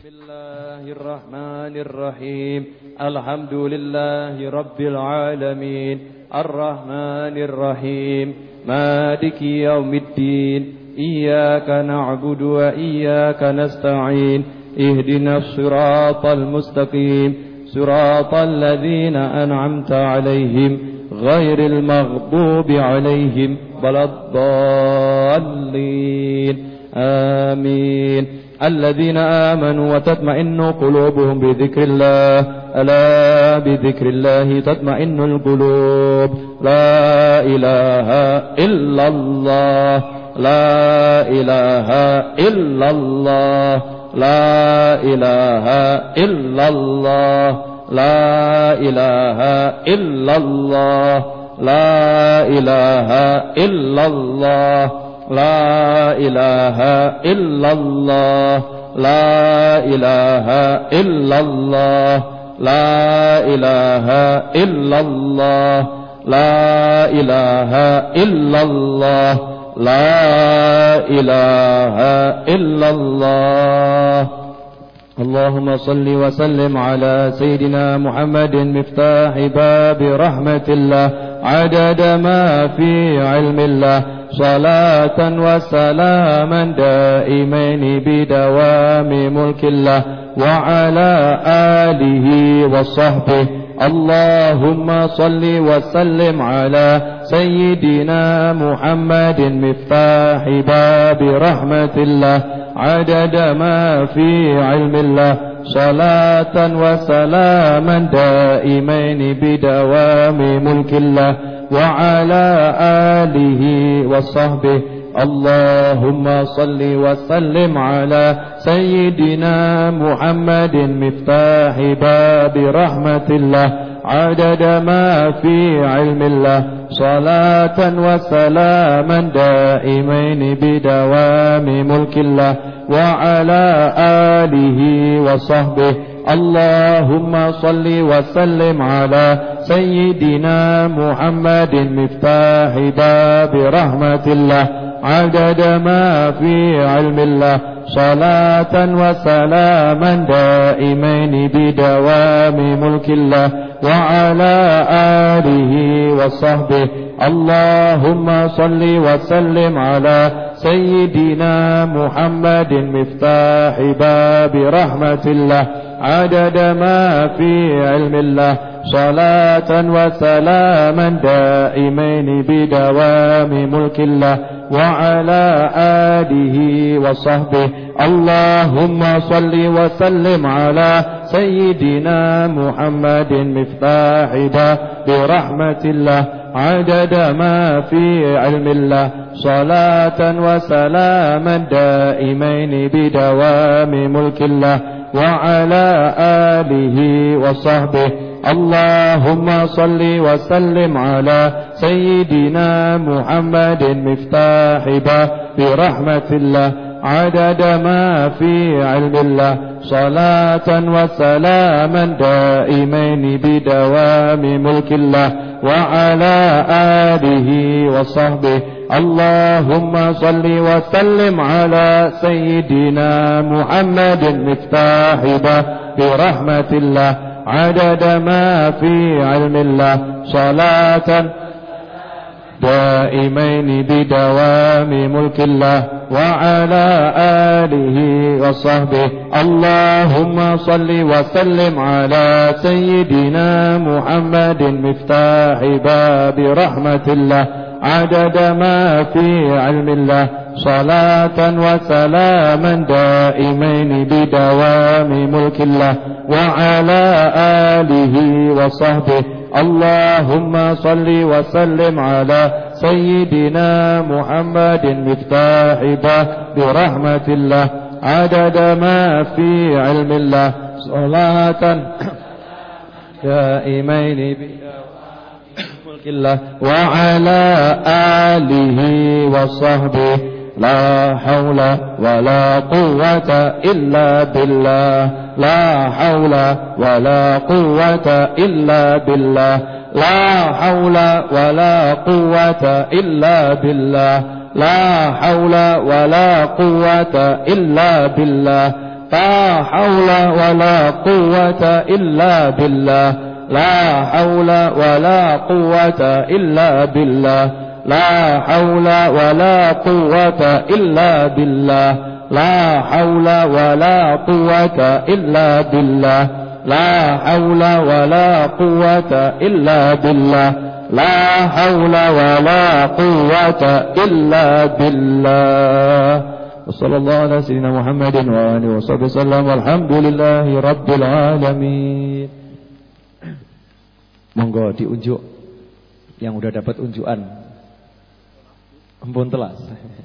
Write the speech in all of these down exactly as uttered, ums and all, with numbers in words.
الله الرحمن الرحيم الحمد لله رب العالمين الرحمن الرحيم مالك يوم الدين إياك نعبد وإياك نستعين اهدنا الصراط المستقيم صراط الذين أنعمت عليهم غير المغضوب عليهم ولا الضالين آمين. الذين آمنوا وتطمئن قلوبهم بذكر الله ألا بذكر الله تطمئن القلوب. لا إله إلا الله لا إله إلا الله لا إله إلا الله لا إله إلا الله لا إله إلا الله لا إله إلا الله لا إله إلا الله لا إله إلا الله لا إله إلا الله لا إله إلا الله. اللهم صل وسلم على سيدنا محمد مفتاح باب رحمة الله عدد ما في علم الله صلاة وسلاما دائمين بدوام ملك الله وعلى آله وصحبه. اللهم صل وسلم على سيدنا محمد مفتاح باب رحمة الله عدد ما في علم الله صلاة وسلاما دائمين بدوام ملك الله وعلى آله وصحبه. اللهم صل وسلم على سيدنا محمد مفتاح باب رحمة الله عدد ما في علم الله صلاة وسلاما دائمين بدوام ملك الله وعلى آله وصحبه. اللهم صل وسلم على سيدنا محمد مفتاح باب رحمة الله عدد ما في علم الله صلاة وسلاما دائمين بدوام ملك الله وعلى آله وصحبه. اللهم صل وسلم على سيدنا محمد مفتاح باب رحمة الله عدد ما في علم الله صلاة وسلاما دائمين بدوام ملك الله وعلى آله وصحبه. اللهم صل وسلم على سيدنا محمد مفتاح باب رحمة الله عدد ما في علم الله صلاة وسلاما دائمين بدوام ملك الله وعلى آله وصحبه. اللهم صل وسلم على سيدنا محمد مفتاح باب رحمة الله عدد ما في علم الله صلاة وسلاما دائمين بدوام ملك الله وعلى آله وصحبه. اللهم صل وسلم على سيدنا محمد مفتاح باب رحمة الله عدد ما في علم الله صلاة دائمين بدوام ملك الله وعلى آله وصحبه. اللهم صل وسلم على سيدنا محمد مفتاح باب رحمة الله عدد ما في علم الله صلاة وسلاما دائمين بدوام ملك الله وعلى آله وصحبه. اللهم صل وسلم على سيدنا محمد مفتاح باب رحمة الله عدد ما في علم الله صلاة دائمين بدوام ملك الله وعلى آله وصحبه. لا حول ولا قوة إلا بالله لا حول ولا قوة إلا بالله لا حول ولا قوة إلا بالله لا حول ولا قوة إلا بالله La haula wa la quwwata illa billah. La haula wa la quwwata illa billah. La haula wa la quwwata illa billah. La haula wa la quwwata illa billah. La haula wa la quwwata illa billah. La haula wa la quwwata illa billah. Wassallallahu ala sayyidina Muhammadin wa alihi washabihi wasallam. Walhamdulillahi rabbil alamin. Monggo diunjuk yang udah dapat unjukan. Ampun telas.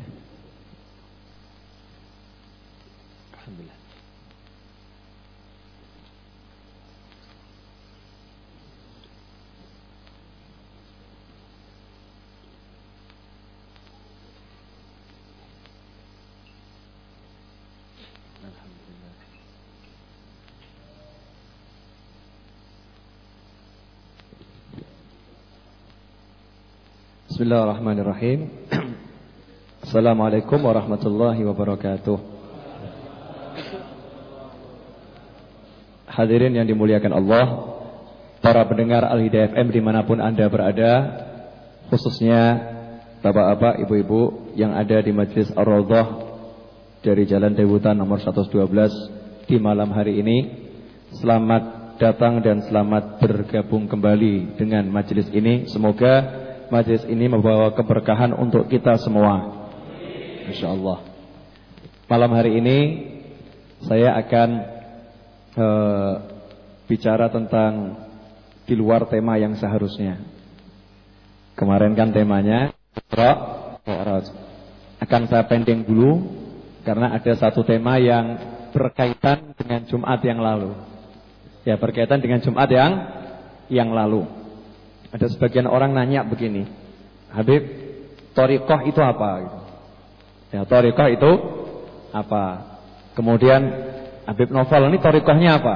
Alhamdulillah. Bismillahirrahmanirrahim. Assalamualaikum warahmatullahi wabarakatuh. Hadirin yang dimuliakan Allah, para pendengar Al-Hidayah F M dimanapun Anda berada, khususnya bapak-bapak, ibu-ibu yang ada di Majlis Ar-Raudhah dari Jalan Debutan nomor seratus dua belas di malam hari ini. Selamat datang dan selamat bergabung kembali dengan majlis ini. Semoga majlis ini membawa keberkahan untuk kita semua, insyaallah. Malam hari ini saya akan uh, bicara tentang di luar tema yang seharusnya. Kemarin kan temanya Isra Mi'raj. Akan saya pending dulu karena ada satu tema yang berkaitan dengan Jumat yang lalu. Ya, berkaitan dengan Jumat yang yang lalu. Ada sebagian orang nanya begini, Habib, thariqah itu apa? Ya, thariqah itu apa? Kemudian Habib Novel, ini thariqahnya apa?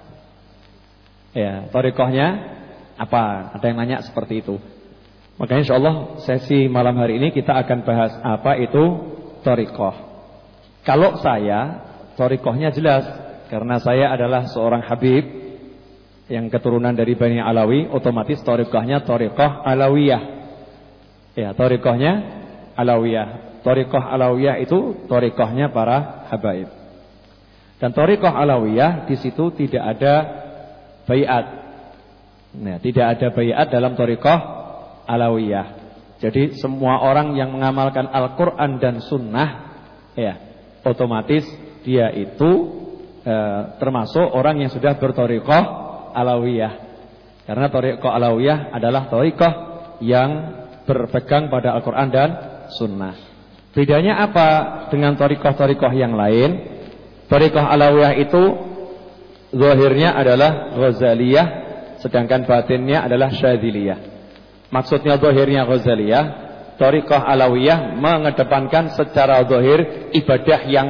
Ya, thariqahnya apa? Ada yang nanya seperti itu. Makanya insyaallah sesi malam hari ini kita akan bahas apa itu thariqah. Kalau saya, thariqahnya jelas, karena saya adalah seorang Habib yang keturunan dari Bani Alawi, otomatis thariqahnya thariqah Alawiyah. Ya, thariqahnya Alawiyah. Thariqah Alawiyah itu thariqahnya para habaib. Dan thariqah Alawiyah di situ tidak ada baiat. Nah, tidak ada baiat dalam thariqah Alawiyah. Jadi semua orang yang mengamalkan Al-Qur'an dan Sunnah, ya, otomatis dia itu eh, termasuk orang yang sudah berthariqah Alawiyah. Karena thariqah Alawiyah adalah thariqah yang berpegang pada Al-Quran dan Sunnah. Bedanya apa dengan thariqah-thariqah yang lain? Thariqah Alawiyah itu zahirnya adalah Ghazaliyah, sedangkan batinnya adalah Syadziliyah. Maksudnya zahirnya Ghazaliyah, thariqah Alawiyah mengedepankan secara zahir ibadah yang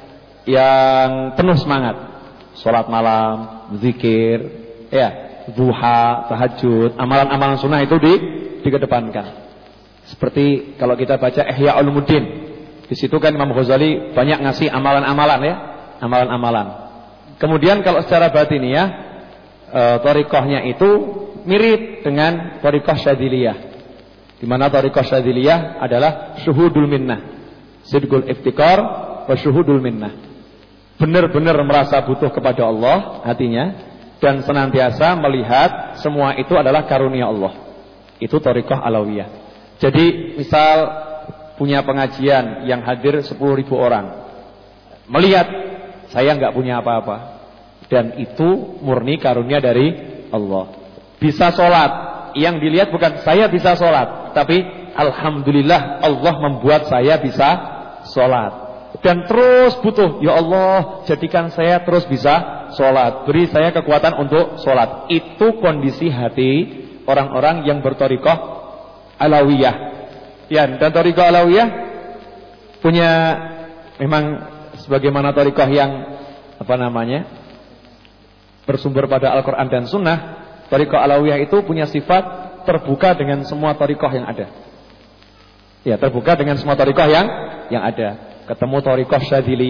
yang penuh semangat. Salat malam, zikir, ya, duha, tahajud, amalan-amalan sunnah itu di dikedepankan. Seperti kalau kita baca Ihya Ulumuddin, di situ kan Imam Ghazali banyak ngasih amalan-amalan, ya, amalan-amalan. Kemudian kalau secara batiniyah, e, thariqahnya itu mirip dengan thariqah Syadziliyah. Di mana thariqah Syadziliyah adalah syuhudul minnah, sidqul iftikar wa syuhudul minnah. Benar-benar merasa butuh kepada Allah hatinya dan senantiasa melihat semua itu adalah karunia Allah. Itu thariqah Alawiyah. Jadi misal punya pengajian yang hadir sepuluh ribu orang, melihat saya enggak punya apa-apa, dan itu murni karunia dari Allah. Bisa sholat, yang dilihat bukan saya bisa sholat, tapi alhamdulillah Allah membuat saya bisa sholat. Dan terus butuh, ya Allah jadikan saya terus bisa sholat, beri saya kekuatan untuk sholat. Itu kondisi hati orang-orang yang berthariqah Alawiyah. Ya, dan thariqah Alawiyah punya memang sebagaimana thariqah yang apa namanya bersumber pada Al-Quran dan Sunnah. Thariqah Alawiyah itu punya sifat terbuka dengan semua thariqah yang ada. Ya, terbuka dengan semua thariqah yang yang ada. Ketemu thariqah Syadziliyah,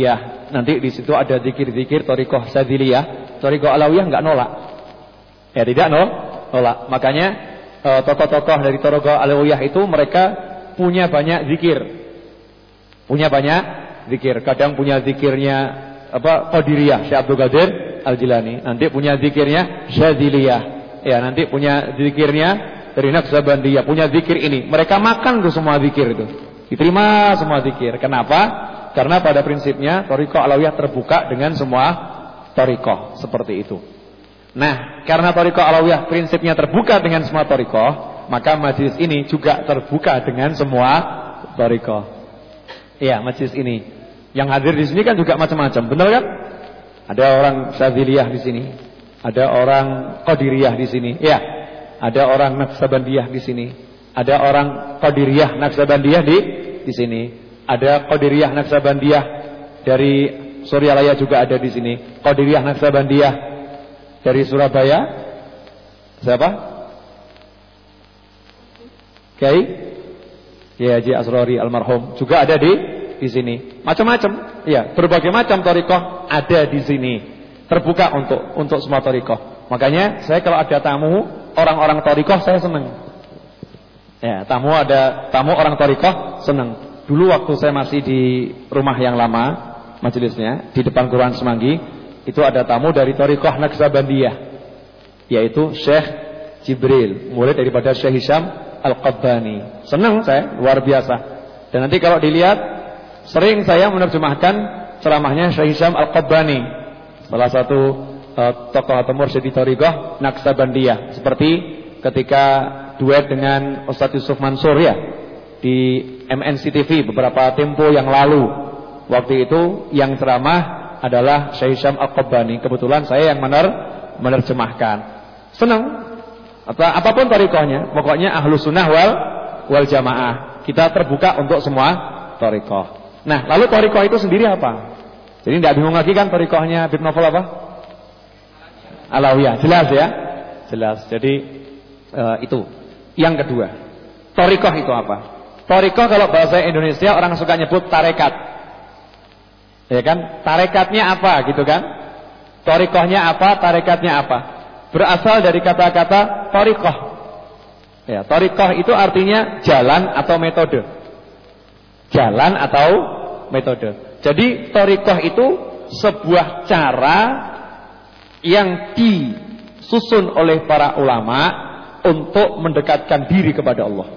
nanti di situ ada zikir-zikir thariqah Syadziliyah, thariqah Alawiyah enggak nolak. Ya tidak no, nolak. Makanya eh, tokoh-tokoh dari thariqah Alawiyah itu mereka punya banyak zikir. Punya banyak zikir. Kadang punya zikirnya apa Qadiriyah Syekh Abdul Qadir Al-Jilani, nanti punya zikirnya Syadziliyah. Ya, nanti punya zikirnya dari Naqsabandiyah, punya zikir ini. Mereka makan tuh semua zikir itu. Diterima semua zikir. Kenapa? Karena pada prinsipnya thariqah Alawiyah terbuka dengan semua thariqah, seperti itu. Nah, karena thariqah Alawiyah prinsipnya terbuka dengan semua thariqah, maka majelis ini juga terbuka dengan semua thariqah. Iya, majelis ini. Yang hadir di sini kan juga macam-macam, benar kan? Ada orang Syadziliyah di sini, ada orang Qadiriyah di sini, ya. Ada orang Naqsabandiyah di sini, ada orang Qadiriyah Naqsabandiyah di di sini, ada Qadiriyah Naqsabandiyah dari Suryalaya juga ada di sini, Qadiriyah Naqsabandiyah dari Surabaya. Siapa? Kiai Kiai Haji Asrori almarhum juga ada di di sini. Macam-macam, ya, berbagai macam thariqah ada di sini. Terbuka untuk untuk semua thariqah. Makanya saya kalau ada tamu orang-orang thariqah saya senang. Ya, tamu ada tamu orang thariqah senang. Dulu waktu saya masih di rumah yang lama majelisnya di depan Kelurahan Semanggi, itu ada tamu dari thariqah Naqsabandiyah, yaitu Syekh Jibril, murid daripada Syekh Hisham Al-Qabbani. Senang saya, luar biasa. Dan nanti kalau dilihat, sering saya menerjemahkan ceramahnya Syekh Hisham Al-Qabbani, salah satu uh, tokoh atau mursyid di thariqah Naqsabandiyah. Seperti ketika duet dengan Ustaz Yusuf Mansur ya di M N C T V beberapa tempo yang lalu. Waktu itu yang ceramah adalah Syekh Hisham Al-Qabbani. Kebetulan saya yang mener menerjemahkan. Senang. Atau apapun thariqahnya, pokoknya Ahlus Sunnah wal wal Jamaah. Kita terbuka untuk semua thariqah. Nah, lalu thariqah itu sendiri apa? Jadi tidak bingung lagi kan thariqahnya Habib Novel apa? Alawiyah. Jelas ya? Jelas. Jadi uh, itu. Yang kedua, thariqah itu apa? Thariqah kalau bahasa Indonesia orang suka nyebut tarekat. Ya kan? Tarekatnya apa gitu kan? Thariqahnya apa? Tarekatnya apa? Berasal dari kata-kata thariqah. Ya, thariqah itu artinya jalan atau metode. Jalan atau metode. Jadi thariqah itu sebuah cara yang disusun oleh para ulama untuk mendekatkan diri kepada Allah.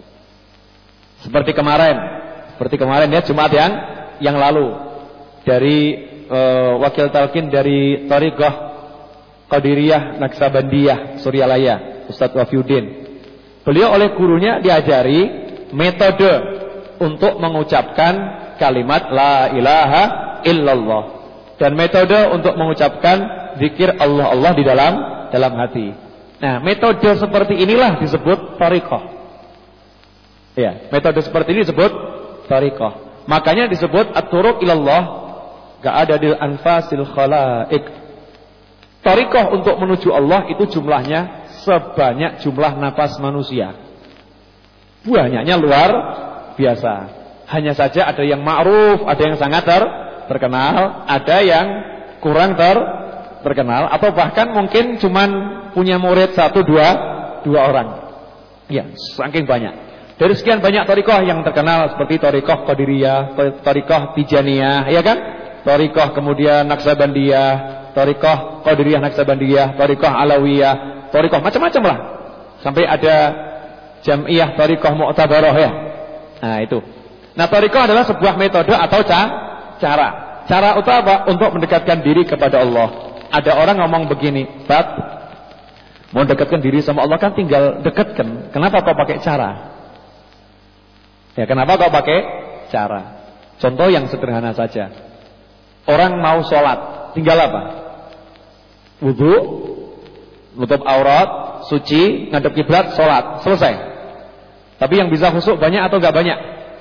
Seperti kemarin, seperti kemarin ya Jumat yang yang lalu dari uh, wakil talqin dari thariqah Qadiriyah Naqsabandiyah Suryalaya, Ustadz Wafiuddin. Beliau oleh gurunya diajari metode untuk mengucapkan kalimat la ilaha illallah dan metode untuk mengucapkan zikir Allah Allah di dalam dalam hati. Nah, metode seperti inilah disebut thariqah. Ya, metode seperti ini disebut thariqah. Makanya disebut at-turuq ilallah ka'adadil anfasil khalaik. Thariqah untuk menuju Allah itu jumlahnya sebanyak jumlah napas manusia. Banyaknya luar biasa. Hanya saja ada yang ma'ruf, ada yang sangat ter terkenal, ada yang kurang ter terkenal, atau bahkan mungkin cuman punya murid satu dua dua orang. Ya, saking banyak. Dari sekian banyak thariqah yang terkenal seperti thariqah Qadiriyah, thariqah Tijaniyah, ya kan? Thariqah kemudian Naqsabandiyah, thariqah Qadiriyah Naqsabandiyah, thariqah Alawiyah, thariqah macam-macam lah. Sampai ada Jam'iyah thariqah Mu'tabarah ya. Nah, itu. Nah, thariqah adalah sebuah metode atau cara. Cara utama untuk mendekatkan diri kepada Allah. Ada orang ngomong begini, "Tat, mau dekatkan diri sama Allah kan tinggal dekatkan. Kenapa kau pakai cara?" Ya, kenapa kau pakai cara? Contoh yang sederhana saja. Orang mau sholat, tinggal apa? Wudu, nutup aurat, suci, ngadep kiblat, sholat, selesai. Tapi yang bisa khusyuk banyak atau enggak banyak?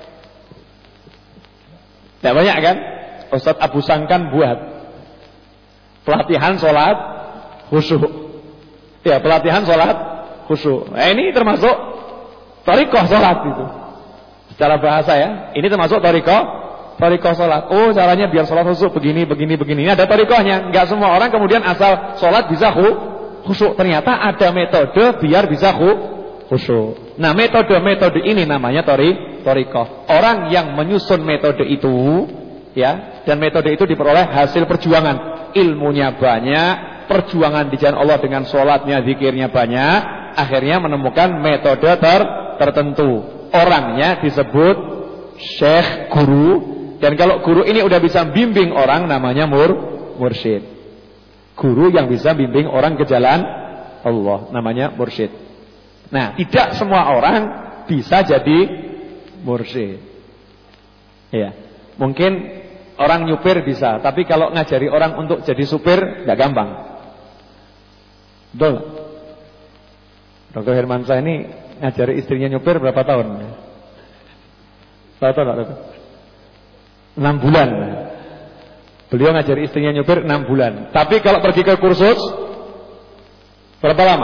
Enggak banyak kan? Ustaz Abu Sangkan buat pelatihan sholat khusyuk. Ya, pelatihan sholat khusyuk. Nah, ini termasuk thariqah sholat itu. Secara bahasa ya, ini termasuk thariqah Thariqah sholat. Oh, caranya biar sholat khusyuk begini, begini, begini. Ini ada thariqahnya. Enggak semua orang kemudian asal sholat bisa khusyuk. Ternyata ada metode biar bisa khusyuk. Nah, metode-metode ini namanya thariqah. Orang yang menyusun metode itu, ya, dan metode itu diperoleh hasil perjuangan. Ilmunya banyak, perjuangan di jalan Allah dengan sholatnya, zikirnya banyak, akhirnya menemukan metode ter tertentu. Orangnya disebut syekh, guru. Dan kalau guru ini udah bisa bimbing orang, namanya mur mursyid. Guru yang bisa bimbing orang ke jalan Allah, namanya mursyid. Nah, tidak semua orang bisa jadi mursyid. Ya, mungkin orang nyupir bisa, tapi kalau ngajari orang untuk jadi supir nggak gampang. Betul. Dokter Hermansyah ini ngajari istrinya nyupir berapa tahun? Berapa tahun, Dokter? enam bulan. Beliau ngajari istrinya nyupir enam bulan. Tapi kalau pergi ke kursus berapa lama?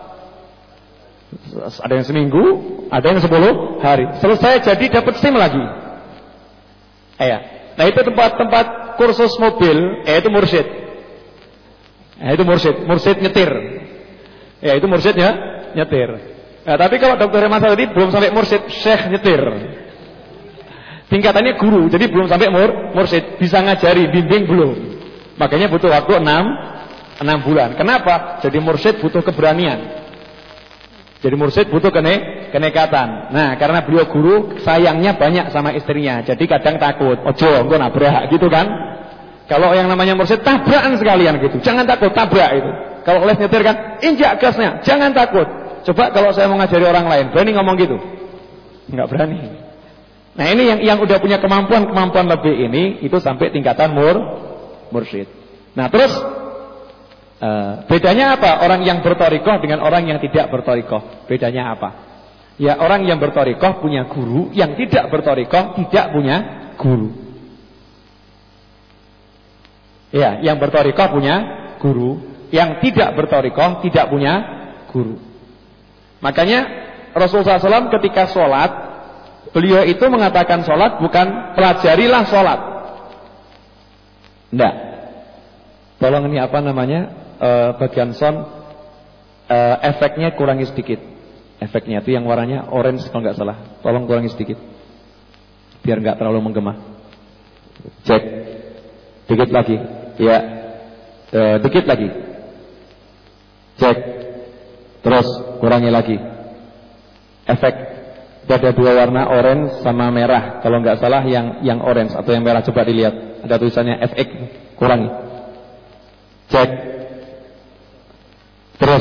Ada yang seminggu, ada yang sepuluh hari. Selesai jadi dapat SIM lagi. Eh, nah itu tempat-tempat kursus mobil, eh itu mursyid. Eh itu mursyid, mursyid nyetir. Ya itu mursyidnya nyetir. Nah, tapi kalau Dokter Hermansyah tadi belum sampai mursyid, syekh nyetir. Tingkatannya guru, jadi belum sampai mur, mursyid, bisa ngajari, bimbing belum. Makanya butuh waktu enam bulan. Kenapa? Jadi mursyid butuh keberanian. Jadi mursyid butuh kene, kenekatan. Nah, karena beliau guru, sayangnya banyak sama istrinya. Jadi kadang takut, ojo, engko nabrak gitu kan. Kalau yang namanya mursyid, tabrakan sekalian gitu. Jangan takut, tabrak itu. Kalau les nyetir kan, injak gasnya, jangan takut. Coba kalau saya mau ngajari orang lain, berani ngomong gitu? Enggak berani. Nah ini yang yang udah punya kemampuan-kemampuan lebih ini, itu sampai tingkatan mur, mursyid. Nah terus uh, bedanya apa orang yang berthariqah dengan orang yang tidak berthariqah? Bedanya apa? Ya orang yang berthariqah punya guru, yang tidak berthariqah tidak punya guru. Ya, yang berthariqah punya guru, yang tidak berthariqah tidak punya guru. Makanya Rasulullah shallallahu alaihi wasallam ketika sholat, beliau itu mengatakan sholat bukan pelajarilah sholat. Enggak. Tolong ini apa namanya e, bagian sound e, efeknya kurangi sedikit. Efeknya itu yang warnanya orange kalau nggak salah. Tolong kurangi sedikit biar nggak terlalu menggema. Cek dikit lagi. Ya e, dikit lagi. Cek terus kurangi lagi. Efek. Ada dua warna orange sama merah. Kalau nggak salah yang yang orange atau yang merah, coba dilihat. Ada tulisannya F X, kurangi. Cek. Terus.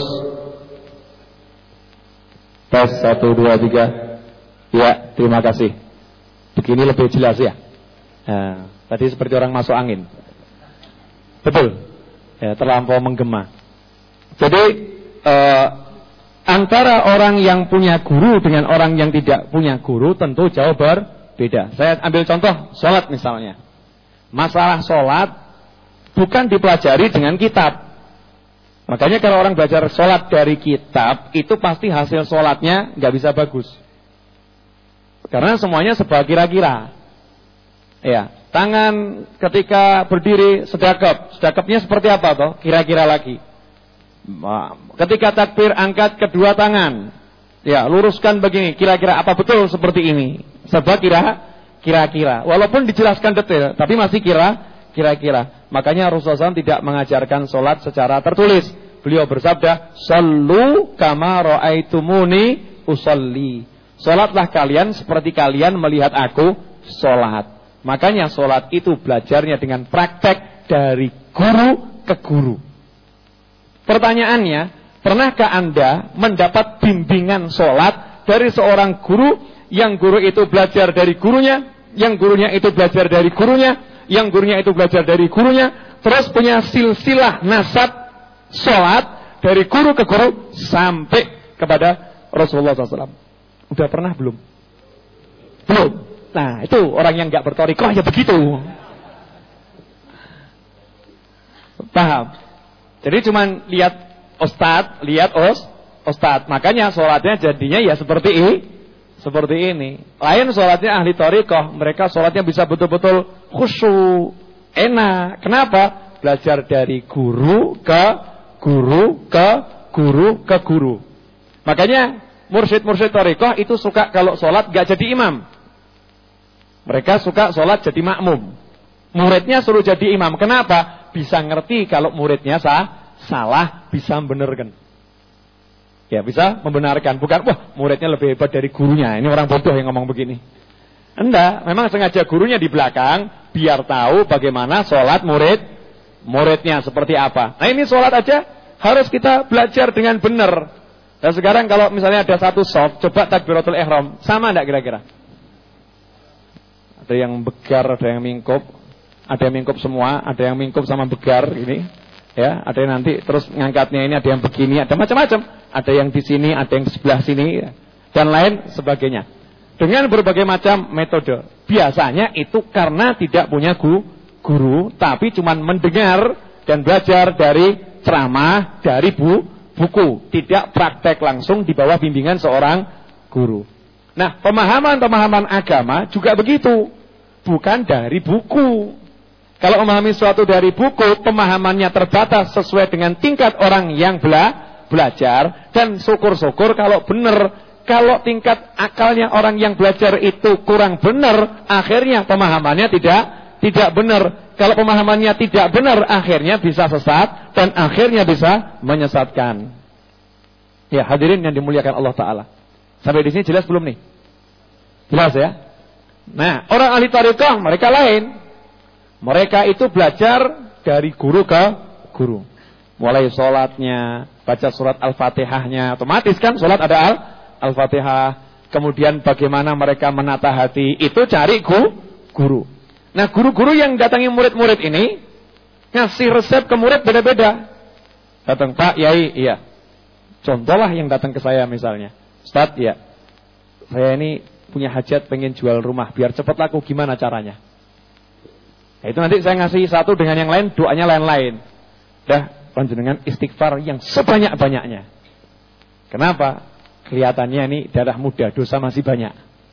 Tes satu dua tiga. Ya, terima kasih. Begini lebih jelas ya. Nah, tadi seperti orang masuk angin. Betul. Ya, terlampau menggema. Jadi. Uh, Antara orang yang punya guru dengan orang yang tidak punya guru tentu jauh berbeda. Saya ambil contoh sholat misalnya. Masalah sholat bukan dipelajari dengan kitab. Makanya kalau orang belajar sholat dari kitab, itu pasti hasil sholatnya nggak bisa bagus. Karena semuanya serba kira-kira. Ya, tangan ketika berdiri sedekap, sedekapnya seperti apa toh? Kira-kira lagi. Ketika takbir angkat kedua tangan, ya luruskan begini, kira-kira apa betul seperti ini? Sebab kira kira-kira, walaupun dijelaskan detail, tapi masih kira kira-kira. Makanya Rasulullah shallallahu alaihi wasallam tidak mengajarkan sholat secara tertulis. Beliau bersabda, "Shallu kama ra'aitumuni usolli." Sholatlah kalian seperti kalian melihat aku sholat. Makanya sholat itu belajarnya dengan praktek dari guru ke guru. Pertanyaannya, pernahkah Anda mendapat bimbingan sholat dari seorang guru, yang guru itu belajar dari gurunya, yang gurunya itu belajar dari gurunya, yang gurunya itu belajar dari gurunya, terus punya silsilah nasab sholat dari guru ke guru sampai kepada Rasulullah shallallahu alaihi wasallam. Udah pernah belum? Belum. Nah itu orang yang gak berthariqah ya begitu. Paham? Jadi cuman lihat ustadz, lihat os, ustadz. Makanya sholatnya jadinya ya seperti ini, seperti ini. Lain sholatnya ahli thariqah, mereka sholatnya bisa betul-betul khusyuk, enak. Kenapa? Belajar dari guru ke guru ke guru ke guru. Makanya mursyid-mursyid thariqah itu suka kalau sholat gak jadi imam. Mereka suka sholat jadi makmum. Muridnya suruh jadi imam. Kenapa? Bisa ngerti kalau muridnya sah, salah, bisa membenarkan. Ya, bisa membenarkan. Bukan, wah muridnya lebih hebat dari gurunya. Ini orang bodoh yang ngomong begini. Enggak, memang sengaja gurunya di belakang, biar tahu bagaimana sholat murid, muridnya seperti apa. Nah ini sholat aja, harus kita belajar dengan benar. Dan sekarang kalau misalnya ada satu shop, coba takbiratul ihram, sama enggak kira-kira? Ada yang begar, ada yang mingkup, ada yang mingkup semua, ada yang mingkup sama begar ini. Ya, ada yang nanti terus ngangkatnya ini, ada yang begini, ada macam-macam. Ada yang di sini, ada yang di sebelah sini, ya, dan lain sebagainya. Dengan berbagai macam metode. Biasanya itu karena tidak punya gu, guru, tapi cuma mendengar dan belajar dari ceramah, dari bu, buku. Tidak praktek langsung di bawah bimbingan seorang guru. Nah, pemahaman-pemahaman agama juga begitu. Bukan dari buku. Kalau memahami sesuatu dari buku, pemahamannya terbatas sesuai dengan tingkat orang yang bela, belajar. Dan syukur-syukur kalau benar. Kalau tingkat akalnya orang yang belajar itu kurang benar, akhirnya pemahamannya tidak tidak benar. Kalau pemahamannya tidak benar, akhirnya bisa sesat dan akhirnya bisa menyesatkan. Ya, hadirin yang dimuliakan Allah Ta'ala. Sampai di sini jelas belum nih? Jelas ya? Nah, orang ahli thariqah mereka lain. Mereka itu belajar dari guru ke guru. Mulai sholatnya, baca surat Al-Fatihahnya. Otomatis kan sholat ada Al Al-Fatihah. Kemudian bagaimana mereka menata hati, itu cari gu, guru. Nah, guru-guru yang datangi murid-murid ini ngasih resep ke murid beda-beda. Datang, Pak, Yai, iya. Contohlah yang datang ke saya misalnya. Ustaz, iya. Saya ini punya hajat pengen jual rumah, biar cepat laku, gimana caranya? Nah, itu nanti saya ngasih satu dengan yang lain, doanya lain-lain. Dah, panjenengan istighfar yang sebanyak-banyaknya. Kenapa? Kelihatannya ini darah muda, dosa masih banyak.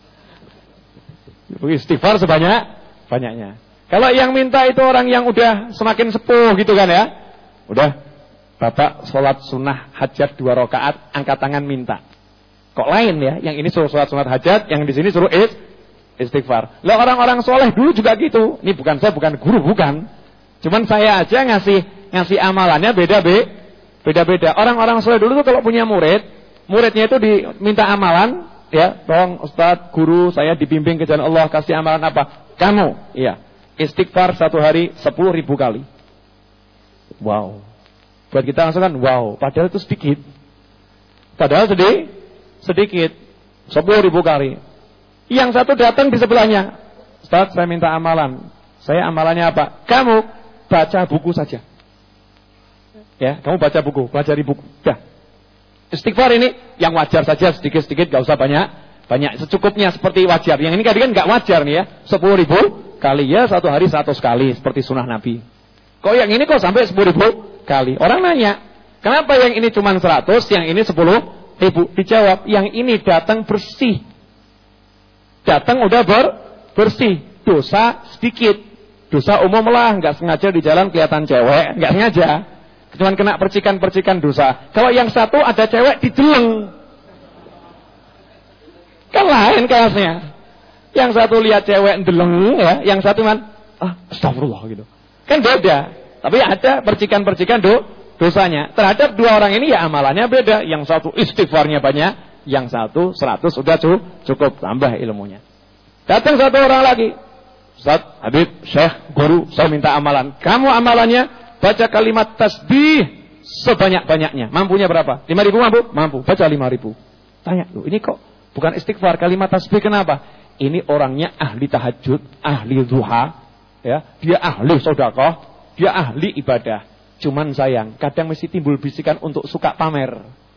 Istighfar sebanyak-banyaknya. Kalau yang minta itu orang yang udah semakin sepuh gitu kan ya. Udah, Bapak sholat sunnah hajat dua rakaat, angkat tangan minta. Kok lain ya? Yang ini suruh sholat sunnah hajat, yang di sini suruh is, istighfar. Lah orang-orang soleh dulu juga gitu. Ini bukan saya, bukan guru, bukan. Cuman saya aja ngasih ngasih amalannya beda be, beda-beda. Orang-orang soleh dulu tuh kalau punya murid, muridnya itu diminta amalan, ya, tolong Ustaz, guru, saya dibimbing ke jalan Allah, kasih amalan apa? Kamu, iya, istighfar satu hari sepuluh ribu kali. Wow. Buat kita langsung kan, wow, padahal itu sedikit. Padahal sedih, sedikit, sepuluh ribu kali. Yang satu datang di sebelahnya, Ustaz, saya minta amalan. Saya amalannya apa? Kamu baca buku saja. Ya, kamu baca buku, pelajari buku. Dah. Istighfar ini yang wajar saja, sedikit-sedikit, gak usah banyak, banyak, secukupnya seperti wajar. Yang ini kan gak wajar nih ya, sepuluh ribu kali ya, satu hari seratus kali, seperti sunnah Nabi. Kok yang ini kok sampai sepuluh ribu kali? Orang nanya, kenapa yang ini cuma seratus, yang ini sepuluh ribu? Dijawab, yang ini datang bersih. Datang udah ber, bersih, dosa sedikit. Dosa umum lah, gak sengaja di jalan kelihatan cewek, gak sengaja. Cuman kena percikan-percikan dosa. Kalau yang satu ada cewek dideleng, kan lain kelasnya. Yang satu lihat cewek deleng ya, yang satu kan ah, astagfirullah gitu. Kan beda. Tapi ada percikan-percikan do, dosanya. Terhadap dua orang ini ya amalannya beda. Yang satu istighfarnya banyak, yang satu seratus sudah cukup, tambah ilmunya. Datang satu orang lagi. Ustaz, Habib, Syekh, guru, saya minta amalan. Kamu amalannya baca kalimat tasbih sebanyak-banyaknya. Mampunya berapa? lima ribu mampu? Mampu. Baca lima ribu. Tanya, loh ini kok bukan istighfar, kalimat tasbih kenapa? Ini orangnya ahli tahajud, ahli duha, ya. Dia ahli sedekah, dia ahli ibadah. Cuman sayang, kadang mesti timbul bisikan untuk suka pamer.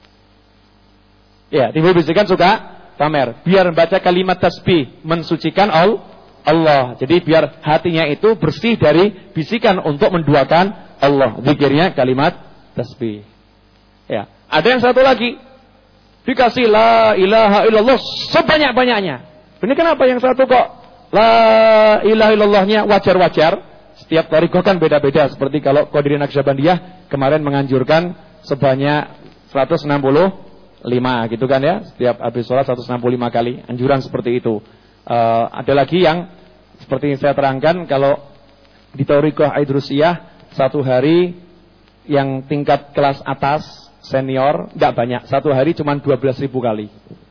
Ya, timbul bisikan suka pamer. Biar baca kalimat tasbih mensucikan Allah. Jadi biar hatinya itu bersih dari bisikan untuk menduakan Allah, zikirnya kalimat tasbih. Ya, ada yang satu lagi. dikasih la ilaha illallah sebanyak-banyaknya. Ini kenapa yang satu kok la ilaha illallahnya wajar-wajar? Setiap thariqah kan beda-beda. Seperti kalau Qadiriyah Naqsyabandiyah kemarin menganjurkan sebanyak seratus enam puluh lima gitu kan ya. Setiap habis sholat seratus enam puluh lima kali. Anjuran seperti itu. Uh, ada lagi yang seperti yang saya terangkan, kalau di thariqah Aidrusiyah satu hari yang tingkat kelas atas senior enggak banyak. Satu hari cuma dua belas ribu kali.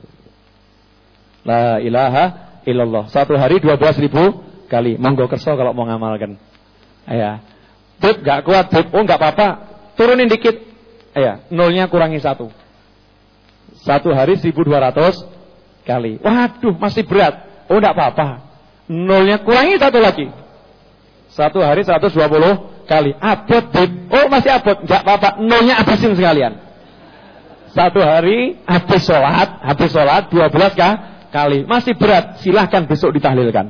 La ilaha illallah. Satu hari dua belas ribu kali. Monggo kerso kalau mau ngamalkan. Ya. Beb enggak kuat, beb. Oh enggak apa-apa. Turunin dikit. Ya, nolnya kurangi satu. Satu hari seribu dua ratus kali. Waduh, masih berat. Oh enggak apa-apa. Nolnya kurangi satu lagi. Satu hari seratus dua puluh kali. Abot, beb. Oh masih abot. Enggak apa-apa. Nolnya habisin sekalian. Satu hari habis sholat, habis sholat dua belas kah? Kali. Masih berat, silahkan besok ditahlilkan.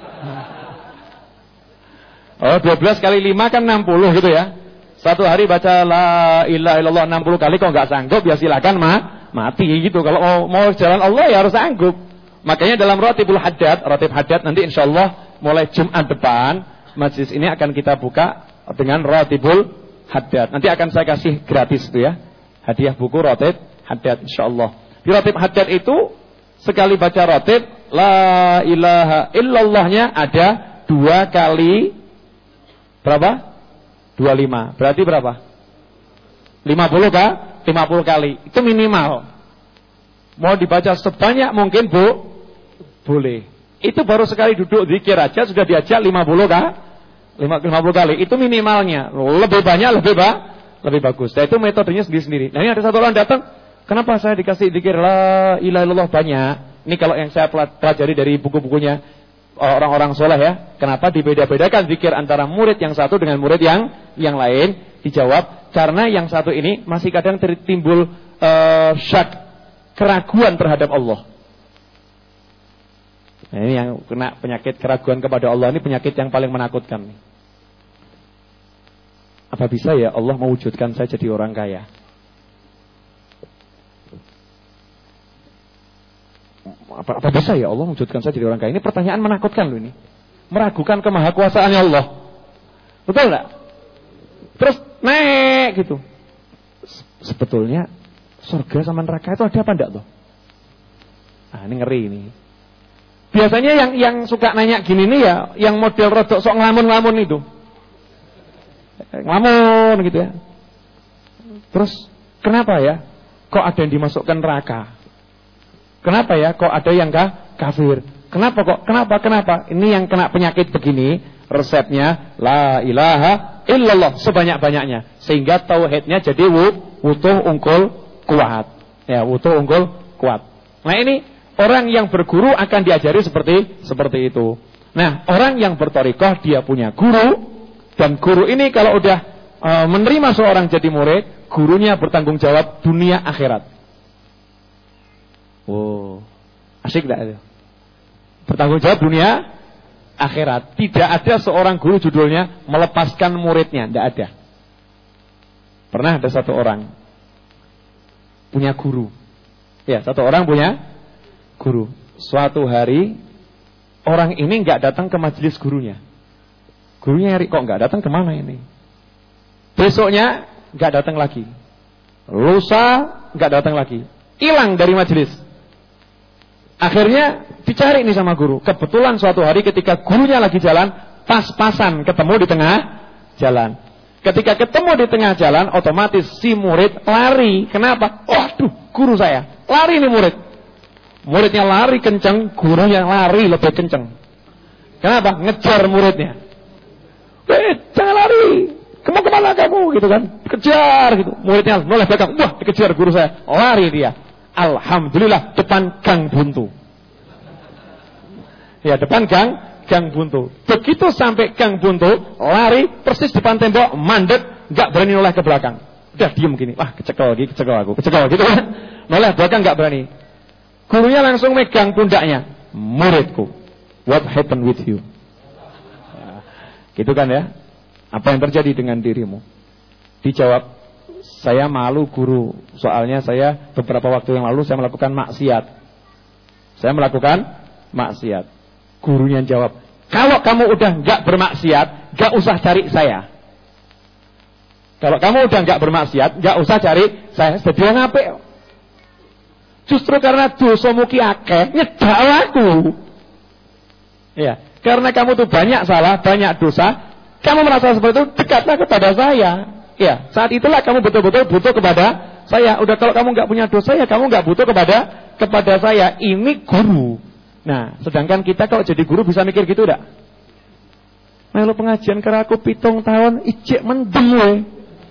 Oh, dua belas kali lima kan enam puluh gitu ya. Satu hari baca la ilaha illallah enam puluh kali, kok enggak sanggup ya silahkan ma mati gitu. Kalau mau, mau jalan Allah ya harus sanggup. Makanya dalam Ratibul Haddad, Ratib Haddad nanti insyaallah mulai Jumat depan majlis ini akan kita buka dengan Ratibul Haddad. Nanti akan saya kasih gratis itu ya. Hadiah buku Ratib Haddad insyaallah. Di Ratib Haddad itu sekali baca ratib la ilaha illallahnya ada dua kali berapa? dua puluh lima. Berarti berapa? lima puluh kah? lima puluh kali. Itu minimal. Mau dibaca sebanyak mungkin, Bu? Boleh. Itu baru sekali duduk zikir aja sudah diajak lima puluh kah? lima puluh kali. Itu minimalnya. Lebih banyak lebih ba lebih bagus. Nah, itu metodenya sendiri-sendiri. Nah, ini ada satu orang datang, kenapa saya dikasih zikir la ilaha illallah banyak? Ini kalau yang saya pelajari dari buku-bukunya orang-orang soleh ya. Kenapa dibeda-bedakan zikir antara murid yang satu dengan murid yang yang lain? Dijawab, karena yang satu ini masih kadang timbul uh, syak, keraguan terhadap Allah. Nah, ini yang kena penyakit keraguan kepada Allah, ini penyakit yang paling menakutkan. Apa bisa ya Allah mewujudkan saya jadi orang kaya? Apa, apa bisa ya Allah mewujudkan saya jadi orang kaya? Ini pertanyaan menakutkan loh ini. Meragukan kemahakuasaannya Allah. Betul enggak? Terus naik gitu. Sebetulnya surga sama neraka itu ada apa enggak tuh? Ah, ini ngeri ini. Biasanya yang yang suka nanya gini nih ya, yang model rodok sok ngelamun-ngelamun itu. Ngelamun gitu ya. Terus kenapa ya? Kok ada yang dimasukkan neraka? Kenapa ya? Kok ada yang kah? Kafir? Kenapa kok? Kenapa? Kenapa? Ini yang kena penyakit begini, resepnya la ilaha illallah sebanyak-banyaknya. Sehingga tauhidnya jadi wutuh unggul kuat. Ya, wutuh unggul kuat. Nah, ini orang yang berguru akan diajari seperti seperti itu. Nah, orang yang berthariqah dia punya guru, dan guru ini kalau udah e, menerima seorang jadi murid, gurunya bertanggung jawab dunia akhirat. Oh, asik enggak itu? Bertanggung jawab dunia akhirat. Tidak ada seorang guru judulnya melepaskan muridnya, tidak ada. Pernah ada satu orang punya guru. Ya, satu orang punya guru. Suatu hari orang ini enggak datang ke majelis gurunya. Gurunya nyari, kok enggak datang, kemana ini? Besoknya enggak datang lagi. Lusa enggak datang lagi. Hilang dari majelis. Akhirnya dicari nih sama guru. Kebetulan suatu hari ketika gurunya lagi jalan, pas-pasan ketemu di tengah jalan. Ketika ketemu di tengah jalan, otomatis si murid lari. Kenapa? Waduh, guru saya. Lari nih murid. Muridnya lari kenceng, gurunya lari lebih kenceng. Kenapa? Ngejar muridnya. Eh, jangan lari. Kamu kemana kamu? Gitu kan. Kejar gitu. Muridnya noleh belakang. Wah, dikejar guru saya. Lari dia. Alhamdulillah depan gang buntu. Ya, depan gang gang buntu. Begitu sampai gang buntu, lari persis depan tembok, mandek, enggak berani noleh ke belakang. Udah diem gini. Wah, kecekel lagi, kecekel aku, kecekel gitu kan. Noleh belakang enggak berani. Gurunya langsung megang pundaknya. Muridku, what happened with you? Gitu kan ya. Apa yang terjadi dengan dirimu? Dijawab, saya malu guru, soalnya saya beberapa waktu yang lalu saya melakukan maksiat. Saya melakukan maksiat. Gurunya jawab, kalau kamu udah nggak bermaksiat, nggak usah cari saya. Kalau kamu udah nggak bermaksiat, nggak usah cari saya. Sedih ngape? Justru karena dosamu ki akeh, nyedak aku. Ya, karena kamu tuh banyak salah, banyak dosa, kamu merasa seperti itu, dekatlah kepada saya. Ya, saat itulah kamu betul-betul butuh kepada saya. Udah kalau kamu nggak punya dosa ya kamu nggak butuh kepada kepada saya. Ini guru. Nah, sedangkan kita kalau jadi guru bisa mikir gitu enggak? Melu pengajian karena aku pitung tahun ijek mendem.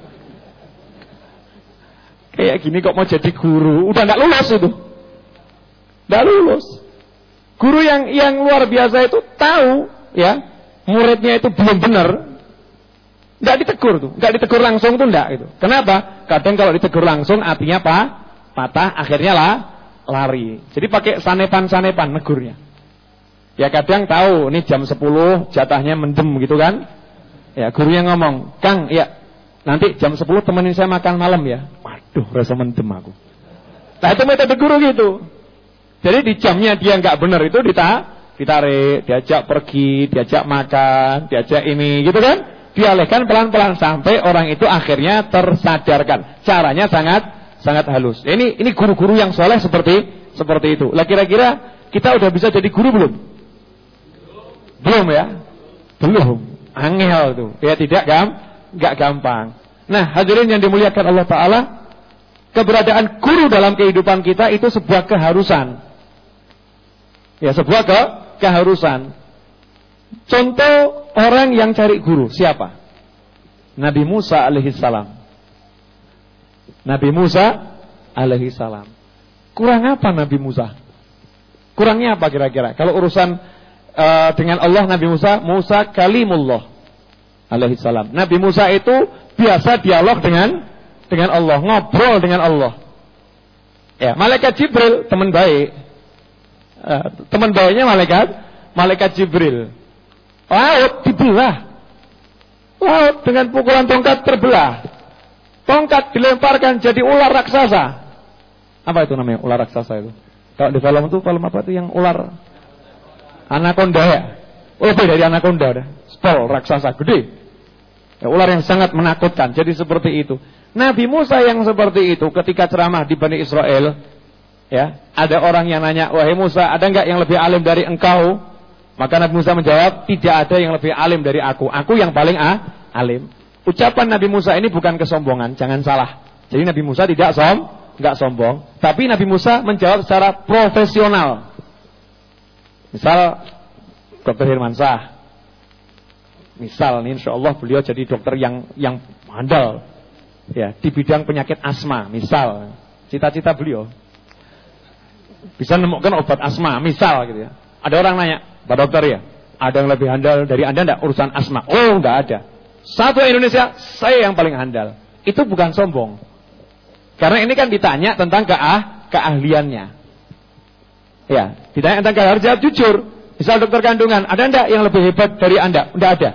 Kayak gini kok mau jadi guru, udah nggak lulus itu. Nggak lulus. Guru yang yang luar biasa itu tahu ya, muridnya itu belum benar. Nggak ditegur tuh, nggak ditegur langsung tuh nggak itu. Kenapa? Kadang kalau ditegur langsung artinya apa? Patah, akhirnya lah lari. Jadi pakai sanepan-sanepan negurnya. Ya kadang tahu, ini jam sepuluh jatahnya mendem gitu kan? Ya gurunya ngomong, Kang, ya nanti jam sepuluh temenin saya makan malam ya. Waduh, rasa mendem aku. Nah itu metode guru gitu. Jadi di jamnya dia nggak benar itu dita, ditarik, diajak pergi, diajak makan, diajak ini gitu kan? Dialihkan pelan-pelan sampai orang itu akhirnya tersadarkan. Caranya sangat sangat halus. Ini ini guru-guru yang soleh seperti seperti itu. Lah kira-kira kita udah bisa jadi guru belum? Belum ya? Belum. Angel tuh. Ya tidak gam, nggak gampang. Nah, hadirin yang dimuliakan Allah Taala, keberadaan guru dalam kehidupan kita itu sebuah keharusan. Ya, sebuah ke keharusan. Contoh orang yang cari guru siapa? Nabi Musa alaihissalam. Nabi Musa alaihissalam. Kurang apa Nabi Musa? Kurangnya apa kira-kira? Kalau urusan uh, dengan Allah, Nabi Musa, Musa kalimullah alaihissalam. Nabi Musa itu biasa dialog dengan dengan Allah, ngobrol dengan Allah. Ya, malaikat Jibril teman baik. Uh, teman baiknya malaikat malaikat Jibril. Laut dibelah. Laut dengan pukulan tongkat terbelah. Tongkat dilemparkan jadi ular raksasa. Apa itu namanya ular raksasa itu? Kalau di film itu, film apa itu yang ular? Anaconda ya? Lebih dari anaconda udah. Spol raksasa gede. Ya, ular yang sangat menakutkan. Jadi seperti itu. Nabi Musa yang seperti itu ketika ceramah di Bani Israel, ya, ada orang yang nanya, "Wahai Musa, ada enggak yang lebih alim dari engkau?" Maka Nabi Musa menjawab, tidak ada yang lebih alim dari aku. Aku yang paling ah, alim. Ucapan Nabi Musa ini bukan kesombongan, jangan salah. Jadi Nabi Musa tidak som, nggak sombong. Tapi Nabi Musa menjawab secara profesional. Misal Dokter Hirmansyah. Misal nih, insya Allah beliau jadi dokter yang yang handal. Ya, di bidang penyakit asma. Misal, cita-cita beliau bisa menemukan obat asma. Misal gitu ya. Ada orang nanya, Pak Dokter ya, ada yang lebih handal dari Anda enggak urusan asma? Oh, enggak ada. Satu Indonesia, saya yang paling handal. Itu bukan sombong. Karena ini kan ditanya tentang keah, keahliannya. Ya, ditanya tentang keahlian, jawab jujur. Misal dokter kandungan, ada enggak yang lebih hebat dari Anda? Enggak ada.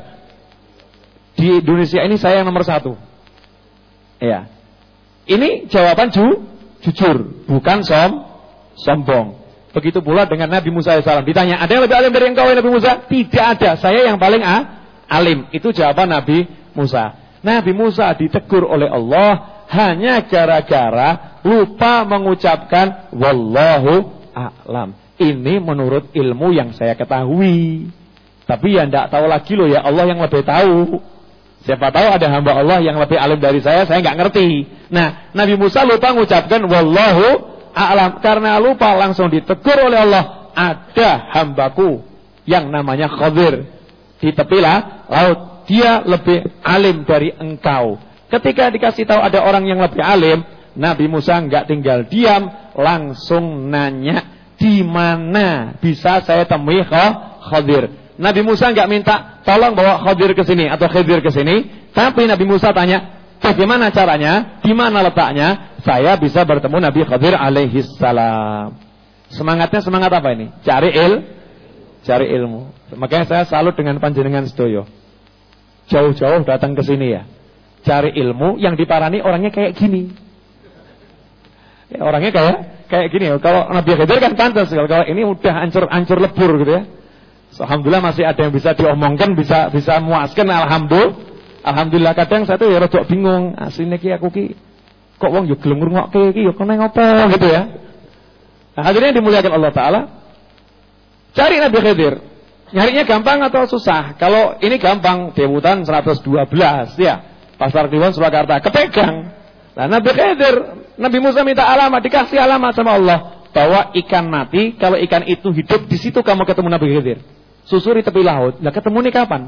Di Indonesia ini saya yang nomor satu. Ya. Ini jawaban ju, jujur, bukan som, sombong. Begitu pula dengan Nabi Musa alaihissalam. Ditanya, ada yang lebih alim dari engkau, Nabi Musa? Tidak ada, saya yang paling ah, alim. Itu jawaban Nabi Musa. Nabi Musa ditegur oleh Allah hanya gara-gara lupa mengucapkan wallahu a'lam. Ini menurut ilmu yang saya ketahui. Tapi ya tidak tahu lagi loh ya, Allah yang lebih tahu. Siapa tahu ada hamba Allah yang lebih alim dari saya, saya nggak ngerti. Nah, Nabi Musa lupa mengucapkan wallahu a'lam, karena lupa langsung ditegur oleh Allah. Ada hambaku yang namanya Khadir di tepi laut, dia lebih alim dari engkau. Ketika dikasih tahu ada orang yang lebih alim, Nabi Musa enggak tinggal diam, langsung nanya, di mana bisa saya temui Khadir? Nabi Musa enggak minta tolong bawa Khadir ke sini atau Khidir ke sini, tapi Nabi Musa tanya, bagaimana caranya? Di mana letaknya? Saya bisa bertemu Nabi Khadir alaihi salam. Semangatnya semangat apa ini? Cari il, cari ilmu. Makanya saya salut dengan panjenengan sedoyo. Jauh-jauh datang ke sini ya. cari ilmu yang diparani orangnya kayak gini. Ya, orangnya kayak kayak gini. Kalau Nabi Khidir kan pantas, kalau ini udah hancur-hancur lebur gitu ya. So, alhamdulillah masih ada yang bisa diomongkan, bisa bisa muaskan, alhamdulillah. Alhamdulillah. Kadang saya tuh ya rada bingung, asline ki aku ki kok wong yo gelem ngrungokke iki yo kene ngopo gitu ya. Nah, akhirnya dimuliakan Allah Taala. Cari Nabi Khidir. Nyarinya gampang atau susah? Kalau ini gampang, Dewutan seratus dua belas ya. Pasar Kliwon Surakarta kepegang. Nah, Nabi Khidir, Nabi Musa minta alamat, dikasih alamat sama Allah bahwa ikan mati, kalau ikan itu hidup di situ kamu ketemu Nabi Khidir. Susuri tepi laut. Lah ketemu nih kapan?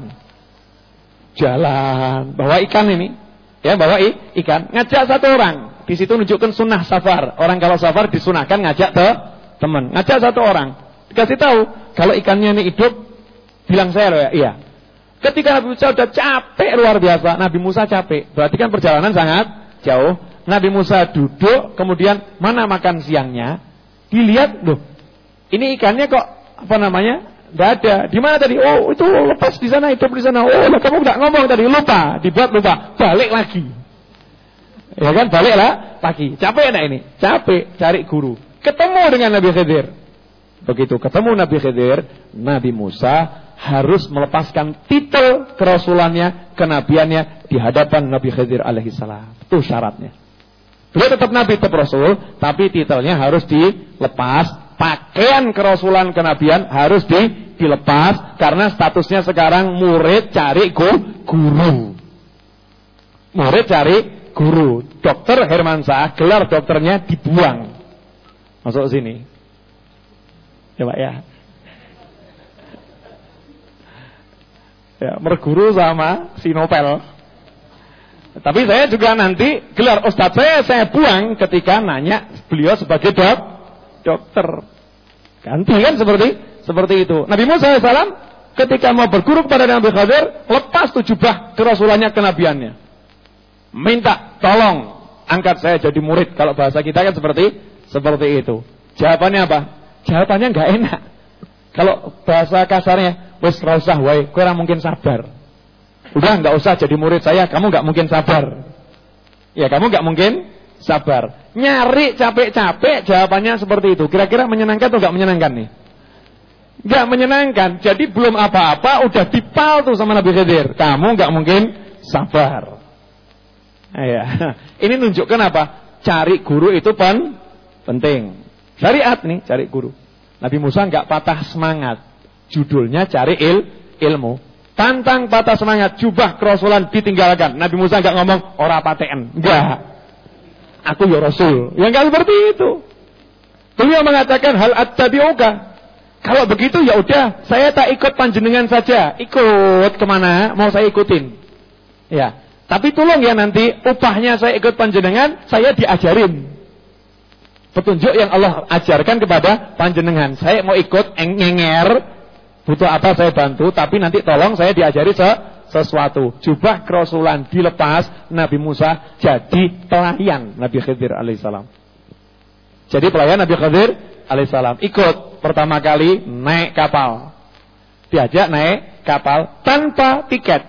Jalan, bawa ikan ini. Ya, bawa i, ikan, ngajak satu orang. Di situ nunjukkan sunnah safar. Orang kalau safar disunahkan ngajak ke teman. Ngajak satu orang. Dikasih tahu, kalau ikannya ini hidup, bilang saya loh ya. Iya. Ketika Nabi Musa udah capek luar biasa, Nabi Musa capek. Berarti kan perjalanan sangat jauh. Nabi Musa duduk, kemudian mana makan siangnya? Dilihat, loh, ini ikannya kok apa namanya? Nggak ada. Di mana tadi? Oh, itu lepas di sana, hidup di sana. Oh, loh, kamu nggak ngomong tadi, lupa, dibuat lupa, balik lagi. Ya kan, baliklah lagi. Capek enggak ini? Capek, cari guru. Ketemu dengan Nabi Khidir. Begitu ketemu Nabi Khidir, Nabi Musa harus melepaskan titel kerasulannya, kenabiannya di hadapan Nabi Khidir alaihissalam. Itu syaratnya. Beliau tetap Nabi, tetap Rasul, tapi titelnya harus dilepas. Pakaian kerasulan kenabian harus di, dilepas karena statusnya sekarang murid cari guru. Murid cari guru. Dokter Hermansyah, gelar dokternya dibuang. Masuk sini. Coba ya. Ya, merguru sama si Nopel. Tapi saya juga nanti gelar ustadz saya saya buang ketika nanya beliau sebagai dok, dokter. Ganti kan seperti seperti itu. Nabi Musa alaihi salam ketika mau berguru kepada Nabi Khidir, lepas tuh jubah kerasulannya, kenabiannya. Minta tolong angkat saya jadi murid. Kalau bahasa kita kan seperti seperti itu. Jawabannya apa? Jawabannya nggak enak. Kalau bahasa kasarnya, wes ra usah wae, kowe ora mungkin sabar. Udah nggak usah jadi murid saya, kamu nggak mungkin sabar. Ya kamu nggak mungkin sabar. Nyari capek-capek, jawabannya seperti itu. Kira-kira menyenangkan atau nggak menyenangkan nih? Nggak menyenangkan. Jadi belum apa-apa, udah dipal tuh sama Nabi Khidir. Kamu nggak mungkin sabar. Ya. Ini nunjukkan apa? Cari guru itu pen penting. Syariat nih, cari guru. Nabi Musa nggak patah semangat. Judulnya cari il ilmu. Tantang patah semangat, jubah kerasulan ditinggalkan. Nabi Musa nggak ngomong ora paten, enggak. Aku ya Rasul. Ya enggak seperti itu. Beliau mengatakan hal attabi'uka. Kalau begitu ya udah, saya tak ikut panjenengan saja. Ikut kemana? Mau saya ikutin. Ya. Tapi tolong ya nanti upahnya saya ikut panjenengan, saya diajarin petunjuk yang Allah ajarkan kepada panjenengan. Saya mau ikut engenger. Butuh apa saya bantu, tapi nanti tolong saya diajari sesuatu. Jubah kerasulan dilepas, Nabi Musa jadi pelayan Nabi Khidir alaihissalam. Jadi pelayan Nabi Khidir alaihissalam. Ikut pertama kali naik kapal. Diajak naik kapal tanpa tiket.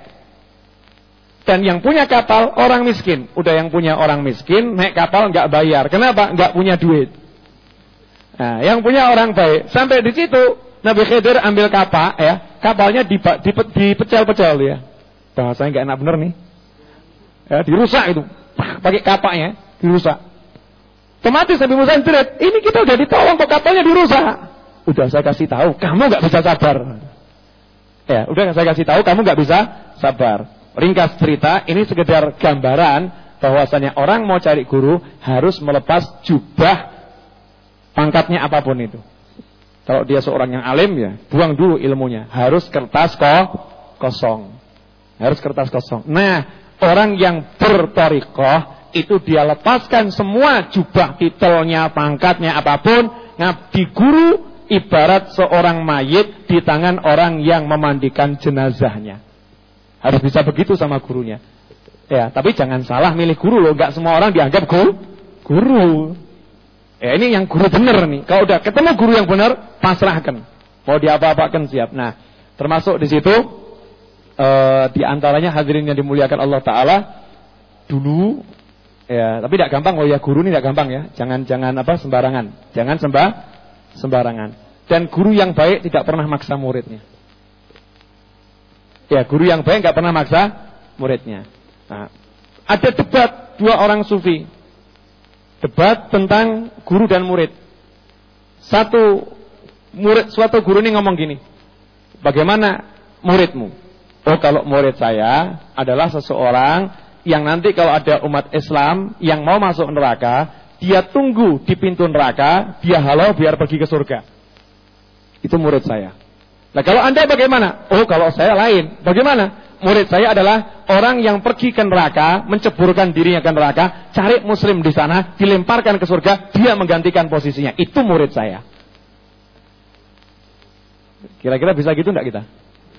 Dan yang punya kapal orang miskin. Udah yang punya orang miskin naik kapal nggak bayar. Kenapa? Nggak punya duit. Nah, yang punya orang baik. Sampai di situ Nabi Khidir ambil kapal, ya, kapalnya dipecel-pecel ya. Bahasanya nggak enak bener nih. Ya, dirusak itu, pakai kapaknya, dirusak. Otomatis Nabi Musa jerit, ini kita udah ditolong kok kapalnya dirusak. Udah saya kasih tahu, kamu nggak bisa sabar. Ya, udah saya kasih tahu, kamu nggak bisa sabar. Ringkas cerita, ini sekedar gambaran bahwasanya orang mau cari guru harus melepas jubah pangkatnya apapun itu. Kalau dia seorang yang alim ya, buang dulu ilmunya. Harus kertas ko, kosong. Harus kertas kosong. Nah, orang yang berthariqah itu dia lepaskan semua jubah titelnya, pangkatnya apapun, ngabdi guru ibarat seorang mayit di tangan orang yang memandikan jenazahnya. Harus bisa begitu sama gurunya. Ya, tapi jangan salah milih guru loh, enggak semua orang dianggap guru. Guru. Ya ini yang guru benar nih. Kalau udah ketemu guru yang benar, pasrahkan. Mau diapa-apakan siap. Nah, termasuk di situ e, di antaranya hadirin yang dimuliakan Allah Taala, dulu ya, tapi tidak gampang. Oh ya, guru ini tidak gampang ya. Jangan jangan apa sembarangan. Jangan sembah sembarangan. Dan guru yang baik tidak pernah maksa muridnya. Ya, guru yang baik nggak pernah maksa muridnya. Nah, ada debat dua orang sufi. Debat tentang guru dan murid. Satu murid, suatu guru ini ngomong gini. Bagaimana muridmu? Oh, kalau murid saya adalah seseorang yang nanti kalau ada umat Islam yang mau masuk neraka, dia tunggu di pintu neraka, dia halau biar pergi ke surga. Itu murid saya. Nah, kalau Anda bagaimana? Oh, kalau saya lain. Bagaimana? Murid saya adalah orang yang pergi ke neraka, menceburkan dirinya ke neraka, cari muslim di sana, dilemparkan ke surga, dia menggantikan posisinya. Itu murid saya. Kira-kira bisa gitu enggak kita?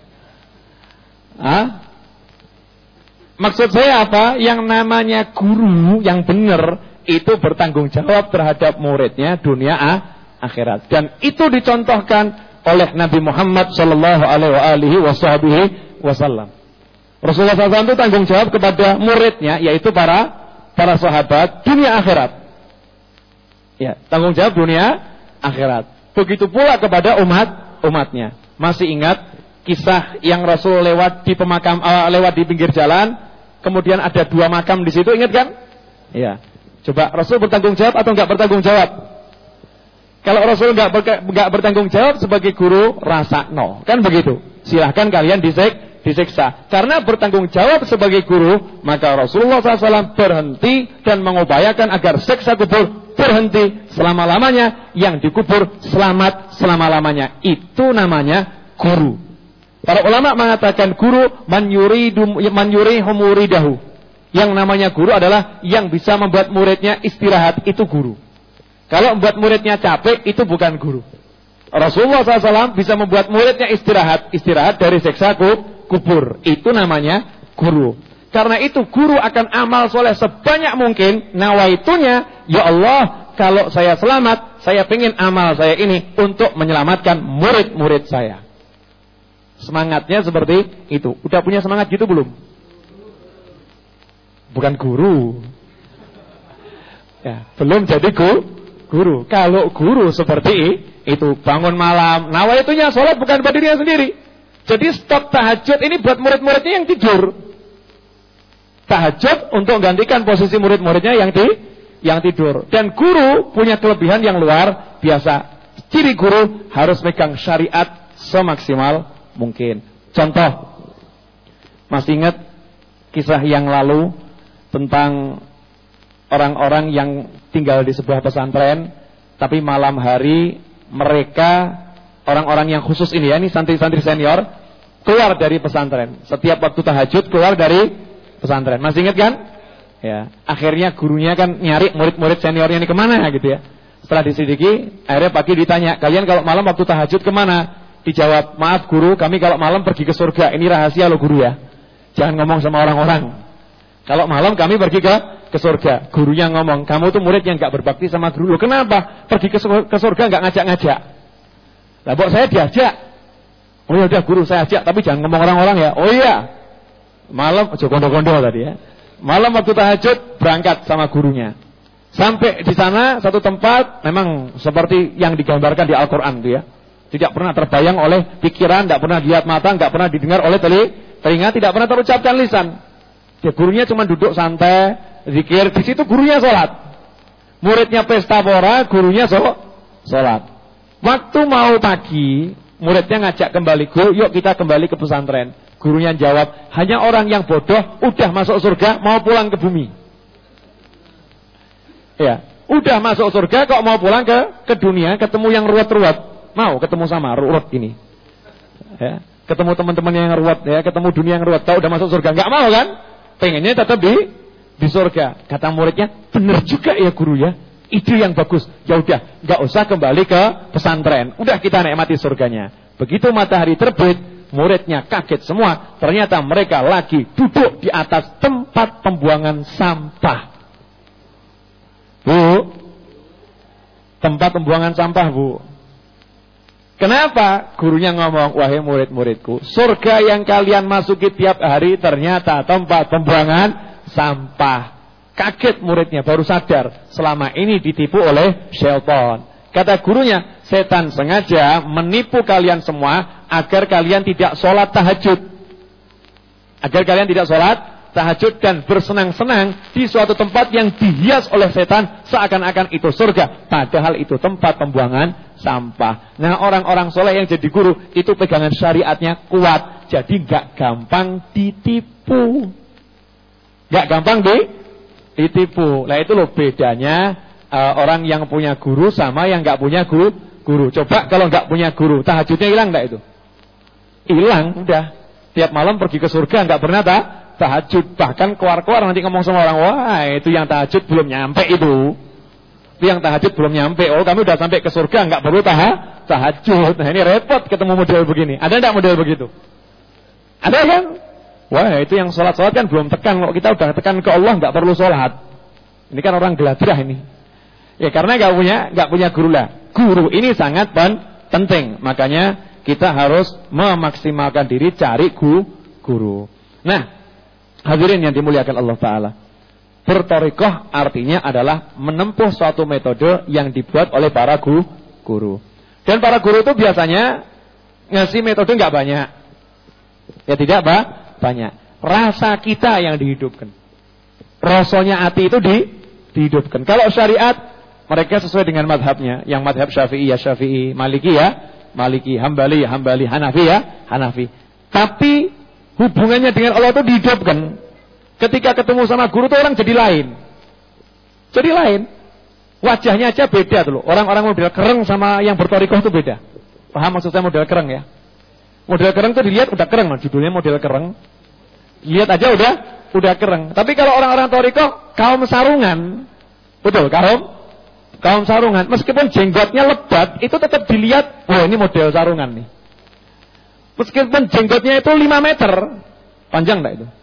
Hah? Maksud saya apa? Yang namanya guru yang benar itu bertanggung jawab terhadap muridnya dunia ah, akhirat. Dan itu dicontohkan oleh Nabi Muhammad sallallahu alaihi wasallam. Rasulullah shallallahu alaihi wasallam itu tanggung jawab kepada muridnya, yaitu para para sahabat dunia akhirat. Ya, tanggung jawab dunia akhirat. Begitu pula kepada umat umatnya. Masih ingat kisah yang Rasul lewat di pemakam uh, lewat di pinggir jalan, kemudian ada dua makam di situ, ingat kan? Ya. Coba Rasul bertanggung jawab atau enggak bertanggung jawab? Kalau Rasul enggak enggak bertanggung jawab sebagai guru, rasakno. Kan begitu. Silahkan kalian disik, disiksa. Karena bertanggung jawab sebagai guru, maka Rasulullah shallallahu alaihi wasallam berhenti dan mengupayakan agar siksa kubur berhenti selama-lamanya, yang dikubur selamat selama-lamanya. Itu namanya guru. Para ulama mengatakan guru man yuridu man yurihu muridahu. Yang namanya guru adalah yang bisa membuat muridnya istirahat, itu guru. Kalau membuat muridnya capek, itu bukan guru. Rasulullah shallallahu alaihi wasallam bisa membuat muridnya istirahat, istirahat dari siksa kubur. Itu namanya guru. Karena itu guru akan amal soleh sebanyak mungkin. Nawaitunya, ya Allah, kalau saya selamat, saya pengen amal saya ini untuk menyelamatkan murid-murid saya. Semangatnya seperti itu. Udah punya semangat gitu belum? Bukan guru. Ya, belum jadi guru. Guru. Kalau guru seperti itu, bangun malam, nawaitunya sholat bukan buat dirinya sendiri. Jadi stok tahajud ini buat murid-muridnya yang tidur. Tahajud untuk menggantikan posisi murid-muridnya yang di, yang tidur. Dan guru punya kelebihan yang luar biasa. Ciri guru harus megang syariat semaksimal mungkin. Contoh, masih ingat kisah yang lalu tentang orang-orang yang tinggal di sebuah pesantren, tapi malam hari mereka, orang-orang yang khusus ini ya, ini santri-santri senior, keluar dari pesantren. Setiap waktu tahajud keluar dari pesantren. Masih ingat kan? Ya, akhirnya gurunya kan nyari murid-murid seniornya ini kemana gitu ya. Setelah diselidiki, akhirnya pagi ditanya, kalian kalau malam waktu tahajud kemana? Dijawab, maaf guru, kami kalau malam pergi ke surga. Ini rahasia loh guru ya, jangan ngomong sama orang-orang. Kalau malam kami pergi ke ke surga. Gurunya ngomong, kamu tuh murid yang gak berbakti sama guru. Loh kenapa? Pergi ke, ke surga gak ngajak-ngajak. Lah kok saya diajak? Oh ya udah guru saya ajak, tapi jangan ngomong orang-orang ya. Oh iya. Malam, ojo kondo-kondo tadi ya. Malam waktu tahajud berangkat sama gurunya. Sampai di sana satu tempat memang seperti yang digambarkan di Al-Qur'an tuh ya. Tidak pernah terbayang oleh pikiran, tidak pernah dilihat mata, tidak pernah didengar oleh telinga, tidak pernah terucapkan lisan. Ya, gurunya cuma duduk santai, zikir, di situ gurunya sholat. Muridnya pesta pora, gurunya sholat. Waktu mau pagi, muridnya ngajak kembali, guru, yuk kita kembali ke pesantren. Gurunya jawab, hanya orang yang bodoh udah masuk surga mau pulang ke bumi. Ya, udah masuk surga kok mau pulang ke ke dunia, ketemu yang ruwet-ruwet. Mau ketemu sama ruwet ini. Ya, ketemu teman-teman yang ruwet ya, ketemu dunia yang ruwet. Tahu udah masuk surga, enggak mau kan? Pengennya tetap di di surga. Kata muridnya, benar juga ya guru ya. Ide yang bagus. Ya udah, enggak usah kembali ke pesantren. Udah kita nikmati surganya. Begitu matahari terbit, muridnya kaget semua. Ternyata mereka lagi duduk di atas tempat pembuangan sampah. Bu, tempat pembuangan sampah, Bu. Kenapa? Gurunya ngomong, wahai murid-muridku, surga yang kalian masuki tiap hari ternyata tempat pembuangan sampah. Kaget muridnya, baru sadar selama ini ditipu oleh syaitan. Kata gurunya, setan sengaja menipu kalian semua agar kalian tidak sholat tahajud. Agar kalian tidak sholat tahajud dan bersenang-senang di suatu tempat yang dihias oleh setan seakan-akan itu surga. Padahal itu tempat pembuangan sampah. Nah, orang-orang soleh yang jadi guru itu pegangan syariatnya kuat. Jadi gak gampang ditipu. Gak gampang di, ditipu. Nah itu loh bedanya uh, orang yang punya guru sama yang gak punya guru. guru. Coba kalau gak punya guru, tahajudnya hilang gak itu? Hilang, udah. Tiap malam pergi ke surga gak pernah tak? Tahajud. Bahkan keluar-keluar nanti ngomong sama orang, wah itu yang tahajud belum nyampe itu. Itu yang tahajud belum nyampe. Oh kami udah sampai ke surga, nggak perlu tah tahajud. Nah ini repot ketemu model begini. Ada nggak model begitu? Ada kan? Wah itu yang sholat-sholat kan belum tekan. Kalau kita udah tekan ke Allah nggak perlu sholat. Ini kan orang geladrah ini. Ya karena nggak punya nggak punya guru lah. Guru ini sangat pen penting. Makanya kita harus memaksimalkan diri cari gu guru. Nah hadirin yang dimuliakan Allah Ta'ala, bertorikoh artinya adalah menempuh suatu metode yang dibuat oleh para gu, guru. Dan para guru itu biasanya ngasih metode nggak banyak. Ya tidak apa? Banyak. Rasa kita yang dihidupkan. Rasonya hati itu di, dihidupkan. Kalau syariat, mereka sesuai dengan madhabnya. Yang madhab Syafi'i ya Syafi'i, Maliki ya Maliki, Hambali ya Hambali, Hanafi ya Hanafi. Tapi hubungannya dengan Allah itu dihidupkan. Ketika ketemu sama guru tuh orang jadi lain. Jadi lain. Wajahnya aja beda tuh loh. Orang-orang model kereng sama yang bertorikoh itu beda. Paham maksud saya model kereng ya? Model kereng tuh dilihat udah kereng, judulnya model kereng. Lihat aja udah udah kereng. Tapi kalau orang-orang torikoh kaum sarungan, betul kaum kaum sarungan. Meskipun jenggotnya lebat, itu tetap dilihat. Oh ini model sarungan nih. Meskipun jenggotnya itu lima meter. Panjang enggak itu?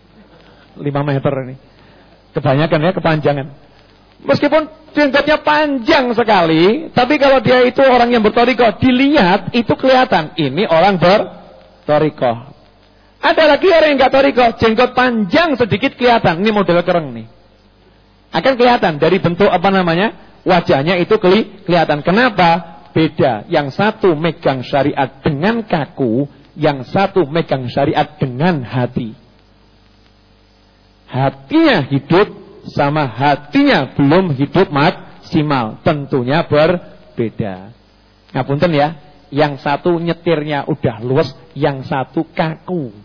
lima meter ini. Kebanyakan ya, kepanjangan. Meskipun jenggotnya panjang sekali, tapi kalau dia itu orang yang bertorikoh, dilihat itu kelihatan. Ini orang bertorikoh. Ada lagi orang yang enggak torikoh, jenggot panjang sedikit kelihatan. Ini model kereng nih. Akan kelihatan dari bentuk apa namanya? Wajahnya itu keli kelihatan. Kenapa? Beda, yang satu megang syariat dengan kaku, yang satu megang syariat dengan hati. Hatinya hidup sama hatinya belum hidup maksimal, tentunya berbeda. Ngapunten ya, yang satu nyetirnya udah luwes, yang satu kaku.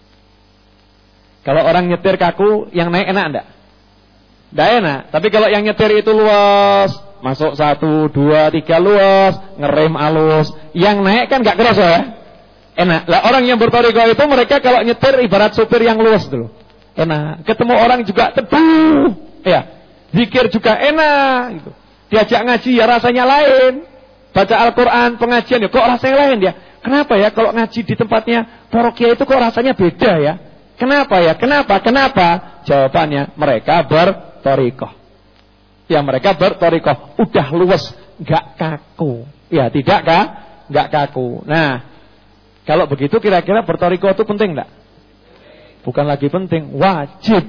Kalau orang nyetir kaku, yang naik enak enggak? Enggak enak. Tapi kalau yang nyetir itu luas, masuk satu, dua, tiga luas, ngerem alus. Yang naik kan gak kerasa ya? Enak. Lah orang yang bertorikoh itu mereka kalau nyetir ibarat supir yang luas dulu. Enak. Ketemu orang juga teduh. Ya. Zikir juga enak gitu. Diajak ngaji ya rasanya lain. Baca Al-Quran, pengajian ya kok rasanya lain ya. Kenapa ya kalau ngaji di tempatnya parokia itu kok rasanya beda ya? Kenapa ya? Kenapa? Kenapa? Jawabannya mereka bertorikoh. Ya mereka bertorikoh udah luwes, gak kaku. Ya tidak kah? Gak kaku. Nah, kalau begitu kira-kira bertorikoh itu penting enggak? Bukan lagi penting, wajib.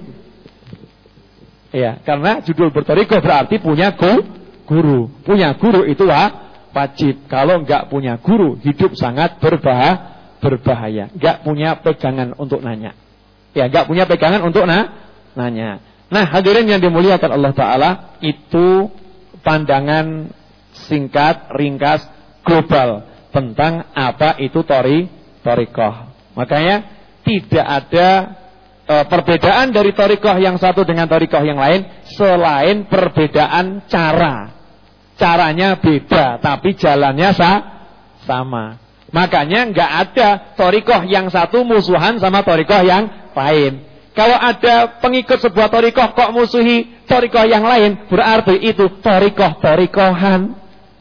Ya, karena judul bertorikoh berarti punya guru. Punya guru itu wajib. Kalau enggak punya guru, hidup sangat berbahaya. Berbahaya. Enggak punya pegangan untuk nanya. Ya, enggak punya pegangan untuk na nanya. Nah, hadirin yang dimuliakan Allah Ta'ala, itu pandangan singkat, ringkas, global tentang apa itu tori, torikoh. Makanya tidak ada e, perbedaan dari torikoh yang satu dengan torikoh yang lain selain perbedaan cara. Caranya beda, tapi jalannya sa sama. Makanya nggak ada torikoh yang satu musuhan sama torikoh yang lain. Kalau ada pengikut sebuah torikoh kok musuhi torikoh yang lain, berarti itu torikoh-torikohan.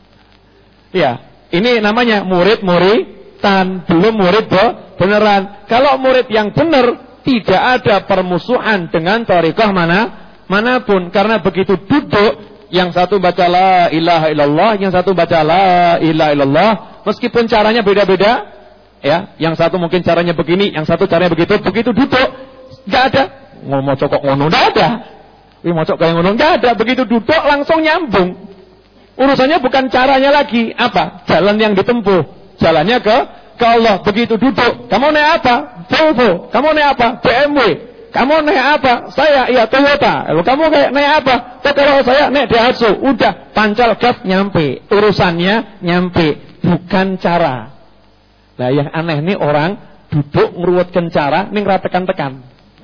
Ya, ini namanya murid-muridan, belum murid beneran. Kalau murid yang benar, tidak ada permusuhan dengan torikoh mana manapun. Karena begitu duduk, yang satu baca la ilaha illallah, yang satu baca la ilaha illallah, meskipun caranya beda-beda, ya, yang satu mungkin caranya begini, yang satu caranya begitu, begitu duduk, Enggak ada. Ngomong cokok ngono enggak ada. Wi mocok kayak ngono enggak ada. Begitu duduk langsung nyambung. Urusannya bukan caranya lagi, apa? Jalan yang ditempuh. Jalannya ke ke Allah. Begitu duduk, kamu naik apa? Volvo. Kamu naik apa? B M W. Kamu naik apa? Saya iya Toyota. Lalu kamu kayak naik apa? Oh, kalau saya naik Daihatsu. Udah, pancal gas nyampe. Urusannya nyampe, bukan cara. Nah, yang aneh nih orang duduk ngeruwetkan cara ning ra tekan-tekan.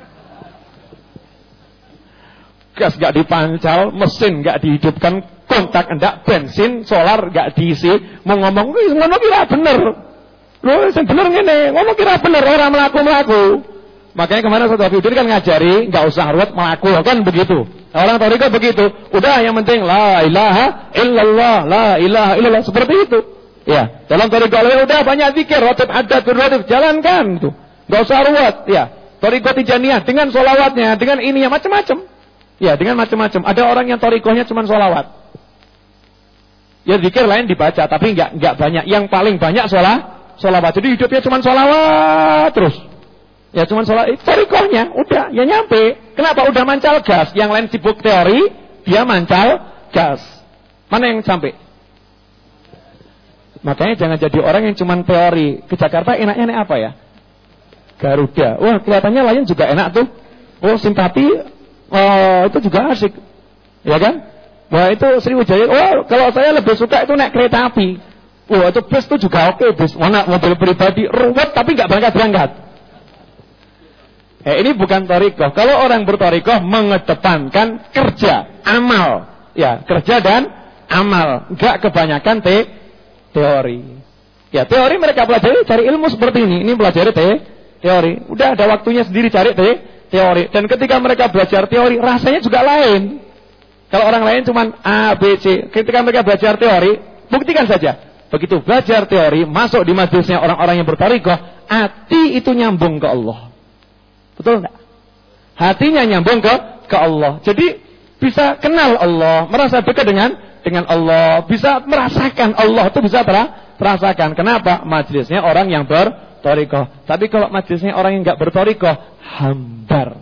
Gas gak dipancal, mesin gak dihidupkan, kontak enggak, bensin, solar gak diisi, mau ngomong ngono kira bener. Lho sing bener ngene, ngomong kira bener ora mlaku-mlaku. Makanya kemarin Ustaz Wahidin kan ngajari enggak usah ruwet mlaku kan begitu. Orang Thariqah begitu. Udah yang penting la ilaha illallah, la ilaha illallah seperti itu. Ya, dalam Thariqah udah banyak zikir, ratib hadat ratib jalankan tuh. Enggak usah ruwet, ya. Thariqah Tijaniyah dengan sholawatnya, dengan ininya macam-macam. Ya, dengan macam-macam. Ada orang yang thariqahnya cuma sholawat. Ya zikir lain dibaca, tapi enggak enggak banyak. Yang paling banyak sholat, sholawat. Jadi hidupnya cuma sholawat terus. Ya cuma sholawat. Thariqahnya udah, ya nyampe. Kenapa? Udah mancal gas. Yang lain sibuk teori, dia mancal gas. Mana yang sampai? Makanya jangan jadi orang yang cuma teori. Ke Jakarta enaknya naik apa ya? Garuda. Wah, kelihatannya lain juga enak tuh. Oh, simpati. Oh, itu juga asik. Ya kan? Wah, itu Sriwijaya. Oh, kalau saya lebih suka itu naik kereta api. Wah, itu bus itu juga oke, bus. Mana mobil pribadi ruwet tapi enggak berangkat-berangkat. Eh, ini bukan thariqah. Kalau orang berthariqah mengedepankan kerja, amal. Ya, kerja dan amal. Enggak kebanyakan te teori. Ya, teori mereka pelajari cari ilmu seperti ini. Ini pelajari te teori. Udah ada waktunya sendiri cari te teori. Dan ketika mereka belajar teori, rasanya juga lain. Kalau orang lain cuma A, B, C. Ketika mereka belajar teori, buktikan saja. Begitu belajar teori, masuk di majelisnya orang-orang yang berthariqah, hati itu nyambung ke Allah. Betul enggak? Hatinya nyambung ke ke Allah. Jadi bisa kenal Allah, merasa dekat dengan dengan Allah, bisa merasakan Allah itu bisa terasakan. Kenapa? Majelisnya orang yang berthariqah. Tapi kalau majelisnya orang yang enggak berthariqah, hambar.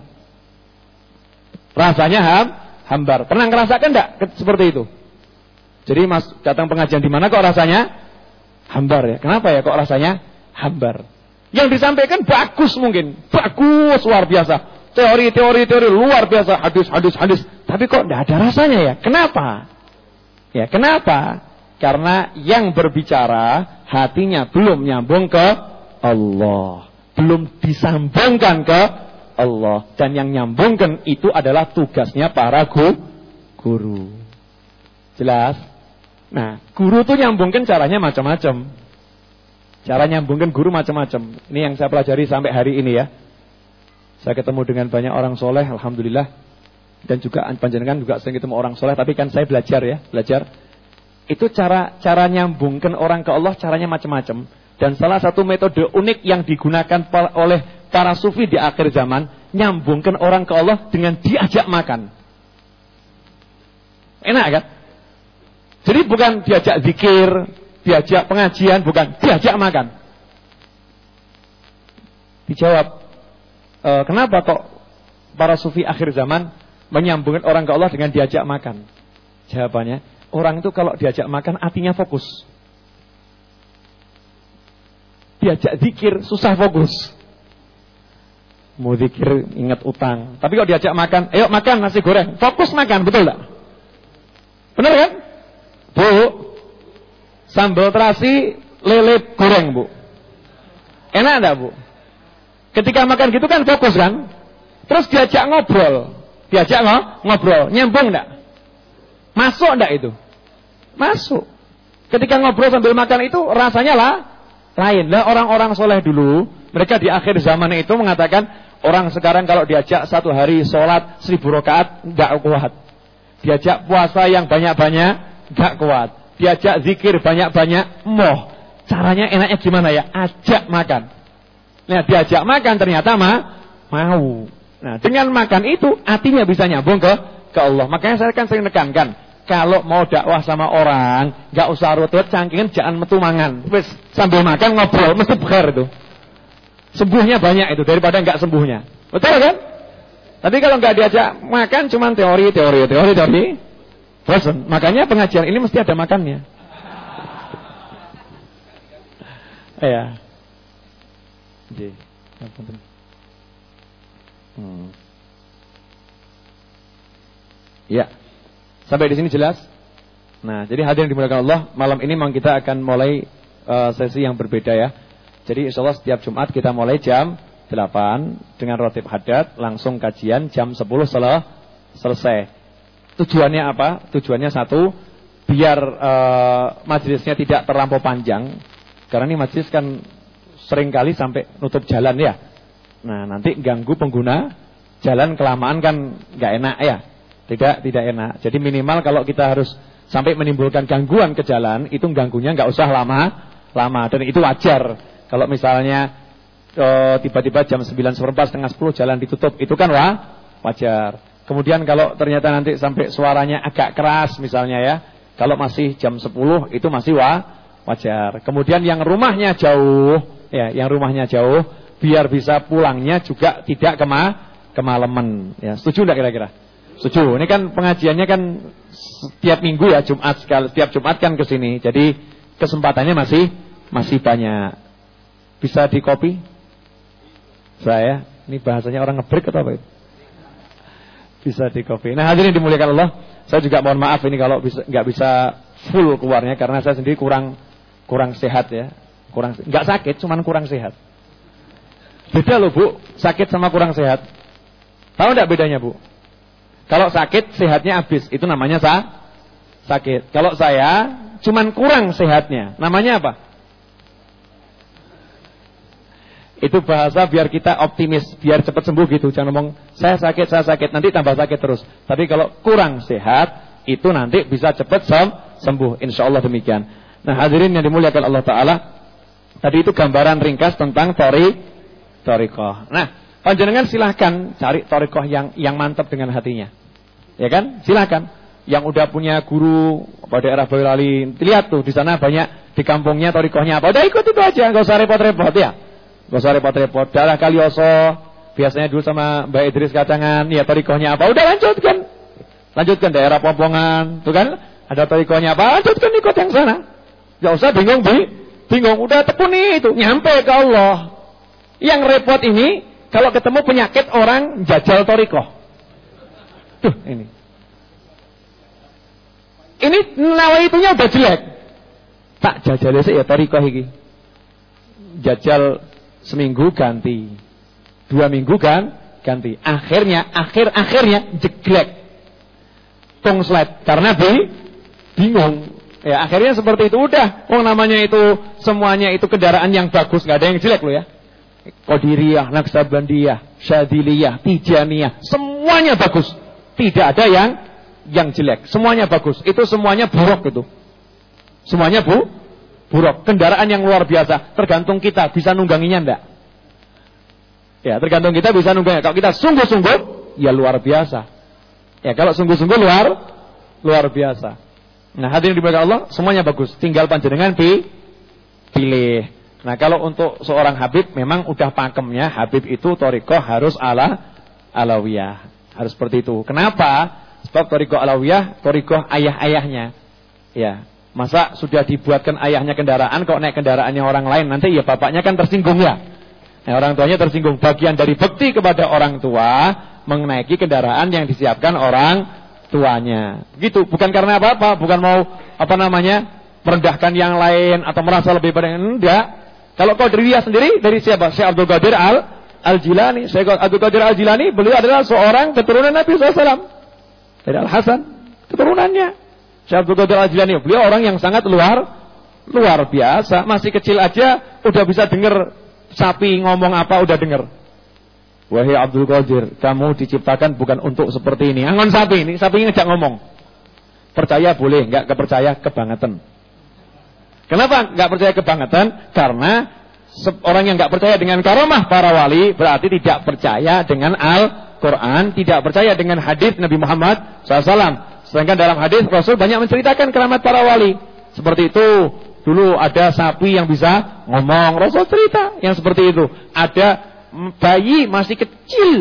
Rasanya ham, hambar. Pernah ngerasakan enggak seperti itu? Jadi Mas datang pengajian di mana kok rasanya hambar ya? Kenapa ya kok rasanya hambar? Yang disampaikan bagus mungkin, bagus luar biasa. Teori, teori, teori luar biasa, hadis, hadis, hadis. Tapi kok enggak ada rasanya ya? Kenapa? Ya, kenapa? Karena yang berbicara hatinya belum nyambung ke Allah. Belum disambungkan ke Allah. Dan yang nyambungkan itu adalah tugasnya para guru. Jelas? Nah, guru itu nyambungkan caranya macam-macam. Cara nyambungkan guru macam-macam. Ini yang saya pelajari sampai hari ini ya. Saya ketemu dengan banyak orang soleh, alhamdulillah. Dan juga panjenengan juga sering ketemu orang soleh. Tapi kan saya belajar ya, belajar. Itu cara cara nyambungkan orang ke Allah caranya macam-macam. Dan salah satu metode unik yang digunakan oleh para sufi di akhir zaman, nyambungkan orang ke Allah dengan diajak makan. Enak kan? Jadi bukan diajak zikir, diajak pengajian, bukan, diajak makan. Dijawab, e, kenapa kok para sufi akhir zaman menyambungkan orang ke Allah dengan diajak makan? Jawabannya, orang itu kalau diajak makan hatinya fokus. Diajak zikir susah fokus. Mau zikir ingat utang. Tapi kalau diajak makan, ayo makan nasi goreng, fokus makan, betul tak? Benar kan? Bu, sambal terasi lele goreng bu. Enak enggak bu? Ketika makan gitu kan fokus kan? Terus diajak ngobrol. Diajak ngobrol, nyambung enggak? Masuk enggak itu? Masuk. Ketika ngobrol sambil makan itu rasanya lah lain. Lah orang-orang soleh dulu, mereka di akhir zaman itu mengatakan orang sekarang kalau diajak satu hari sholat seribu rakaat enggak kuat. Diajak puasa yang banyak-banyak enggak kuat. Diajak zikir banyak-banyak moh. Caranya enaknya gimana ya? Ajak makan. Nah, diajak makan ternyata mah mau. Nah, dengan makan itu hatinya bisa nyambung ke ke Allah. Makanya saya kan sering nekankan, kalau mau dakwah sama orang, enggak usah rutut cangkingan, jangan metu mangan. Wis sambil makan ngobrol mesti bekar itu. Sembuhnya banyak itu daripada enggak sembuhnya. Betul kan? Tapi kalau nggak diajak makan cuma teori, teori, teori, teori, bosan. Makanya pengajian ini mesti ada makannya. Ya. Jadi, hmm. Ya. Sampai di sini jelas? Nah, jadi hadirin dimuliakan Allah, malam ini memang kita akan mulai uh, sesi yang berbeda ya. Jadi insyaallah setiap Jumat kita mulai jam delapan dengan rotib hadat, langsung kajian jam sepuluh sel selesai. Tujuannya apa? Tujuannya satu, biar uh, majelisnya tidak terlampau panjang. Karena ini majelis kan seringkali sampai nutup jalan ya. Nah, nanti ganggu pengguna jalan, kelamaan kan nggak enak ya. Tidak tidak enak. Jadi minimal kalau kita harus sampai menimbulkan gangguan ke jalan, itu ganggunya nggak usah lama-lama, dan itu wajar. Kalau misalnya tiba-tiba jam sembilan seperempat, setengah sepuluh jalan ditutup, itu kan wah, wajar. Kemudian kalau ternyata nanti sampai suaranya agak keras misalnya ya, kalau masih jam sepuluh itu masih wah, wajar. Kemudian yang rumahnya jauh, ya, yang rumahnya jauh, biar bisa pulangnya juga tidak kema kemalaman. Ya, setuju enggak kira-kira? Setuju. Ini kan pengajiannya kan setiap minggu ya, Jumat sekali, setiap Jumat kan ke sini. Jadi kesempatannya masih masih banyak. Bisa di copy? Saya, ini bahasanya orang ngebreak atau apa itu? Bisa di copy. Nah, hadirin dimuliakan Allah, saya juga mohon maaf ini kalau bisa nggak bisa full keluarnya karena saya sendiri kurang kurang sehat ya. Kurang nggak sakit, cuman kurang sehat. Beda loh, Bu, sakit sama kurang sehat. Tahu enggak bedanya, Bu? Kalau sakit sehatnya habis, itu namanya sa sakit. Kalau saya cuman kurang sehatnya, namanya apa? Itu bahasa biar kita optimis, biar cepat sembuh gitu. Jangan ngomong saya sakit, saya sakit, nanti tambah sakit terus. Tapi kalau kurang sehat, itu nanti bisa cepat sembuh. Insya Allah demikian. Nah, hadirin yang dimuliakan Allah Ta'ala, tadi itu gambaran ringkas tentang tori torikoh. Nah, panjenengan silahkan cari torikoh yang yang mantap dengan hatinya, ya kan? Silahkan. Yang udah punya guru pada daerah Boyolali, lihat tuh di sana banyak di kampungnya torikohnya apa. Udah ikut itu aja, nggak usah repot-repot ya. Nggak usah repot-repot. Daerah Kalioso biasanya dulu sama Mbak Idris Kacangan, ya torikohnya apa. Udah lanjutkan, lanjutkan daerah Pompongan, tuh kan? Ada torikohnya apa? Lanjutkan ikut yang sana. Nggak usah bingung, bi, bingung. Udah tekuni itu, nyampe ke Allah. Yang repot ini kalau ketemu penyakit orang jajal torikoh. Tuh ini. Ini nawaitunya udah jelek. Tak jajal sih ya torikoh ini. Jajal seminggu ganti. Dua minggu kan ganti. Akhirnya, akhir-akhirnya jeglek. Konslet. Karena bi, bingung. Ya akhirnya seperti itu. Udah. Oh namanya itu semuanya itu kendaraan yang bagus. Gak ada yang jelek loh ya. Qadiriyah, Naksabandiyah, Syadiliyah, Tijaniyah, semuanya bagus. Tidak ada yang yang jelek. Semuanya bagus. Itu semuanya buruk itu. Semuanya bu, buruk. Kendaraan yang luar biasa. Tergantung kita bisa nungganginya enggak. Ya, tergantung kita bisa nungganginya. Kalau kita sungguh-sungguh, ya luar biasa. Ya, kalau sungguh-sungguh luar luar biasa. Nah, hadirin dimuliakan Allah, semuanya bagus. Tinggal panjenengan pi, pilih. Nah, kalau untuk seorang Habib memang udah pakemnya, Habib itu torikoh harus ala alawiyah. Harus seperti itu. Kenapa? Sebab torikoh alawiyah, torikoh ayah-ayahnya. Ya, masa sudah dibuatkan ayahnya kendaraan, kok naik kendaraannya orang lain, nanti ya bapaknya kan tersinggung ya. Nah, orang tuanya tersinggung. Bagian dari bekti kepada orang tua, menaiki kendaraan yang disiapkan orang tuanya. Gitu, bukan karena apa-apa, bukan mau apa namanya merendahkan yang lain atau merasa lebih pada yang enggak. Kalau Qadiriyah sendiri dari siapa? Syekh Abdul Qadir Al Al-Jilani. Syekh Abdul Qadir Al-Jilani, beliau adalah seorang keturunan Nabi shallallahu alaihi wasallam. Dari Al-Hasan, keturunannya. Syekh Abdul Qadir Al-Jilani, beliau orang yang sangat luar luar biasa. Masih kecil aja udah bisa dengar sapi ngomong apa, udah dengar. Wahai Abdul Qadir, kamu diciptakan bukan untuk seperti ini. Angon sapi ini, sapi ngejak ngomong. Percaya boleh, enggak kepercaya kebangetan. Kenapa nggak percaya kebangetan? Karena orang yang nggak percaya dengan karamah para wali berarti tidak percaya dengan Al-Quran, tidak percaya dengan hadis Nabi Muhammad shallallahu alaihi wasallam. Sedangkan dalam hadis Rasul banyak menceritakan keramat para wali. Seperti itu. Dulu ada sapi yang bisa ngomong, Rasul cerita yang seperti itu. Ada bayi masih kecil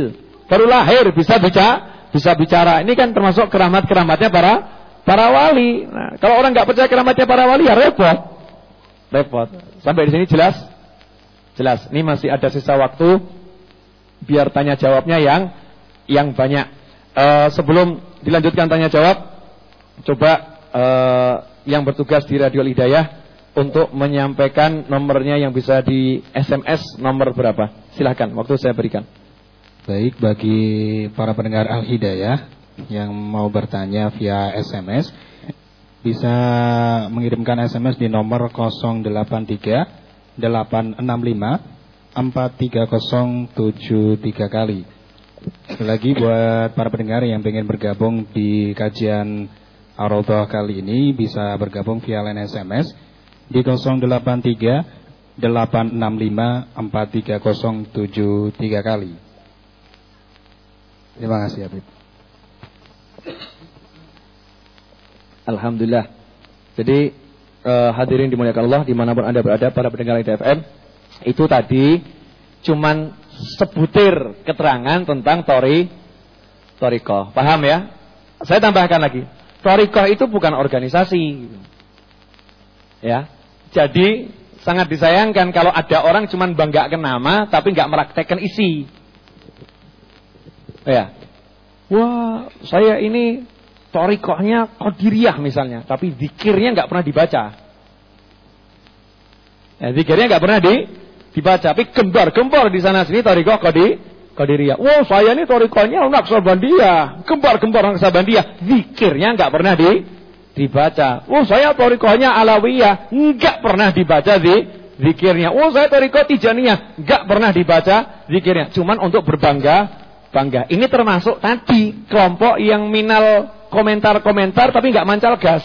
baru lahir bisa bicara, bisa bicara. Ini kan termasuk keramat-keramatnya para para wali. Nah, kalau orang nggak percaya keramatnya para wali ya repot. Repot. Sampai di sini jelas? Jelas. Ini masih ada sisa waktu biar tanya jawabnya yang yang banyak. Uh, sebelum dilanjutkan tanya jawab, coba uh, yang bertugas di Radio Hidayah untuk menyampaikan nomornya yang bisa di S M S nomor berapa? Silahkan, waktu saya berikan. Baik, bagi para pendengar Al Hidayah yang mau bertanya via S M S, bisa mengirimkan S M S di nomor nol delapan tiga delapan enam lima empat tiga nol tujuh tiga kali. Sekali lagi buat para pendengar yang ingin bergabung di kajian Ar-Raudhah kali ini, bisa bergabung via line S M S di nol delapan tiga delapan enam lima empat tiga nol tujuh tiga kali. Terima kasih Habib. Alhamdulillah. Jadi eh, hadirin dimuliakan Allah dimanapun Anda berada, para pendengar Hidayah F M, itu tadi cuman sebutir keterangan tentang tori torikoh. Paham ya? Saya tambahkan lagi. Torikoh itu bukan organisasi. Ya. Jadi sangat disayangkan kalau ada orang cuman banggakan nama tapi nggak meraktekkan isi. Ya. Wah, saya ini torikohnya Qadiriyah misalnya, tapi zikirnya nggak pernah dibaca. Ya, zikirnya nggak pernah di dibaca, tapi gembar-gembar di sana sini torikoh Qadir Qadiriyah. Wah, saya ini torikohnya Naqsabandiyah, gembar-gembar Naqsabandiyah, zikirnya nggak pernah di dibaca. Oh, saya torikohnya Alawiyah, nggak pernah dibaca di zikirnya. Oh, saya torikoh Tijaniyah, nggak pernah dibaca zikirnya. Cuman untuk berbangga bangga. Ini termasuk tadi kelompok yang minal komentar-komentar tapi nggak mancal gas.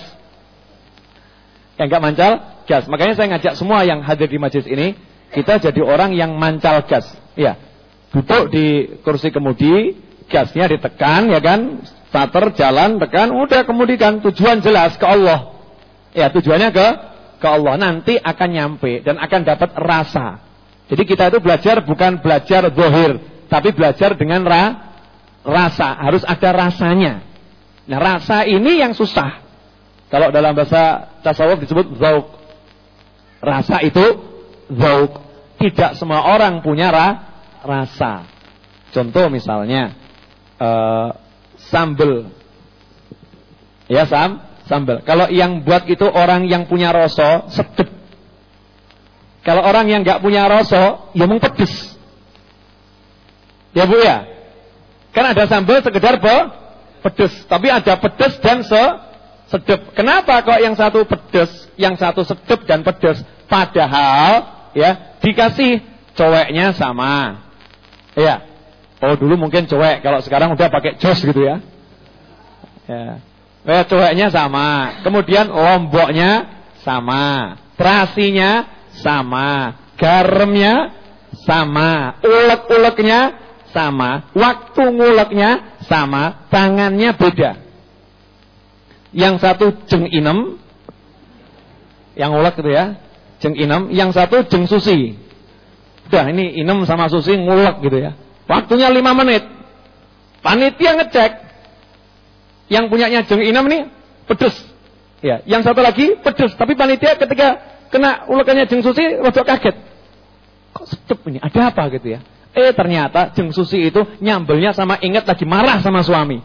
Yang nggak mancal gas. Makanya saya ngajak semua yang hadir di majelis ini, kita jadi orang yang mancal gas. Ya, duduk di kursi kemudi, gasnya ditekan, ya kan? Starter jalan, tekan, udah kemudikan. Tujuan jelas ke Allah. Ya, tujuannya ke ke Allah. Nanti akan nyampe dan akan dapat rasa. Jadi kita itu belajar bukan belajar zahir, tapi belajar dengan ra, rasa. Harus ada rasanya. Nah, rasa ini yang susah. Kalau dalam bahasa tasawuf disebut zauq. Rasa itu zauq. Tidak semua orang punya ra, rasa. Contoh misalnya uh, sambel. Ya, sam, sambel. Kalau yang buat itu orang yang punya rasa, sedep. Kalau orang yang nggak punya rasa, ya mung pedes. Ya Bu ya. Kan ada sambal sekedar pe, pedes, tapi ada pedes dan se, sedep. Kenapa kok yang satu pedes, yang satu sedep dan pedes? Padahal ya dikasih coweknya sama. Ya. Oh, dulu mungkin cowek, kalau sekarang udah pakai jos gitu ya. Ya. Ya, coweknya sama. Kemudian lomboknya sama. Terasinya sama. Garamnya sama. Ulek-uleknya sama, waktu nguleknya sama, tangannya beda. Yang satu jeng inem, yang ngulek gitu ya, jeng inem, yang satu jeng susi. Udah ini inem sama susi ngulek gitu ya. Waktunya lima menit. Panitia ngecek, yang punyanya jeng inem nih pedes. Ya, yang satu lagi pedes, tapi panitia ketika kena ulekannya jeng susi rada kaget. Kok sedep ini? Ada apa gitu ya? Eh ternyata jeng susi itu nyambelnya sama ingat lagi marah sama suami.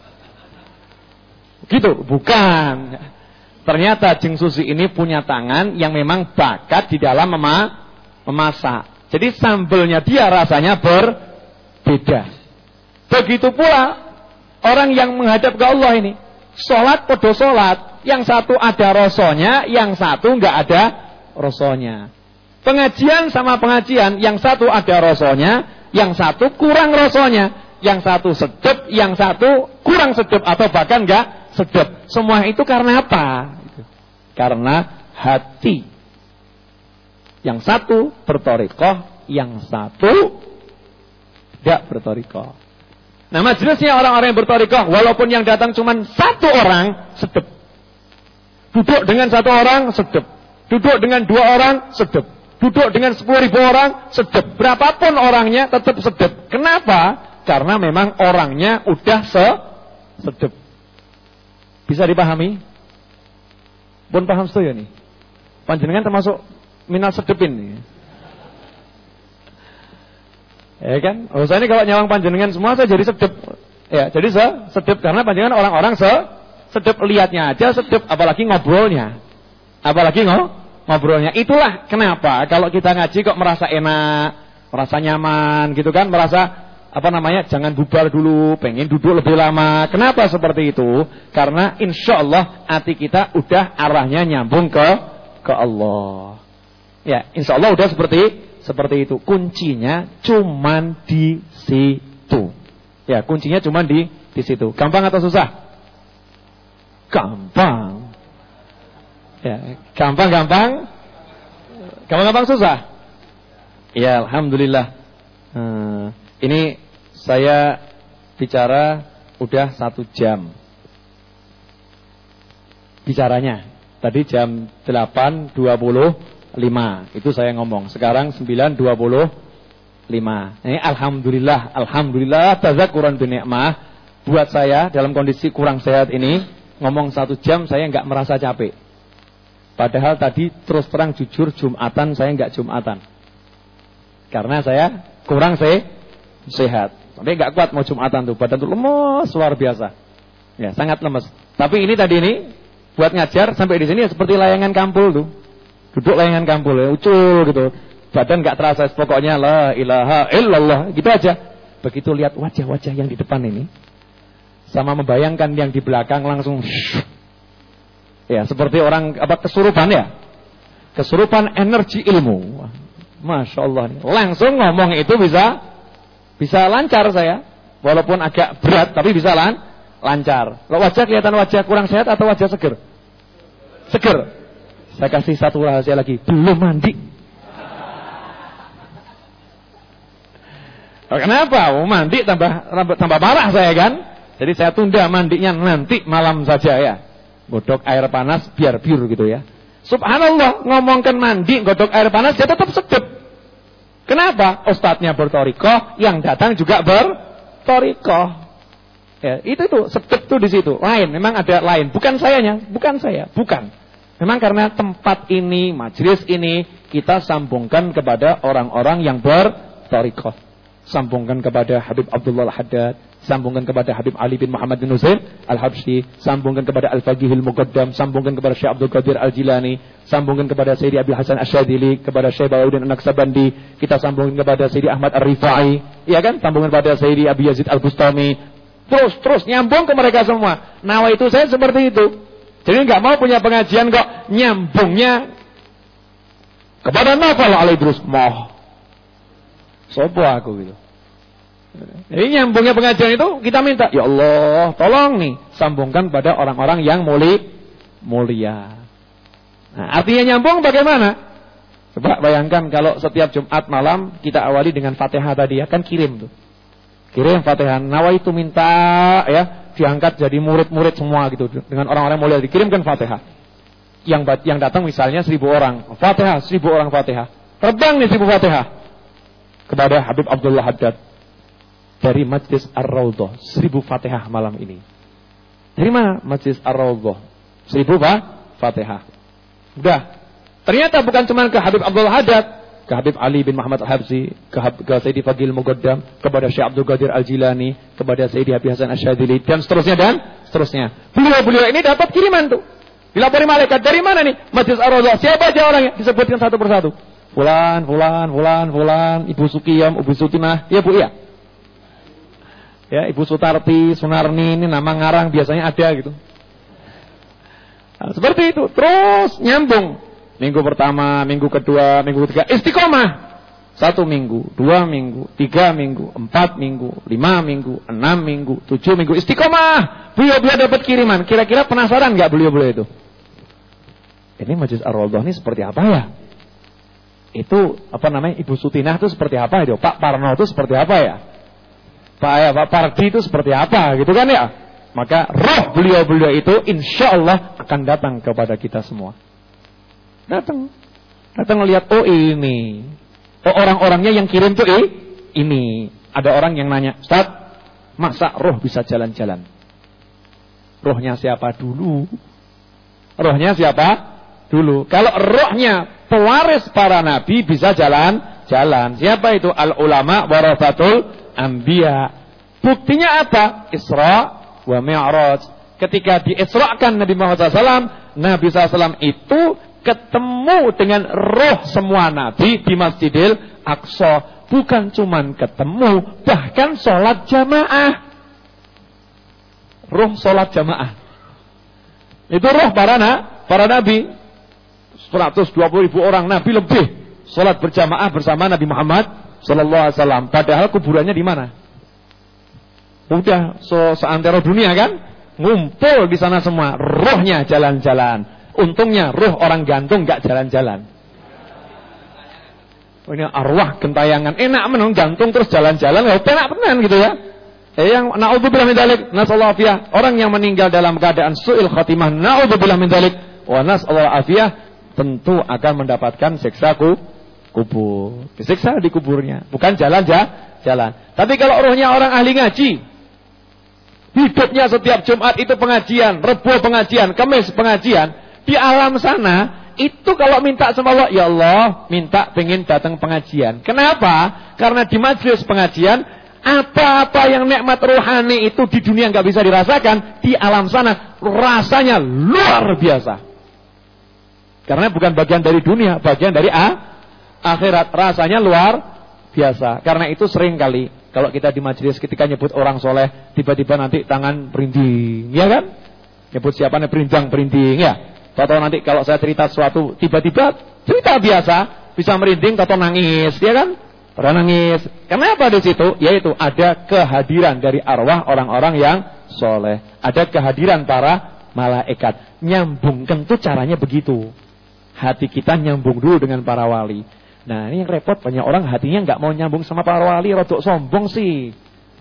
Gitu, bukan. Ternyata jeng susi ini punya tangan yang memang bakat di dalam mema memasak. Jadi sambelnya dia rasanya berbeda. Begitu pula orang yang menghadap ke Allah ini. Sholat podo sholat. Yang satu ada rasanya, yang satu nggak ada rasanya. Pengajian sama pengajian, yang satu ada rasanya, yang satu kurang rasanya, yang satu sedep, yang satu kurang sedep atau bahkan enggak sedep. Semua itu karena apa? Karena hati. Yang satu bertorikoh, yang satu tidak bertorikoh. Nah, majelisnya orang-orang yang bertorikoh, walaupun yang datang cuma satu orang, sedep. Duduk dengan satu orang, sedep. Duduk dengan dua orang, sedep. Duduk dengan sepuluh ribu orang, sedep. Berapapun orangnya tetap sedep. Kenapa? karena memang orangnya udah se sedep. Bisa dipahami? Pun paham setuju nih. Panjenengan termasuk minal sedepin nih. Ya kan? Oh, saya ini kalau nyawang panjenengan semua saya jadi sedep. Ya, jadi se sedep karena panjenengan orang-orang se sedep, lihatnya aja sedep, apalagi ngobrolnya. Apalagi ngo ngobrolnya. Itulah kenapa kalau kita ngaji kok merasa enak, merasa nyaman gitu kan, merasa apa namanya, jangan bubar dulu, pengen duduk lebih lama. Kenapa seperti itu? Karena insya Allah hati kita udah arahnya nyambung ke ke Allah. Ya, insya Allah udah seperti seperti itu. Kuncinya cuman di situ. Ya, kuncinya cuman di di situ. Gampang atau susah? Gampang. Ya, gampang-gampang. Gampang-gampang susah. Ya, alhamdulillah. Hmm, ini saya bicara udah satu jam. Bicaranya tadi jam delapan dua puluh lima itu saya ngomong. Sekarang sembilan dua puluh lima. Ini alhamdulillah, alhamdulillah tazakkuran bi ni'mah. Buat saya dalam kondisi kurang sehat ini ngomong satu jam saya nggak merasa capek. Padahal tadi terus terang jujur Jumatan saya nggak Jumatan. Karena saya kurang se sehat. Sampai nggak kuat mau Jumatan tuh, badan tuh lemes luar biasa. Ya, sangat lemes. Tapi ini tadi ini buat ngajar sampai di sini ya seperti layangan kampul tuh. Duduk layangan kampul ya, ucul gitu. Badan nggak terasa, pokoknya la ilaha illallah gitu aja. Begitu lihat wajah-wajah yang di depan ini sama membayangkan yang di belakang langsung ya seperti orang apa kesurupan ya. Kesurupan energi ilmu. Masya Allah nih. Langsung ngomong itu bisa bisa lancar saya. Walaupun agak berat tapi bisa lan, lancar. Kalau wajah kelihatan wajah kurang sehat atau wajah seger? Seger. Saya kasih satu rahasia lagi. Belum mandi. Oh, kenapa? Oh, mandi tambah tambah marah saya kan. Jadi saya tunda mandinya nanti malam saja ya. Godok air panas biar biur gitu ya. Subhanallah, ngomongkan mandi, godok air panas, dia tetap sedep. Kenapa? Ustadznya bertorikoh, yang datang juga bertorikoh. Ya, itu tuh, sedep tuh di situ. Lain, memang ada lain. Bukan sayanya, bukan saya, bukan. Memang karena tempat ini, majelis ini, kita sambungkan kepada orang-orang yang bertorikoh. Sambungkan kepada Habib Abdullah Al-Haddad, sambungkan kepada Habib Ali bin Muhammad bin Husain Al-Habsyi, sambungkan kepada Al-Faqihil Muqaddam, sambungkan kepada Syekh Abdul Qadir Al-Jilani, sambungkan kepada Sayyidi Abdul Hasan Asy-Syadzili, kepada Syekh Bahaudin An-Naqsabandi, kita sambungkan kepada Sayyidi Ahmad Ar-Rifai, iya kan? Sambungkan kepada Sayyidi Abi Yazid Al-Bustami. Terus terus nyambung ke mereka semua. Nawa itu saya seperti itu. Jadi enggak mau punya pengajian kok nyambungnya kepada Nawfal Al-Idrus Moh. Sopo aku gitu. Jadi nyambungnya pengajian itu kita minta, ya Allah, tolong nih sambungkan pada orang-orang yang muli, mulia. Nah, artinya nyambung bagaimana? Coba bayangkan kalau setiap Jumat malam kita awali dengan Fatihah tadi ya, kan kirim tuh. Kirim Fatihah. Nawaitu minta ya diangkat jadi murid-murid semua gitu dengan orang-orang mulia, dikirimkan Fatihah. Yang yang datang misalnya seribu orang, Fatihah seribu orang Fatihah. Terbang nih seribu Fatihah kepada Habib Abdullah Haddad dari Majlis Ar-Raudhah, seribu Fatihah malam ini. Dari mana Majlis Ar-Raudhah? Seribu apa? Fatihah. Udah. Ternyata bukan cuma ke Habib Abdullah Haddad, ke Habib Ali bin Muhammad Al-Habsyi, ke, ke Sayyidi Faqihil Muqaddam, kepada Syekh Abdul Qadir Al-Jilani, kepada Sayyidi Abi Hasan Asy-Syadzili, dan seterusnya dan seterusnya. Beliau-beliau ini dapat kiriman tuh. Dilapori malaikat, dari mana nih? Majlis Ar-Raudhah. Siapa aja orangnya? Disebutkan satu persatu. Fulan, fulan, fulan, fulan, Ibu Sukiyam, Ibu Sutimah, ya Bu, iya. Ya, Ibu Sutarti, Sunarni, ini nama ngarang biasanya ada gitu. Nah, seperti itu, terus nyambung. Minggu pertama, minggu kedua, minggu ketiga, istiqomah. Satu minggu, dua minggu, tiga minggu, empat minggu, lima minggu, enam minggu, tujuh minggu, istiqomah. Beliau-beliau dapat kiriman. Kira-kira penasaran nggak beliau-beliau itu? Ini Majlis Ar-Raudhah ini seperti apa ya? Itu apa namanya, Ibu Sutinah itu seperti apa itu? Pak Parno itu seperti apa ya? Pak ya, Pak Pardi itu seperti apa gitu kan ya? Maka roh beliau-beliau itu insya Allah akan datang kepada kita semua. Datang, datang melihat, oh ini, oh orang-orangnya yang kirim tuh eh, ini. Ada orang yang nanya, Ustaz, Masa roh bisa jalan-jalan? Rohnya siapa dulu? Rohnya siapa dulu? Kalau rohnya pewaris para nabi bisa jalan-jalan. Siapa itu? Al-ulama warasatul anbiya. Buktinya apa? Isra wa Mi'raj. Ketika diisrakan Nabi Muhammad shallallahu alaihi wasallam, Nabi shallallahu alaihi wasallam itu ketemu dengan roh semua nabi di Masjidil Aqsa. Bukan cuman ketemu, bahkan sholat jamaah. Roh sholat jamaah. Itu roh para, na, para nabi. seratus dua puluh ribu orang nabi lebih sholat berjamaah bersama Nabi Muhammad sallallahu alaihi wasallam. Padahal kuburannya di mana? Udah so, seantero dunia kan? Ngumpul di sana semua. Rohnya jalan-jalan. Untungnya roh orang gantung gak jalan-jalan. Ini arwah gentayangan. Enak menung gantung terus jalan-jalan. Ya enak benar gitu ya. Eh, yang na'udzubillah min dzalik, nasallahu afiyah. Orang yang meninggal dalam keadaan su'il khatimah, na'udzubillah min dzalik, wa nasallahu afiyah, tentu akan mendapatkan siksa kubur. Disiksa di kuburnya, bukan jalan-jalan. Tapi kalau rohnya orang ahli ngaji, hidupnya setiap Jumat itu pengajian, Rebo pengajian, Kamis pengajian, di alam sana itu kalau minta sama Allah, ya Allah, minta pengen datang pengajian. Kenapa? Karena di majelis pengajian, apa-apa yang nikmat rohani itu di dunia nggak bisa dirasakan, di alam sana rasanya luar biasa. Karena bukan bagian dari dunia, bagian dari a, akhirat, rasanya luar biasa. Karena itu sering kali kalau kita di majelis ketika nyebut orang soleh, tiba-tiba nanti tangan berinding, ya kan? Nyebut siapa nih berindang berinding, ya. Atau nanti kalau saya cerita sesuatu, tiba-tiba cerita biasa bisa merinding atau nangis, ya kan? Pada nangis. Kenapa di situ? Yaitu ada kehadiran dari arwah orang-orang yang soleh, ada kehadiran para malaikat. Nyambungkan tuh caranya begitu. Hati kita nyambung dulu dengan para wali. Nah ini yang repot, banyak orang hatinya nggak mau nyambung sama para wali, rodok sombong sih.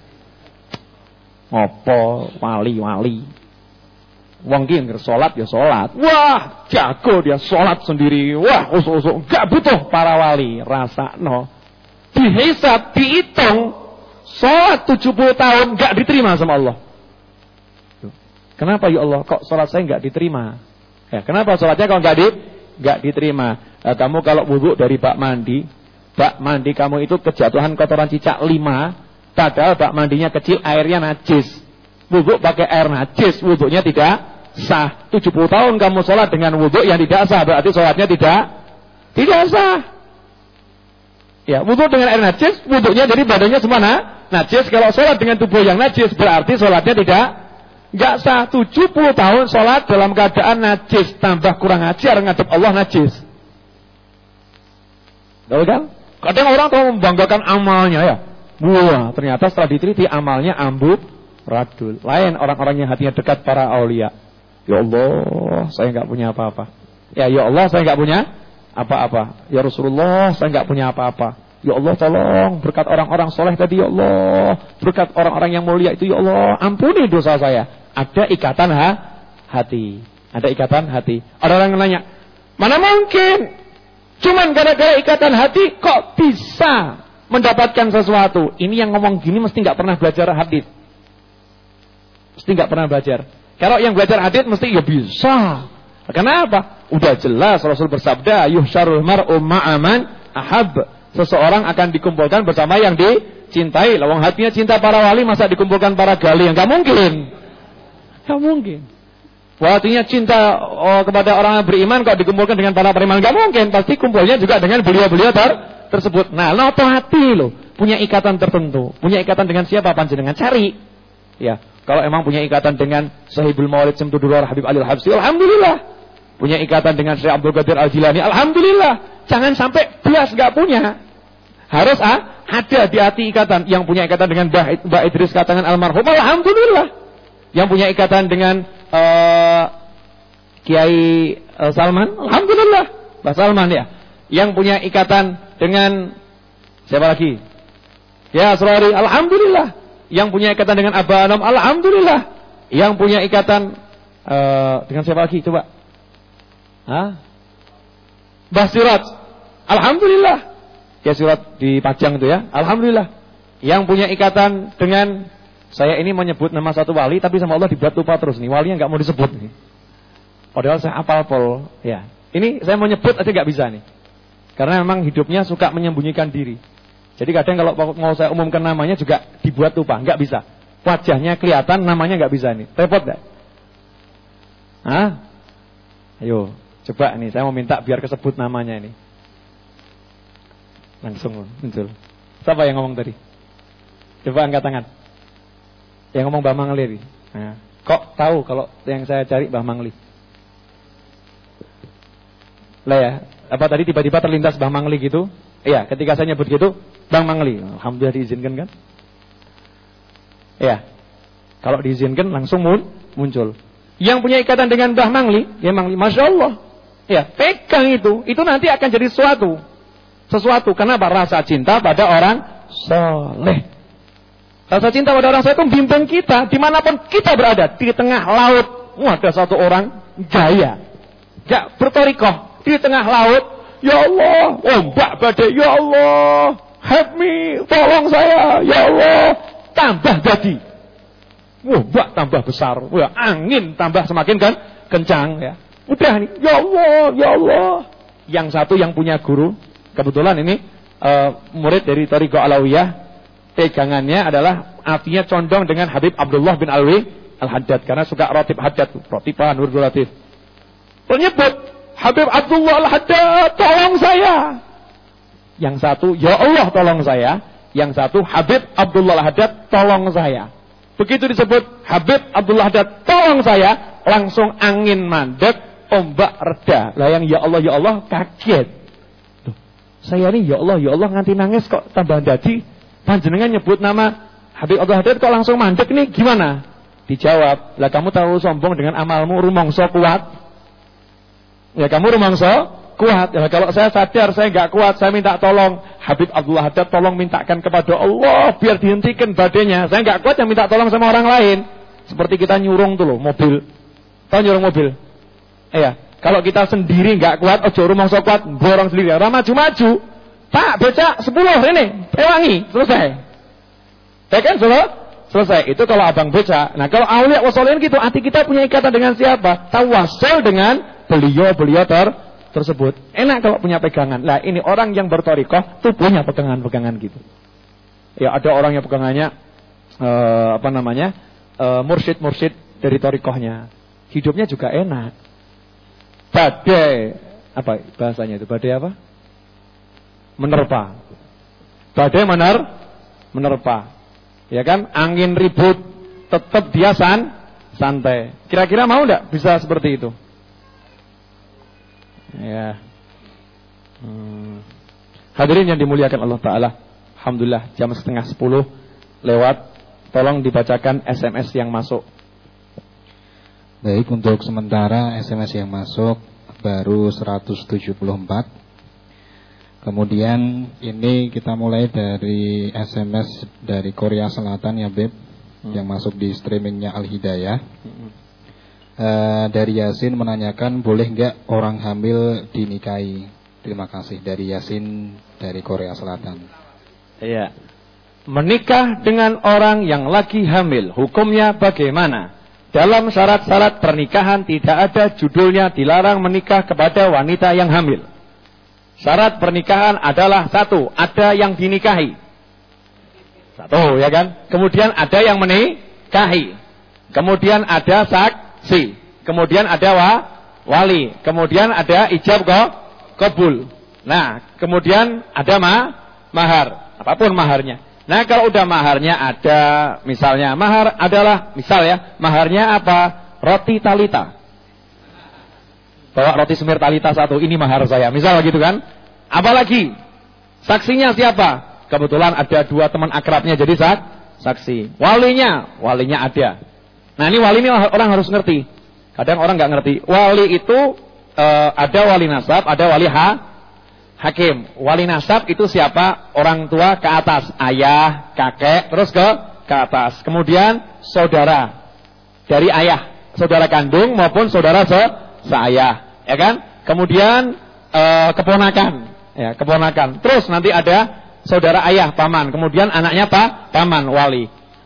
Ngopo wali-wali. Wong ki ngger salat ya salat. Wah, jago dia salat sendiri. Wah, usuk-usuk enggak butuh para wali, rasakno. Dihisab, dihitung, salat tujuh puluh tahun enggak diterima sama Allah. Kenapa ya Allah kok salat saya enggak diterima? Ya, kenapa salatnya kok enggak di enggak diterima? Nah, kamu kalau wudu dari bak mandi, bak mandi kamu itu kejatuhan kotoran cicak lima, padahal bak mandinya kecil, airnya najis. Wudhu pakai air najis, wudhunya tidak sah. tujuh puluh tahun kamu sholat dengan wudhu yang tidak sah, berarti sholatnya tidak tidak sah. Ya, wudhu dengan air najis, wudhunya jadi badannya semua najis. Kalau sholat dengan tubuh yang najis, berarti sholatnya tidak nggak sah. tujuh puluh tahun sholat dalam keadaan najis, tambah kurang ajar ngadep Allah najis. Tahu kan? Kadang orang tuh membanggakan amalnya ya. Wah, ternyata setelah diteliti amalnya ambuh radul. Lain orang-orang yang hatinya dekat para aulia. Ya Allah, saya enggak punya apa-apa. Ya ya Allah, saya enggak punya apa-apa. Ya Rasulullah, saya enggak punya apa-apa. Ya Allah, tolong berkat orang-orang soleh tadi ya Allah, berkat orang-orang yang mulia itu ya Allah, ampuni dosa saya. Ada ikatan ha? hati. Ada ikatan hati. Ada orang yang nanya, "Mana mungkin? Cuman gara-gara ikatan hati kok bisa mendapatkan sesuatu?" Ini yang ngomong gini mesti enggak pernah belajar hadis. Mesti nggak pernah belajar. Kalau yang belajar hadits mesti ya bisa. Kenapa? Udah jelas Rasul bersabda, yuhsyarul mar'u ma'aman ahab. Seseorang akan dikumpulkan bersama yang dicintai. Lawang hatinya cinta para wali, masa dikumpulkan para gali? Yang nggak mungkin. Nggak mungkin. Hatinya cinta oh, kepada orang yang beriman kok dikumpulkan dengan para beriman? Nggak mungkin. Pasti kumpulnya juga dengan beliau-beliau ter tersebut. Nah, noto hati loh, punya ikatan tertentu. Punya ikatan dengan siapa? Panjenengan cari. Ya. Kalau emang punya ikatan dengan Sahibul Maulid Syamsuddaulah Habib Ali Al-Habsyi, alhamdulillah. Punya ikatan dengan Syekh Abdul Qadir Al-Jilani, alhamdulillah. Jangan sampai belas enggak punya. Harus ah, ada di hati ikatan. Yang punya ikatan dengan Mbah Idris Katangan almarhum, alhamdulillah. Yang punya ikatan dengan uh, Kiai uh, Salman, alhamdulillah. Mbah Salman ya. Yang punya ikatan dengan siapa lagi? Ya Asrari, alhamdulillah. Yang punya ikatan dengan Abah Anom, alhamdulillah. Yang punya ikatan uh, dengan siapa lagi? Coba. Hah? Mbah Sirat, alhamdulillah. Ya Sirat di Pajang itu ya, alhamdulillah. Yang punya ikatan dengan Saya ini menyebut nama satu wali, tapi sama Allah dibuat lupa terus nih. Walinya nggak mau disebut nih. Padahal saya hafal pol. Ya, ini saya mau nyebut aja nggak bisa nih. Karena memang hidupnya suka menyembunyikan diri. Jadi kadang kalau mau saya umumkan namanya juga dibuat lupa, nggak bisa. Wajahnya kelihatan, namanya nggak bisa nih. Repot nggak? Hah? Ayo, coba nih. Saya mau minta biar kesebut namanya ini. Langsung muncul. Siapa yang ngomong tadi? Coba angkat tangan. Yang ngomong Mbah Mangli. Nah, kok tahu kalau yang saya cari Mbah Mangli? Lah ya, apa tadi tiba-tiba terlintas Mbah Mangli gitu? Iya, ketika saya nyebut gitu, Bang Mangli. Alhamdulillah diizinkan kan? Iya. Kalau diizinkan langsung muncul. Yang punya ikatan dengan Mbah Mangli, ya Mangli, Masya Allah. Ya, pegang itu. Itu nanti akan jadi sesuatu. Sesuatu. Kenapa? Rasa cinta pada orang soleh. Rasa cinta pada orang soleh itu bimbing kita. Dimanapun kita berada. Di tengah laut. Wah, ada satu orang jaya. Gak bertorikoh. Di tengah laut. Ya Allah. Ombak badai. Ya Allah. Help me. Tolong saya. Ya Allah. Tambah jadi. Ombak tambah besar. Wah, angin tambah semakin kan kencang. Ya. Udah nih. Ya Allah. Ya Allah. Yang satu yang punya guru. Kebetulan ini uh, murid dari Thariqah Alawiyah. Pegangannya adalah artinya condong dengan Habib Abdullah bin Alwi Al-Haddad. Karena suka rotib Haddad. Rotibah Nurul Latif. Menyebut Habib Abdullah Al-Haddad, tolong saya. Yang satu, ya Allah tolong saya. Yang satu, Habib Abdullah Al-Haddad, tolong saya. Begitu disebut Habib Abdullah Al-Haddad, tolong saya. Langsung angin mandek, ombak reda. Lah yang ya Allah, ya Allah, kaget. Tuh, saya ini ya Allah, ya Allah, nganti nangis kok tambah dadi. Panjenengan nyebut nama Habib Abdullah Al-Haddad kok langsung mandek nih, gimana? Dijawab, lah kamu terlalu sombong dengan amalmu, rumongso kuat. Ya kamu rumongso kuat. Ya, kalau saya sadar saya nggak kuat, saya minta tolong Habib Abdullah Haddad, tolong mintakan kepada Allah biar dihentikan badainya. Saya nggak kuat yang minta tolong sama orang lain. Seperti kita nyurung tuh loh mobil. Tahu nyurung mobil? Iya. Kalau kita sendiri nggak kuat, ojo rumongso kuat, borong sendiri. Orang maju-maju. Pak, becak sepuluh ini, pewangi, selesai. Ya kan, selesai? Selesai. Itu kalau abang becak. Nah, kalau aulia wasolin gitu, hati kita punya ikatan dengan siapa? Tawassul dengan beliau-beliau ter tersebut. Enak kalau punya pegangan. Lah, ini orang yang bertorikoh tuh punya pegangan-pegangan gitu. Ya, ada orang yang pegangannya uh, apa namanya? Uh, mursyid-mursyid dari torikohnya. Hidupnya juga enak. Badai, apa bahasanya itu? Badai apa? Menerpa. Badai mener, menerpa. Ya kan? Angin ribut, tetap dia san, santai. Kira-kira mau enggak bisa seperti itu? Ya. Hmm. Hadirin yang dimuliakan Allah Ta'ala. Alhamdulillah jam setengah sepuluh lewat. Tolong dibacakan S M S yang masuk. Baik, untuk sementara S M S yang masuk baru seratus tujuh puluh empat. Kemudian ini kita mulai dari S M S dari Korea Selatan ya Beb, hmm. yang masuk di streamingnya Al-Hidayah. hmm. uh, Dari Yasin menanyakan boleh nggak orang hamil dinikahi. Terima kasih dari Yasin dari Korea Selatan. Iya. Menikah dengan orang yang lagi hamil, hukumnya bagaimana? Dalam syarat-syarat pernikahan tidak ada judulnya dilarang menikah kepada wanita yang hamil. Syarat pernikahan adalah satu, ada yang dinikahi. Satu, ya kan? Kemudian ada yang menikahi. Kemudian ada saksi. Kemudian ada wa, wali. Kemudian ada ijab ko, kabul. Nah, kemudian ada ma, mahar. Apapun maharnya. Nah, kalau udah maharnya ada, misalnya mahar adalah, misal ya, maharnya apa? Roti talita. Bawa roti semir talita satu, ini mahar saya. Misal gitu kan. Apalagi saksinya siapa? Kebetulan ada dua teman akrabnya jadi sak, saksi. Walinya, walinya ada. Nah, ini wali ini orang harus ngerti. Kadang orang nggak ngerti. Wali itu uh, ada wali nasab, ada wali ha, hakim. Wali nasab itu siapa? Orang tua ke atas, ayah, kakek, terus ke ke atas. Kemudian saudara dari ayah, saudara kandung maupun saudara se seayah. Ya kan? Kemudian e, keponakan, ya, keponakan. Terus nanti ada saudara ayah, paman. Kemudian anaknya pa, paman, wali.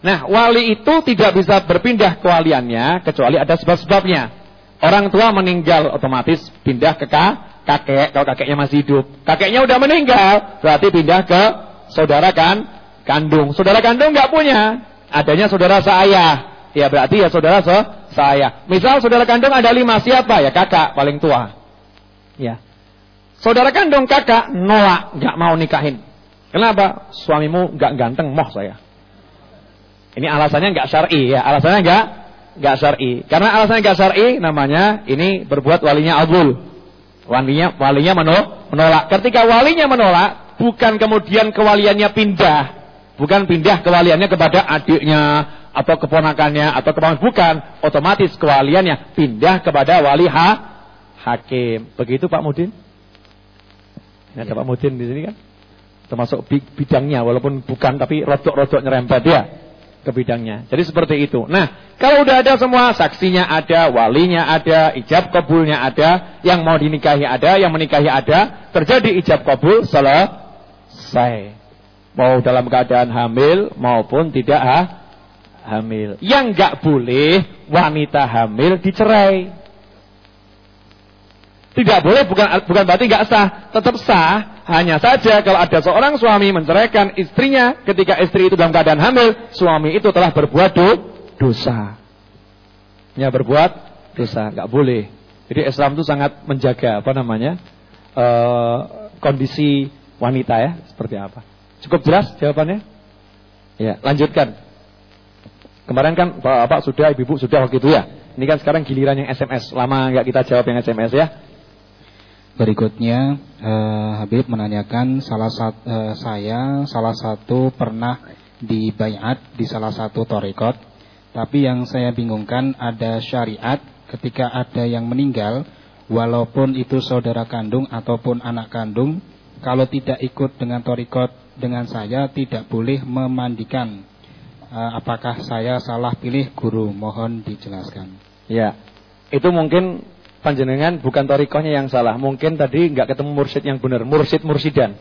Nah, wali itu tidak bisa berpindah kewaliannya kecuali ada sebab-sebabnya. Orang tua meninggal otomatis pindah ke kakek kalau kakeknya masih hidup. Kakeknya udah meninggal berarti pindah ke saudara kan kandung. Saudara kandung nggak punya, adanya saudara seayah. Ya berarti ya saudara se seayah. Misal saudara kandung ada lima, siapa? Ya kakak paling tua. Ya. Saudara kandung kakak nolak, nggak mau nikahin. Kenapa? Suamimu nggak ganteng, moh saya. Ini alasannya nggak syar'i ya, alasannya nggak nggak syar'i. Karena alasannya nggak syar'i, namanya ini berbuat walinya adul. Walinya walinya menolak. Ketika walinya menolak, bukan kemudian kewaliannya pindah, bukan pindah kewaliannya kepada adiknya atau keponakannya atau keponakan, bukan, otomatis kewaliannya pindah kepada wali ha, hakim. Begitu Pak Mudin? Ini ada Pak Mudin di sini kan? Termasuk bidangnya, walaupun bukan tapi rodok-rodok nyerempet ya ke bidangnya. Jadi seperti itu. Nah, kalau udah ada semua, saksinya ada, walinya ada, ijab kabulnya ada, yang mau dinikahi ada, yang menikahi ada, terjadi ijab kabul selesai. Mau dalam keadaan hamil maupun tidak ha, hamil. Yang enggak boleh wanita hamil dicerai. Tidak boleh, bukan bukan berarti enggak sah, tetap sah. Hanya saja kalau ada seorang suami menceraikan istrinya ketika istri itu dalam keadaan hamil, suami itu telah berbuat do, dosa. Ya berbuat dosa, enggak boleh. Jadi Islam itu sangat menjaga apa namanya? E, kondisi wanita ya, seperti apa. Cukup jelas jawabannya? Ya, lanjutkan. Kemarin kan Bapak sudah, Ibu sudah waktu itu ya. Ini kan sekarang giliran yang S M S. Lama enggak kita jawab yang S M S ya. Berikutnya eh, Habib menanyakan salah satu eh, saya salah satu pernah dibaiat di salah satu thariqat, tapi yang saya bingungkan ada syariat ketika ada yang meninggal, walaupun itu saudara kandung ataupun anak kandung, kalau tidak ikut dengan thariqat dengan saya tidak boleh memandikan. Eh, apakah saya salah pilih guru? Mohon dijelaskan. Ya, itu mungkin panjenengan bukan thariqahnya yang salah. Mungkin tadi nggak ketemu mursyid yang benar, mursyid mursidan.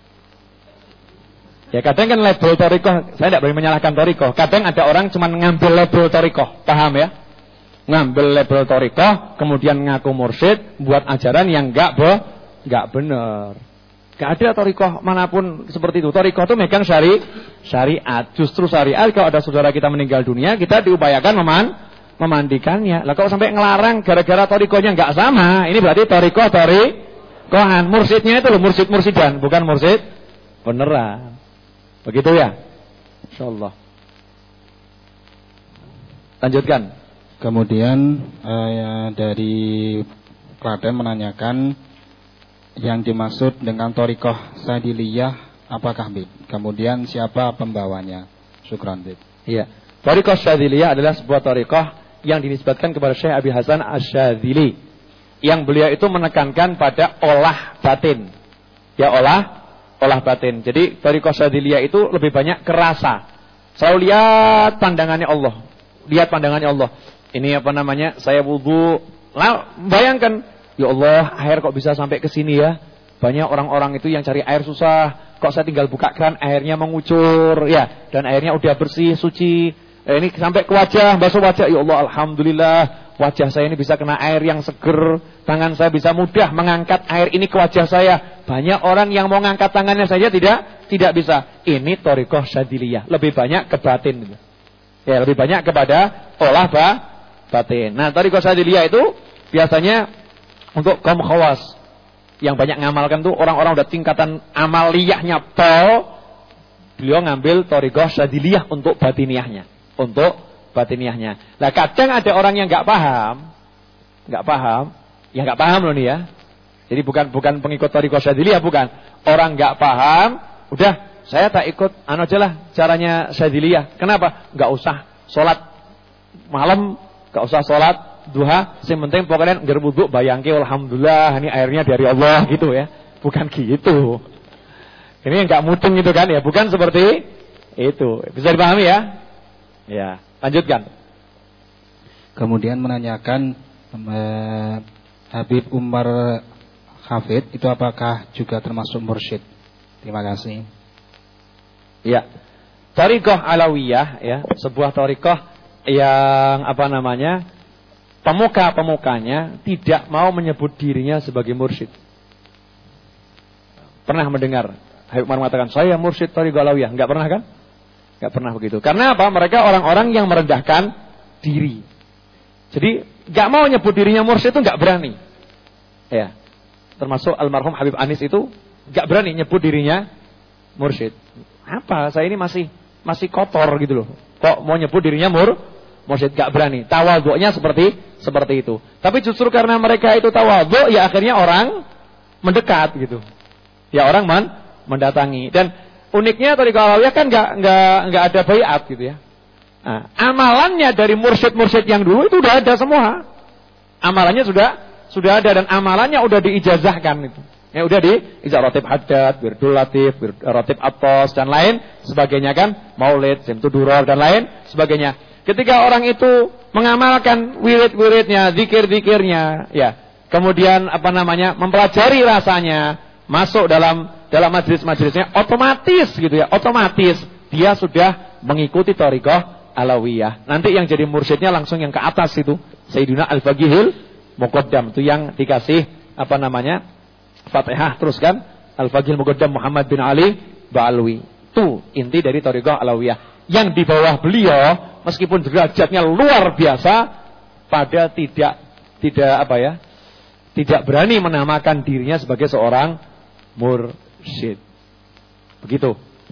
Ya kadang kan label thariqah, saya tidak boleh menyalahkan thariqah. Kadang ada orang cuma ngambil label thariqah, paham ya? Ngambil label thariqah, kemudian ngaku mursyid, buat ajaran yang nggak be, nggak benar. Nggak ada thariqah manapun seperti itu. Thariqah itu megang syari, syariat. Justru syariat kalau ada saudara kita meninggal dunia, kita diupayakan meman. memandikannya. Lah kalau sampai ngelarang gara-gara thariqahnya enggak sama, ini berarti thariqah thariqahan. Mursyidnya itu loh mursyid mursidan, bukan mursyid beneran. Begitu ya? Insyaallah. Lanjutkan. Kemudian eh, dari Klaten menanyakan yang dimaksud dengan thariqah Sadiliyah apakah Bib? Kemudian siapa pembawanya? Syukran Bib. Iya. Thariqah Sadiliyah adalah sebuah thariqah yang dinisbatkan kepada Syekh Abi Hasan Asy-Syadzili, yang beliau itu menekankan pada olah batin. Ya olah olah batin. Jadi thariqah Syadziliyah itu lebih banyak kerasa. Selalu lihat pandangannya Allah. Lihat pandangannya Allah. Ini apa namanya? Saya wudu. Lah bayangkan, ya Allah, air kok bisa sampai ke sini ya? Banyak orang-orang itu yang cari air susah. Kok saya tinggal buka keran airnya mengucur ya, dan airnya udah bersih, suci. Eh, ini sampai ke wajah, basuh wajah, ya Allah, alhamdulillah, wajah saya ini bisa kena air yang seger, tangan saya bisa mudah mengangkat air ini ke wajah saya. Banyak orang yang mau ngangkat tangannya saja tidak tidak bisa. Ini thariqah Syadziliyah, lebih banyak ke batin. Ya, lebih banyak kepada olah ba, batin. Nah, thariqah Syadziliyah itu biasanya untuk kaum khawas yang banyak ngamalkan tuh orang-orang udah tingkatan amaliyahnya tol. Beliau ngambil thariqah Syadziliyah untuk batiniahnya. Untuk batiniahnya. Nah kadang ada orang yang nggak paham, nggak paham, ya nggak paham loh nih ya. Jadi bukan bukan pengikut thariqah Syadziliyah, bukan. Orang nggak paham, udah saya tak ikut, anu aja lah caranya Syadziliyah. Kenapa? Nggak usah sholat malam, nggak usah sholat duha, yang penting pokoknya ngger wudu bayangke alhamdulillah ini airnya dari Allah gitu ya. Bukan gitu. Ini yang nggak mudeng gitu kan ya, bukan seperti itu. Bisa dipahami ya? Ya, lanjutkan. Kemudian menanyakan eh, Habib Umar Hafid itu apakah juga termasuk mursyid? Terima kasih. Ya. Thariqah Alawiyah ya, sebuah thariqah yang apa namanya? Pemuka-pemukanya tidak mau menyebut dirinya sebagai mursyid. Pernah mendengar Habib Umar mengatakan saya mursyid Thariqah Alawiyah? Enggak pernah kan? Enggak pernah begitu. Karena apa? Mereka orang-orang yang merendahkan diri. Jadi enggak mau nyebut dirinya mursyid itu enggak berani. Ya. Termasuk almarhum Habib Anis itu enggak berani nyebut dirinya mursyid. Apa? Saya ini masih masih kotor gitu loh. Kok mau nyebut dirinya mur? Mursyid, enggak berani. Tawadhu'nya seperti seperti itu. Tapi justru karena mereka itu tawadhu, ya akhirnya orang mendekat gitu. Ya orang man, mendatangi. Dan uniknya Thariqah Alawiyah kan enggak enggak enggak ada baiat gitu ya. Nah, amalannya dari mursyid-mursyid yang dulu itu udah ada semua. Amalannya sudah sudah ada dan amalannya udah diijazahkan itu. Ya udah di ijazah ratib haddad, wirdul latif, ratib atos dan lain sebagainya kan, maulid, simtu duror dan lain sebagainya. Ketika orang itu mengamalkan wirid-wiridnya, zikir-zikirnya, ya, kemudian apa namanya, mempelajari rasanya, masuk dalam dalam majelis-majelisnya, otomatis gitu ya, otomatis dia sudah mengikuti Thariqah Alawiyah. Nanti yang jadi mursyidnya langsung yang ke atas itu, Sayyidina Al-Faqihil Muqaddam, itu yang dikasih apa namanya? Fatihah terus kan, Al-Faqihil Muqaddam Muhammad bin Ali Ba'alwi. Itu inti dari Thariqah Alawiyah. Yang di bawah beliau meskipun derajatnya luar biasa, pada tidak tidak apa ya? Tidak berani menamakan dirinya sebagai seorang mursyid. Begitu.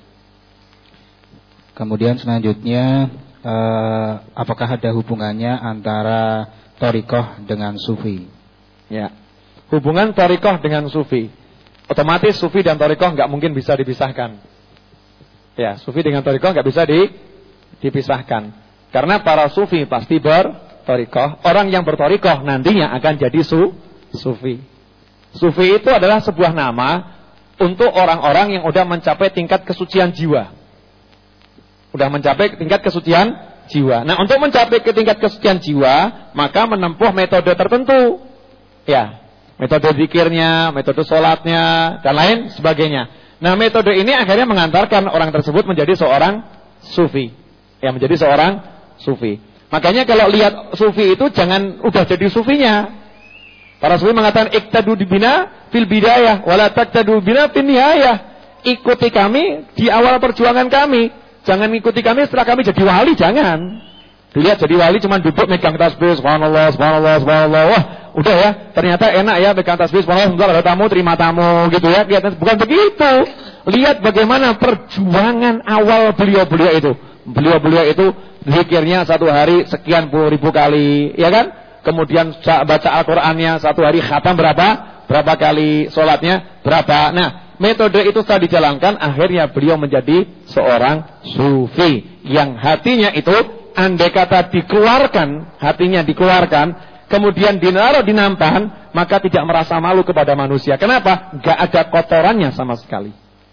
Kemudian selanjutnya eh, apakah ada hubungannya antara thariqah dengan sufi? Ya. Hubungan thariqah dengan sufi. Otomatis sufi dan thariqah enggak mungkin bisa dipisahkan. Ya, sufi dengan thariqah enggak bisa di, dipisahkan. Karena para sufi pasti berthariqah. Orang yang berthariqah nantinya akan jadi su, sufi. Sufi itu adalah sebuah nama untuk orang-orang yang udah mencapai tingkat kesucian jiwa. Udah mencapai tingkat kesucian jiwa. Nah, untuk mencapai ke tingkat kesucian jiwa, maka menempuh metode tertentu. Ya, metode zikirnya, metode sholatnya, dan lain sebagainya. Nah, metode ini akhirnya mengantarkan orang tersebut menjadi seorang sufi. Ya, menjadi seorang sufi. Makanya kalau lihat sufi itu jangan udah jadi sufinya. Para sufi mengatakan iktadu bina fil bidayah wala taqtadu bina fin nihayah. Ikuti kami di awal perjuangan kami. Jangan ikuti kami setelah kami jadi wali, jangan. Dilihat jadi wali cuma duduk megang tasbih, subhanallah, subhanallah, subhanallah. Wah, udah ya, ternyata enak ya megang tasbih, subhanallah, sebentar ada tamu, terima tamu gitu ya. Lihat, bukan begitu. Lihat bagaimana perjuangan awal beliau-beliau itu. Beliau-beliau itu zikirnya satu hari sekian puluh ribu kali, ya kan? Kemudian baca Al-Qur'annya satu hari khatam berapa? Berapa kali, sholatnya berapa? Nah, metode itu setelah dijalankan, akhirnya beliau menjadi seorang sufi yang hatinya itu andai kata dikeluarkan, hatinya dikeluarkan, kemudian dinaruh di nampan, maka tidak merasa malu kepada manusia. Kenapa? Gak ada kotorannya sama sekali.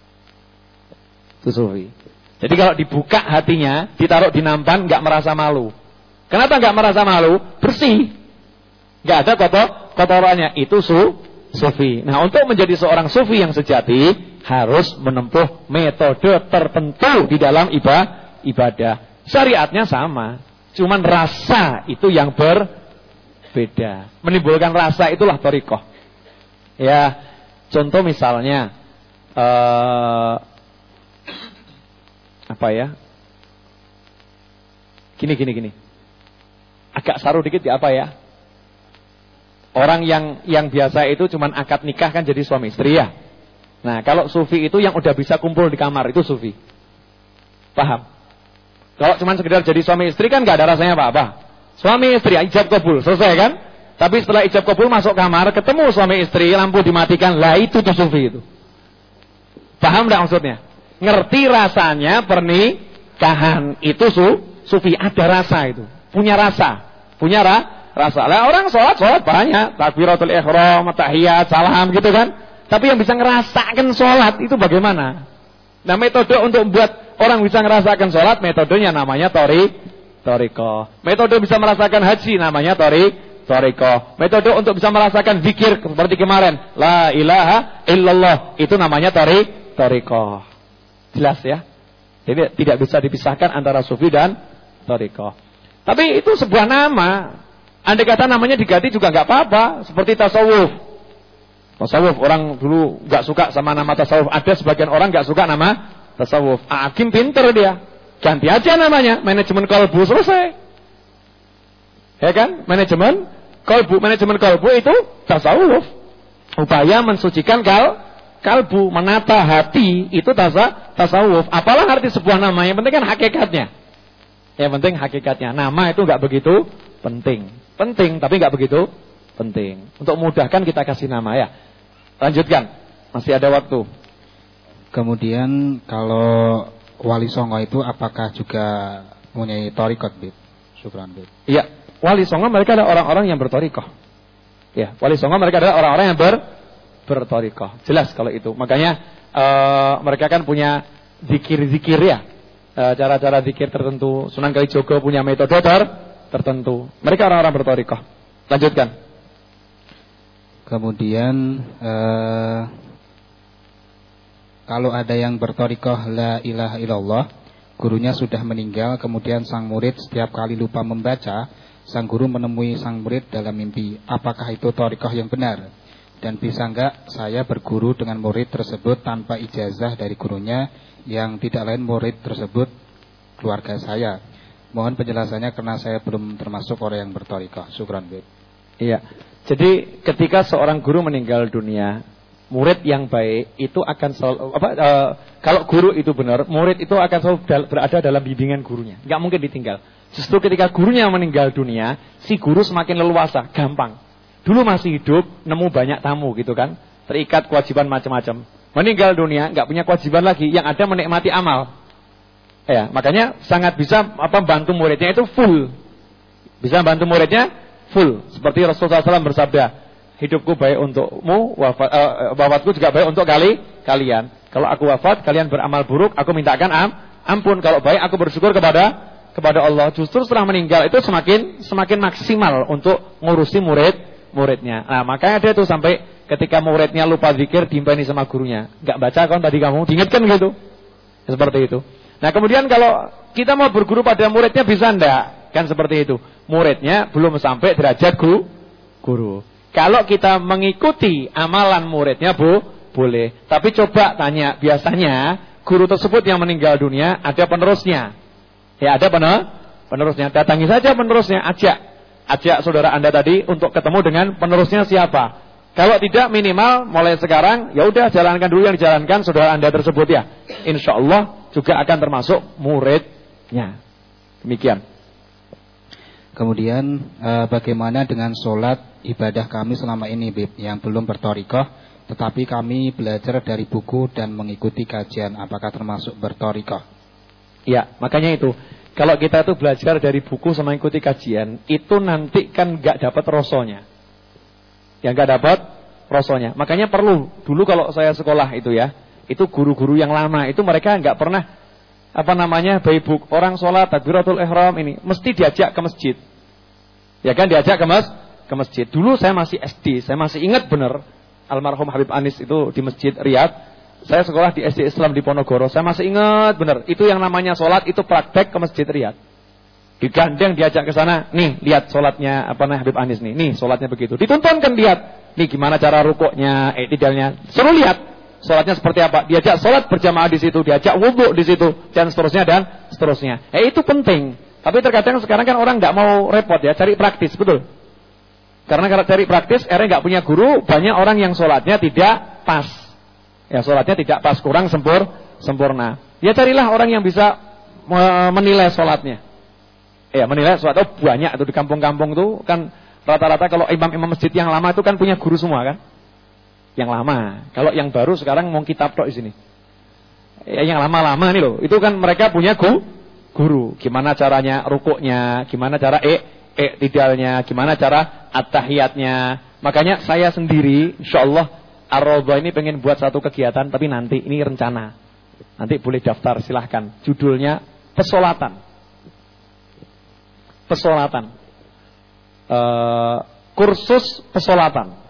Itu sufi. Jadi kalau dibuka hatinya, ditaruh di nampan, gak merasa malu. Kenapa gak merasa malu? Bersih. Gak ada kotor kotorannya. Itu su, sufi. Nah, untuk menjadi seorang sufi yang sejati, harus menempuh metode tertentu di dalam ibadah. Syariatnya sama, cuman rasa itu yang berbeda. Menimbulkan rasa itulah thariqah. Ya, contoh misalnya uh, apa ya? Gini gini gini. Agak saru dikit ya apa ya? Orang yang yang biasa itu cuman akad nikah kan jadi suami istri ya. Nah, kalau sufi itu yang udah bisa kumpul di kamar itu sufi. Paham? Kalau cuma sekedar jadi suami istri kan nggak ada rasanya apa-apa. Suami istri ijab kabul, selesai kan? Tapi setelah ijab kabul masuk kamar, ketemu suami istri, lampu dimatikan, lah itu tuh sufi itu. Paham enggak maksudnya? Ngerti rasanya pernikahan itu su, sufi, ada rasa itu. Punya rasa. Punya ra, rasa. Lah orang sholat, sholat banyak, takbiratul ihram, tahiyat, salam gitu kan? Tapi yang bisa ngerasakan sholat itu bagaimana? Nah, metode untuk membuat orang bisa ngerasakan sholat, metodenya namanya tori, thariqah. Metode bisa merasakan haji, namanya tori, thariqah. Metode untuk bisa merasakan zikir seperti kemarin, la ilaha illallah, itu namanya tori, thariqah. Jelas ya? Jadi tidak bisa dipisahkan antara sufi dan thariqah. Tapi itu sebuah nama. Andai kata namanya diganti juga nggak apa-apa. Seperti tasawuf. Tasawuf, orang dulu nggak suka sama nama tasawuf. Ada sebagian orang nggak suka nama tasawuf. Hakim pinter dia. Ganti aja namanya. Manajemen kalbu, selesai. Ya kan? Manajemen kalbu. Manajemen kalbu itu tasawuf. Upaya mensucikan kal, kalbu. Menata hati. Itu tasa, tasawuf. Apalah arti sebuah nama. Yang penting kan hakikatnya. Yang penting hakikatnya. Nama itu nggak begitu penting. Penting, tapi nggak begitu penting. Untuk memudahkan kita kasih nama ya. Lanjutkan. Masih ada waktu. Kemudian kalau wali songo itu apakah juga mempunyai thariqat, Bib? Syukran, Bib. Iya, wali songo mereka adalah orang-orang yang berthariqah. Ya, wali songo mereka adalah orang-orang yang ber berthariqah. Jelas kalau itu. Makanya uh, mereka kan punya zikir-zikir ya. Uh, cara-cara zikir tertentu. Sunan Kalijogo punya metode ter tertentu. Mereka orang-orang berthariqah. Lanjutkan. Kemudian eh, kalau ada yang berthariqah la ilaha illallah, gurunya sudah meninggal, kemudian sang murid setiap kali lupa membaca, sang guru menemui sang murid dalam mimpi. Apakah itu thariqah yang benar? Dan bisa enggak saya berguru dengan murid tersebut tanpa ijazah dari gurunya yang tidak lain murid tersebut keluarga saya? Mohon penjelasannya karena saya belum termasuk orang yang berthariqah. Syukran, Bib. Iya. Jadi ketika seorang guru meninggal dunia, murid yang baik itu akan selalu apa e, kalau guru itu benar, murid itu akan selalu berada dalam bimbingan gurunya. Enggak mungkin ditinggal. Justru ketika gurunya meninggal dunia, si guru semakin leluasa, gampang. Dulu masih hidup, nemu banyak tamu gitu kan, terikat kewajiban macam-macam. Meninggal dunia, enggak punya kewajiban lagi, yang ada menikmati amal. Ya, makanya sangat bisa apa bantu muridnya itu full. Bisa bantu muridnya full. Seperti Rasulullah shallallahu alaihi wasallam bersabda, hidupku baik untukmu, wafat, uh, wafatku juga baik untuk kali kalian. Kalau aku wafat, kalian beramal buruk, aku mintakan am, ampun. Kalau baik, aku bersyukur kepada kepada Allah. Justru setelah meninggal itu semakin semakin maksimal untuk ngurusi murid muridnya. Nah, makanya dia tuh sampai ketika muridnya lupa zikir, diimpeni sama gurunya. Enggak baca kan tadi kamu, diingatkan gitu. Seperti itu. Nah, kemudian kalau kita mau berguru pada muridnya bisa enggak? Kan seperti itu. Muridnya belum sampai derajat guru. guru. Kalau kita mengikuti amalan muridnya, Bu, boleh. Tapi coba tanya, biasanya guru tersebut yang meninggal dunia ada penerusnya. Ya, ada pener penerusnya. Datangi saja penerusnya, ajak. Ajak saudara Anda tadi untuk ketemu dengan penerusnya siapa. Kalau tidak, minimal mulai sekarang ya udah jalankan dulu yang dijalankan saudara Anda tersebut ya. Insya Allah juga akan termasuk muridnya. Demikian. Kemudian eh, bagaimana dengan sholat ibadah kami selama ini, Bib, yang belum berthariqah, tetapi kami belajar dari buku dan mengikuti kajian, apakah termasuk berthariqah? Ya, makanya itu. Kalau kita itu belajar dari buku sama mengikuti kajian, itu nanti kan nggak dapat rosonya. Ya nggak dapat rosonya. Makanya perlu dulu kalau saya sekolah itu ya, itu guru-guru yang lama itu mereka nggak pernah apa namanya baibuk orang sholat takbiratul ihram ini mesti diajak ke masjid. Ya kan diajak ke mas ke masjid. Dulu saya masih S D, saya masih ingat benar almarhum Habib Anis itu di Masjid Riyadh. Saya sekolah di S D Islam di Ponorogo. Saya masih ingat benar. Itu yang namanya sholat itu praktek ke Masjid Riyadh. Digandeng diajak ke sana. Nih lihat sholatnya apa namanya Habib Anis nih. Nih sholatnya begitu. Ditontonkan lihat. Nih gimana cara rukuknya, iktidalnya. Suruh lihat. Sholatnya seperti apa? Diajak sholat berjamaah di situ, diajak wudhu di situ, dan seterusnya dan seterusnya. Eh itu penting. Tapi terkadang sekarang kan orang nggak mau repot ya, cari praktis, betul. Karena kalau cari praktis, akhirnya nggak punya guru, banyak orang yang sholatnya tidak pas. Ya sholatnya tidak pas, kurang sempur, sempurna. Ya carilah orang yang bisa menilai sholatnya. Ya menilai sholat. Oh banyak itu di kampung-kampung tuh kan rata-rata kalau imam-imam masjid yang lama itu kan punya guru semua kan. Yang lama. Kalau yang baru sekarang mau kitab tok di sini. Ya, yang lama-lama nih loh. Itu kan mereka punya gu, guru. Gimana caranya rukuknya, gimana cara e, iktidalnya, gimana cara at-tahiyatnya. Makanya saya sendiri insyaallah Ar-Raudhah ini pengen buat satu kegiatan, tapi nanti ini rencana. Nanti boleh daftar silahkan. Judulnya pesolatan. Pesolatan. Uh, kursus pesolatan.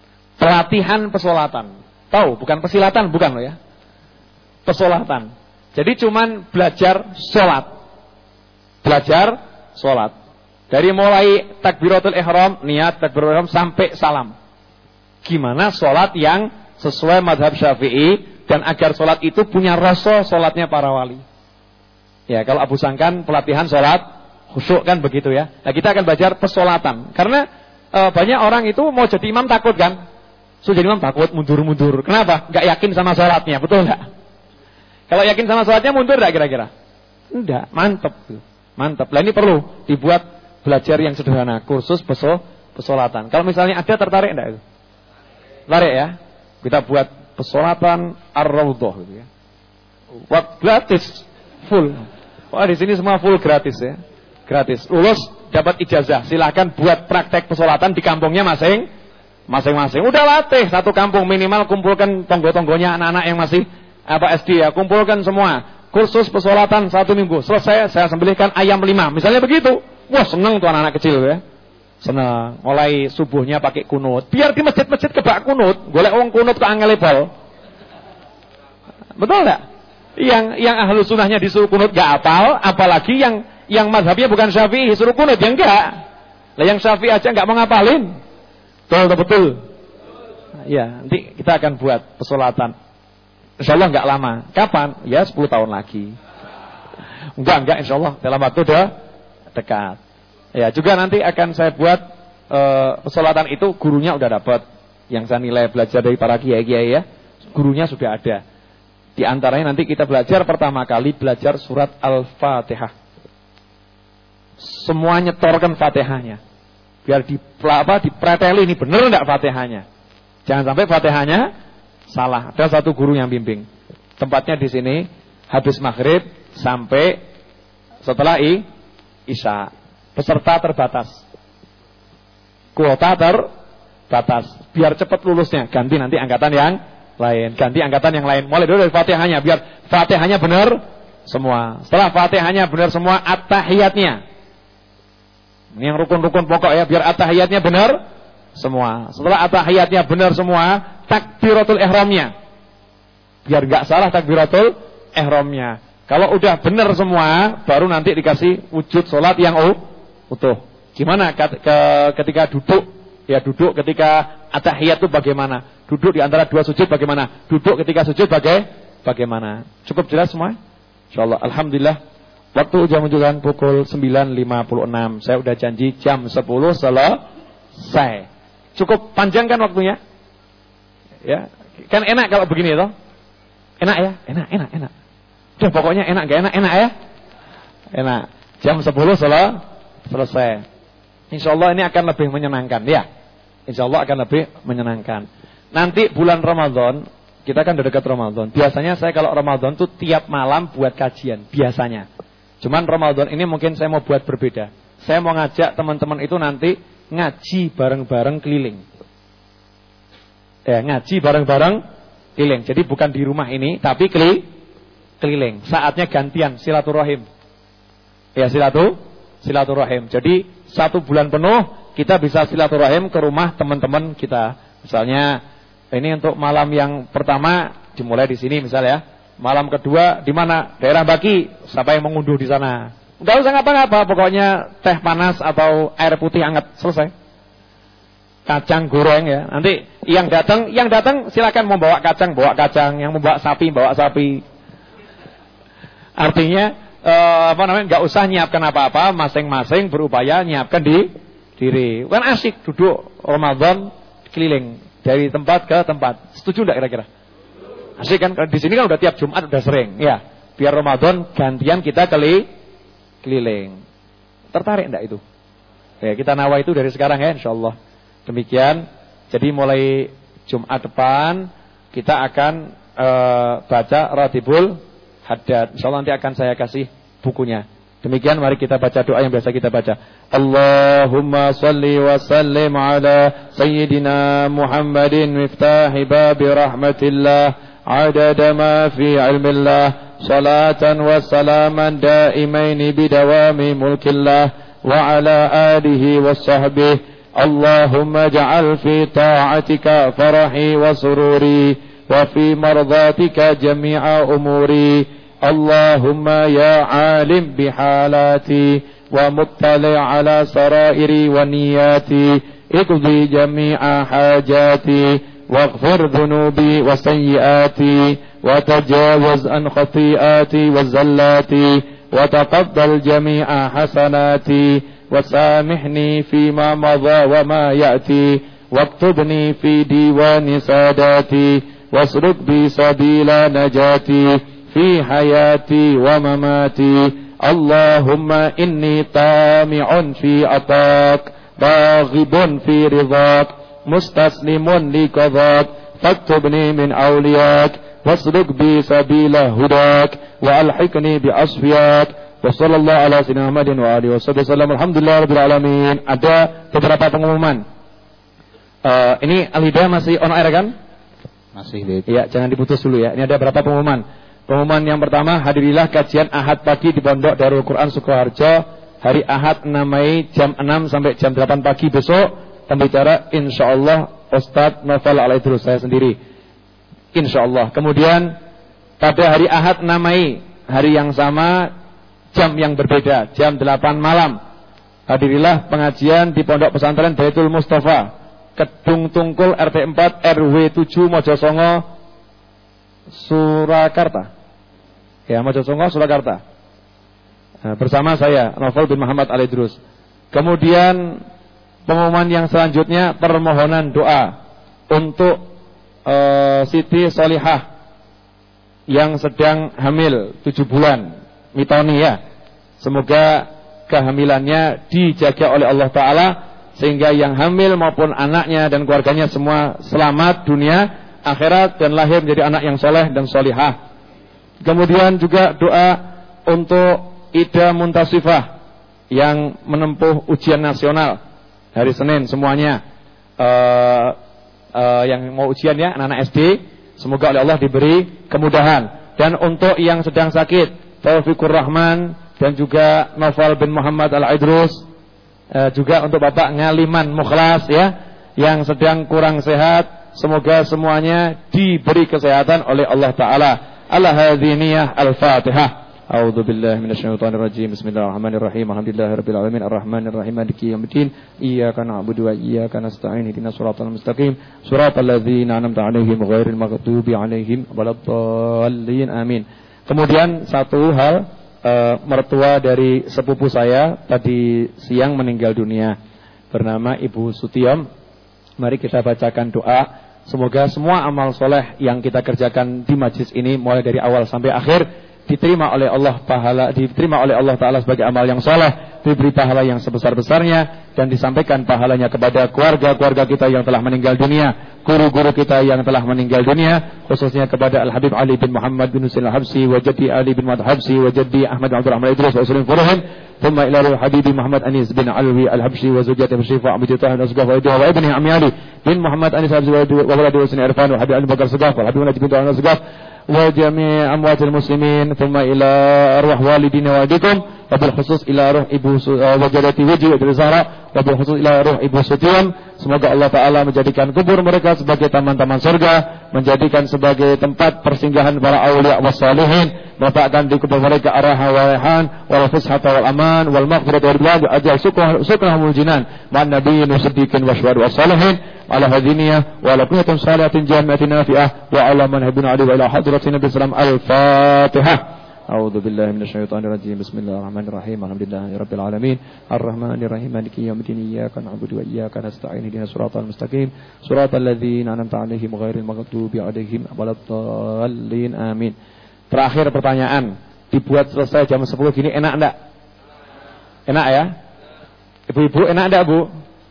Pelatihan pesolatan. Tahu, bukan pesilatan, bukan loh ya. Pesolatan. Jadi cuman belajar sholat. Belajar sholat. Dari mulai takbiratul ihram, niat takbiratul ihram sampai salam. Gimana sholat yang sesuai madhab Syafi'i dan agar sholat itu punya rasa sholatnya para wali. Ya, kalau Abu Sangkan pelatihan sholat khusyuk kan begitu ya. Nah, kita akan belajar pesolatan. Karena e, banyak orang itu mau jadi imam takut kan. So jadi imam takut mundur-mundur. Kenapa? Gak yakin sama sholatnya, betul gak? Kalau yakin sama sholatnya mundur gak kira-kira? Enggak, mantep. Mantep. Nah ini perlu dibuat belajar yang sederhana, kursus peso, pesolatan. Kalau misalnya ada tertarik enggak itu? Tertarik ya? Kita buat pesolatan ar-raudhah gitu ya. Waktu gratis, full. Wah, di sini semua full gratis ya. Gratis. Lulus dapat ijazah. Silakan buat praktek pesolatan di kampungnya masing masing-masing. Udah latih satu kampung, minimal kumpulkan tonggo-tonggonya anak-anak yang masih apa S D ya, kumpulkan semua. Kursus pesolatan satu minggu. Selesai saya sembelihkan ayam lima. Misalnya begitu. Wah, seneng tuh anak-anak kecil ya. Seneng. Mulai subuhnya pakai kunut. Biar di masjid-masjid kebak kunut. Golek wong kunut ke angelepol. Betul enggak? Yang yang ahlu sunnahnya disuruh kunut gak hafal, apalagi yang yang mazhabnya bukan Syafi'i disuruh kunut, ya enggak. Lah yang Syafi'i aja enggak mau ngapalin. Betul betul. Ya, nanti kita akan buat pesolatan. Insyaallah enggak lama. Kapan? Ya sepuluh tahun lagi. Enggak, enggak insyaallah dalam waktu udah dekat. Ya, juga nanti akan saya buat e, pesolatan itu gurunya udah dapat. Yang saya nilai belajar dari para kiai-kiai ya. Gurunya sudah ada. Di antaranya nanti kita belajar pertama kali belajar surat Al-Fatihah. Semua nyetorkan Fatihahnya. Biar di apa dipreteli ini benar enggak Fatihahnya. Jangan sampai Fatihahnya salah. Ada satu guru yang bimbing. Tempatnya di sini habis maghrib sampai setelah i, isya. Peserta terbatas. Kuota terbatas. Biar cepat lulusnya. Ganti nanti angkatan yang lain. Ganti angkatan yang lain. Mulai dulu dari Fatihahnya. Biar Fatihahnya benar semua. Setelah Fatihahnya benar semua, at-tahiyatnya. Ini yang rukun-rukun pokok ya. Biar at-tahiyatnya benar semua. Setelah at-tahiyatnya benar semua, takbiratul ihramnya. Biar enggak salah takbiratul ihramnya. Kalau udah benar semua, baru nanti dikasih wujud sholat yang utuh. Gimana ketika duduk? Ya duduk ketika at-tahiyat itu bagaimana? Duduk di antara dua sujud bagaimana? Duduk ketika sujud baga- bagaimana? Cukup jelas semua? Insyaallah. Alhamdulillah. Waktu jam menunjukkan pukul sembilan lima puluh enam. Saya udah janji jam sepuluh selesai. Cukup panjang kan waktunya? Ya, kan enak kalau begini toh. Enak ya? Enak, enak, enak. Udah pokoknya enak, gak enak, enak ya? Enak. Jam sepuluh selesai. Insyaallah ini akan lebih menyenangkan ya. Insyaallah akan lebih menyenangkan. Nanti bulan Ramadan, kita kan udah dekat Ramadan. Biasanya saya kalau Ramadan tuh tiap malam buat kajian, biasanya. Cuman Ramadan ini mungkin saya mau buat berbeda. Saya mau ngajak teman-teman itu nanti ngaji bareng-bareng keliling. Ya, ngaji bareng-bareng keliling. Jadi bukan di rumah ini, tapi keli keliling. Saatnya gantian silaturahim. Ya, silatu silaturahim. Jadi satu bulan penuh kita bisa silaturahim ke rumah teman-teman kita. Misalnya ini untuk malam yang pertama dimulai di sini misalnya. Malam kedua di mana? Daerah Baki. Siapa yang mengunduh di sana? Enggak usah ngapa-ngapa, pokoknya teh panas atau air putih hangat, selesai. Kacang goreng ya. Nanti yang datang, yang datang silakan mau bawa kacang, bawa kacang, yang mau bawa sapi, bawa sapi. Artinya eh, apa namanya? Enggak usah nyiapkan apa-apa, masing-masing berupaya nyiapkan di diri. Kan asik duduk Ramadan keliling dari tempat ke tempat. Setuju enggak kira-kira? Asik kan? Di sini kan udah tiap Jumat udah sering, ya. Biar Ramadan gantian kita keli keliling. Tertarik enggak itu? Ya, kita nawa itu dari sekarang ya insyaallah. Demikian. Jadi mulai Jumat depan kita akan uh, baca Ratibul Haddad. Insyaallah nanti akan saya kasih bukunya. Demikian mari kita baca doa yang biasa kita baca. Allahumma salli wa sallim ala sayyidina Muhammadin miftahi babi rahmatillah adada ma fi ilmillah salatan wa salaman daimaini bidawami mulkillah wa ala alihi wa sahbihi Allahumma ja'al fi ta'atika farahi wa sururi wa fi mardatika jami'a umuri Allahumma ya alim bihalati wa muttali' ala sarairi wa niyati iqdi jami'a hajati waghfir dhunubi wa sayyiati wa tajawaz an khati'ati wa zallati wa taqabbal jami'a hasanati wa samihni fima madha wa ma ya'ti waktubni fi diwani sadati wasruk bi sabila najati fi hayati wa mamati Allahumma inni tami'un fi atak baghibun fi ridhak mustaslimun li qadhak faktubni min awliyak wasruk bi sabila hudak wa alhiqni bi asfiyak wa sallallahu ala sayyidina Muhammadin wa alihi wasallam. Alhamdulillah rabbil alamin. Ada beberapa pengumuman. Uh, ini Al-Hidayah masih on air kan? Masih, Beb. Iya, jangan diputus dulu ya. Ini ada beberapa pengumuman. Pengumuman yang pertama, hadirilah kajian Ahad pagi di Pondok Darul Quran Sukoharjo hari Ahad enam Mei jam enam sampai jam delapan pagi besok. Pembicara insyaallah Ustadz Novel Al-Idrus, saya sendiri. Insyaallah. Kemudian pada hari Ahad enam Mei, hari yang sama, jam yang berbeda, jam delapan malam. Hadirilah pengajian di Pondok Pesantren Baitul Mustafa, Kedung Tungkul R T empat R W tujuh Mojosongo Surakarta. Ya, Mojosongo Surakarta. Nah, bersama saya Novel bin Muhammad Al-Idrus. Kemudian pengumuman yang selanjutnya, permohonan doa untuk uh, Siti Solihah yang sedang hamil tujuh bulan, Mitoni ya. Semoga kehamilannya dijaga oleh Allah Ta'ala sehingga yang hamil maupun anaknya dan keluarganya semua selamat dunia, akhirat, dan lahir menjadi anak yang soleh dan solihah. Kemudian juga doa untuk Ida Muntasifah yang menempuh ujian nasional hari Senin semuanya. Uh, uh, yang mau ujian ya, anak-anak S D, semoga oleh Allah diberi kemudahan. Dan untuk yang sedang sakit, Taufikur Rahman dan juga Novel bin Muhammad Al-Idrus, uh, juga untuk Bapak Ngaliman Mukhlas ya, yang sedang kurang sehat, semoga semuanya diberi kesehatan oleh Allah Ta'ala. Al-Hadhiniyah Al-Fatihah. A'udzu billahi minasyaitonir rajim. Bismillahirrahmanirrahim. Alhamdulillahirabbil alamin arrahmanir rahim maliki yaumiddin. Iyyaka na'budu wa iyyaka nasta'in. Ihdinas siratal mustaqim. Siratal ladzina an'amta 'alaihim ghairil maghdubi 'alaihim waladdallin. Amin. Kemudian satu hal, e, mertua dari sepupu saya tadi siang meninggal dunia, bernama Ibu Sutiyom. Mari kita bacakan doa. Semoga semua amal soleh yang kita kerjakan di majlis ini mulai dari awal sampai akhir diterima oleh Allah pahala, diterima oleh Allah Ta'ala sebagai amal yang soleh, diberi pahala yang sebesar-besarnya, dan disampaikan pahalanya kepada keluarga-keluarga kita yang telah meninggal dunia, guru-guru kita yang telah meninggal dunia, khususnya kepada Al-Habib Ali bin Muhammad bin Husain Al-Habsi, wa Jaddi Ali bin Muhammad Al-Habsi, wa Jaddi Ahmad bin Abdul Rahman Idrus, wa Usulun Furuhim, thumma ila Al-Habibi Muhammad Anis bin Alwi Al-Habsi, wa Zujati Al-Syifa Abdi Tahir Al-Sugaf, wa Idwa, wa Ibni Ami Ali bin Muhammad Anis Al-Habsi, wa Waladi Husain Irfan, wa Habib Al-Bakar Sugaf, wa Habib Najib bin Tahir Al-Sugaf, wa jami' amwat al-muslimin, thumma ila arwah walidina wa walidikum, wa bil khusus ila ruh ibu wajadati wajhi wa Zahra, wa bil khusus ila ruh ibu Sutiyom. Semoga Allah Ta'ala menjadikan kubur mereka sebagai taman-taman surga, menjadikan sebagai tempat persinggahan para awliya wa salihin, meletakkan di kubur mereka araha wa raihan wal fushata wal aman wal maghfirata wal bilad ajal sukrahumul jinan ma'an nabiyyin wa siddiqin wa syuhada wa salihin ala hadiniyah wa ala kullatin salatin jami'atin nafi'ah wa ala man habina ali wa ila hadratin nabi sallam. Al-Fatihah. A'udzu billahi minasyaitonir rajim. Bismillahirrahmanirrahim. Alhamdulillahirabbil alamin. Arrahmanir rahim. Maliki yaumiddin. Iyyaka na'budu wa iyyaka nasta'in. Ihdinas siratal mustaqim. Siratal ladzina an'amta 'alaihim ghairil maghdubi 'alaihim waladdallin. Amin. Terakhir pertanyaan, dibuat selesai jam sepuluh gini enak enggak? Enak ya? Ibu-ibu enak enggak, Bu?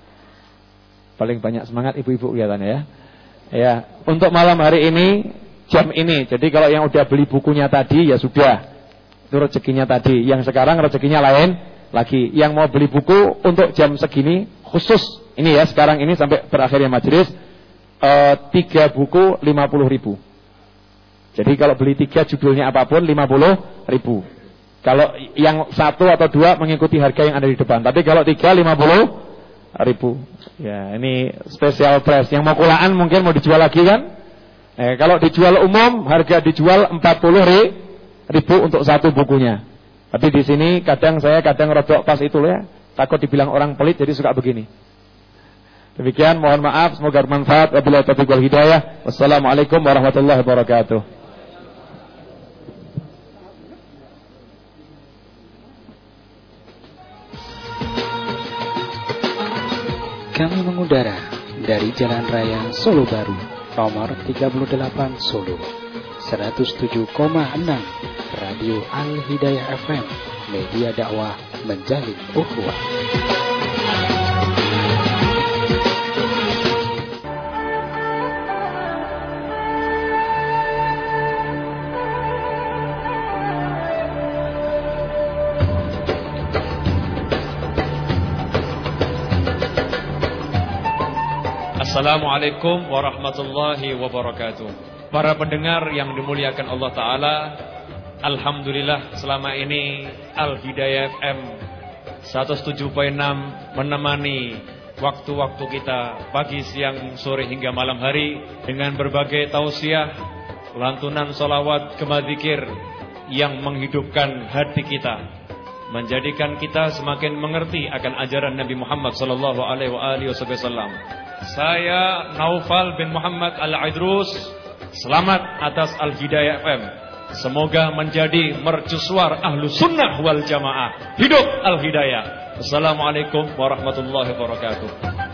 Paling banyak semangat ibu-ibu kelihatannya ya. Ya, untuk malam hari ini jam ini. Jadi kalau yang udah beli bukunya tadi ya sudah, itu rezekinya tadi. Yang sekarang rezekinya lain lagi. Yang mau beli buku untuk jam segini khusus ini ya, sekarang ini sampai berakhirnya majelis, e, tiga buku lima puluh ribu. Jadi kalau beli tiga judulnya apapun lima puluh ribu. Kalau yang satu atau dua mengikuti harga yang ada di depan. Tapi kalau tiga lima puluh ribu. Ya, ini special price. Yang mau kulaan mungkin mau dijual lagi kan? Eh, kalau dijual umum harga dijual empat puluh ribu untuk satu bukunya. Tapi di sini kadang saya kadang rodok pas itu loh ya. Takut dibilang orang pelit jadi suka begini. Demikian, mohon maaf, semoga bermanfaat. Wabillahi taufiq wal hidayah. Wassalamualaikum warahmatullahi wabarakatuh. Kami mengudara dari Jalan Raya Solo Baru, nomor tiga puluh delapan Solo, seratus tujuh koma enam Radio Al-Hidayah F M, media dakwah menjalin ukhuwah. Assalamualaikum warahmatullahi wabarakatuh. Para pendengar yang dimuliakan Allah Ta'ala, alhamdulillah selama ini Al-Hidayah F M seratus tujuh koma enam menemani waktu-waktu kita pagi, siang, sore hingga malam hari dengan berbagai tausiah, lantunan solawat, gemadzikir yang menghidupkan hati kita, menjadikan kita semakin mengerti akan ajaran Nabi Muhammad sallallahu alaihi wasallam. Saya Naufal bin Muhammad Al-Idrus, selamat atas Al-Hidayah F M. Semoga menjadi mercusuar ahlu sunnah wal jamaah. Hidup Al-Hidayah. Assalamualaikum warahmatullahi wabarakatuh.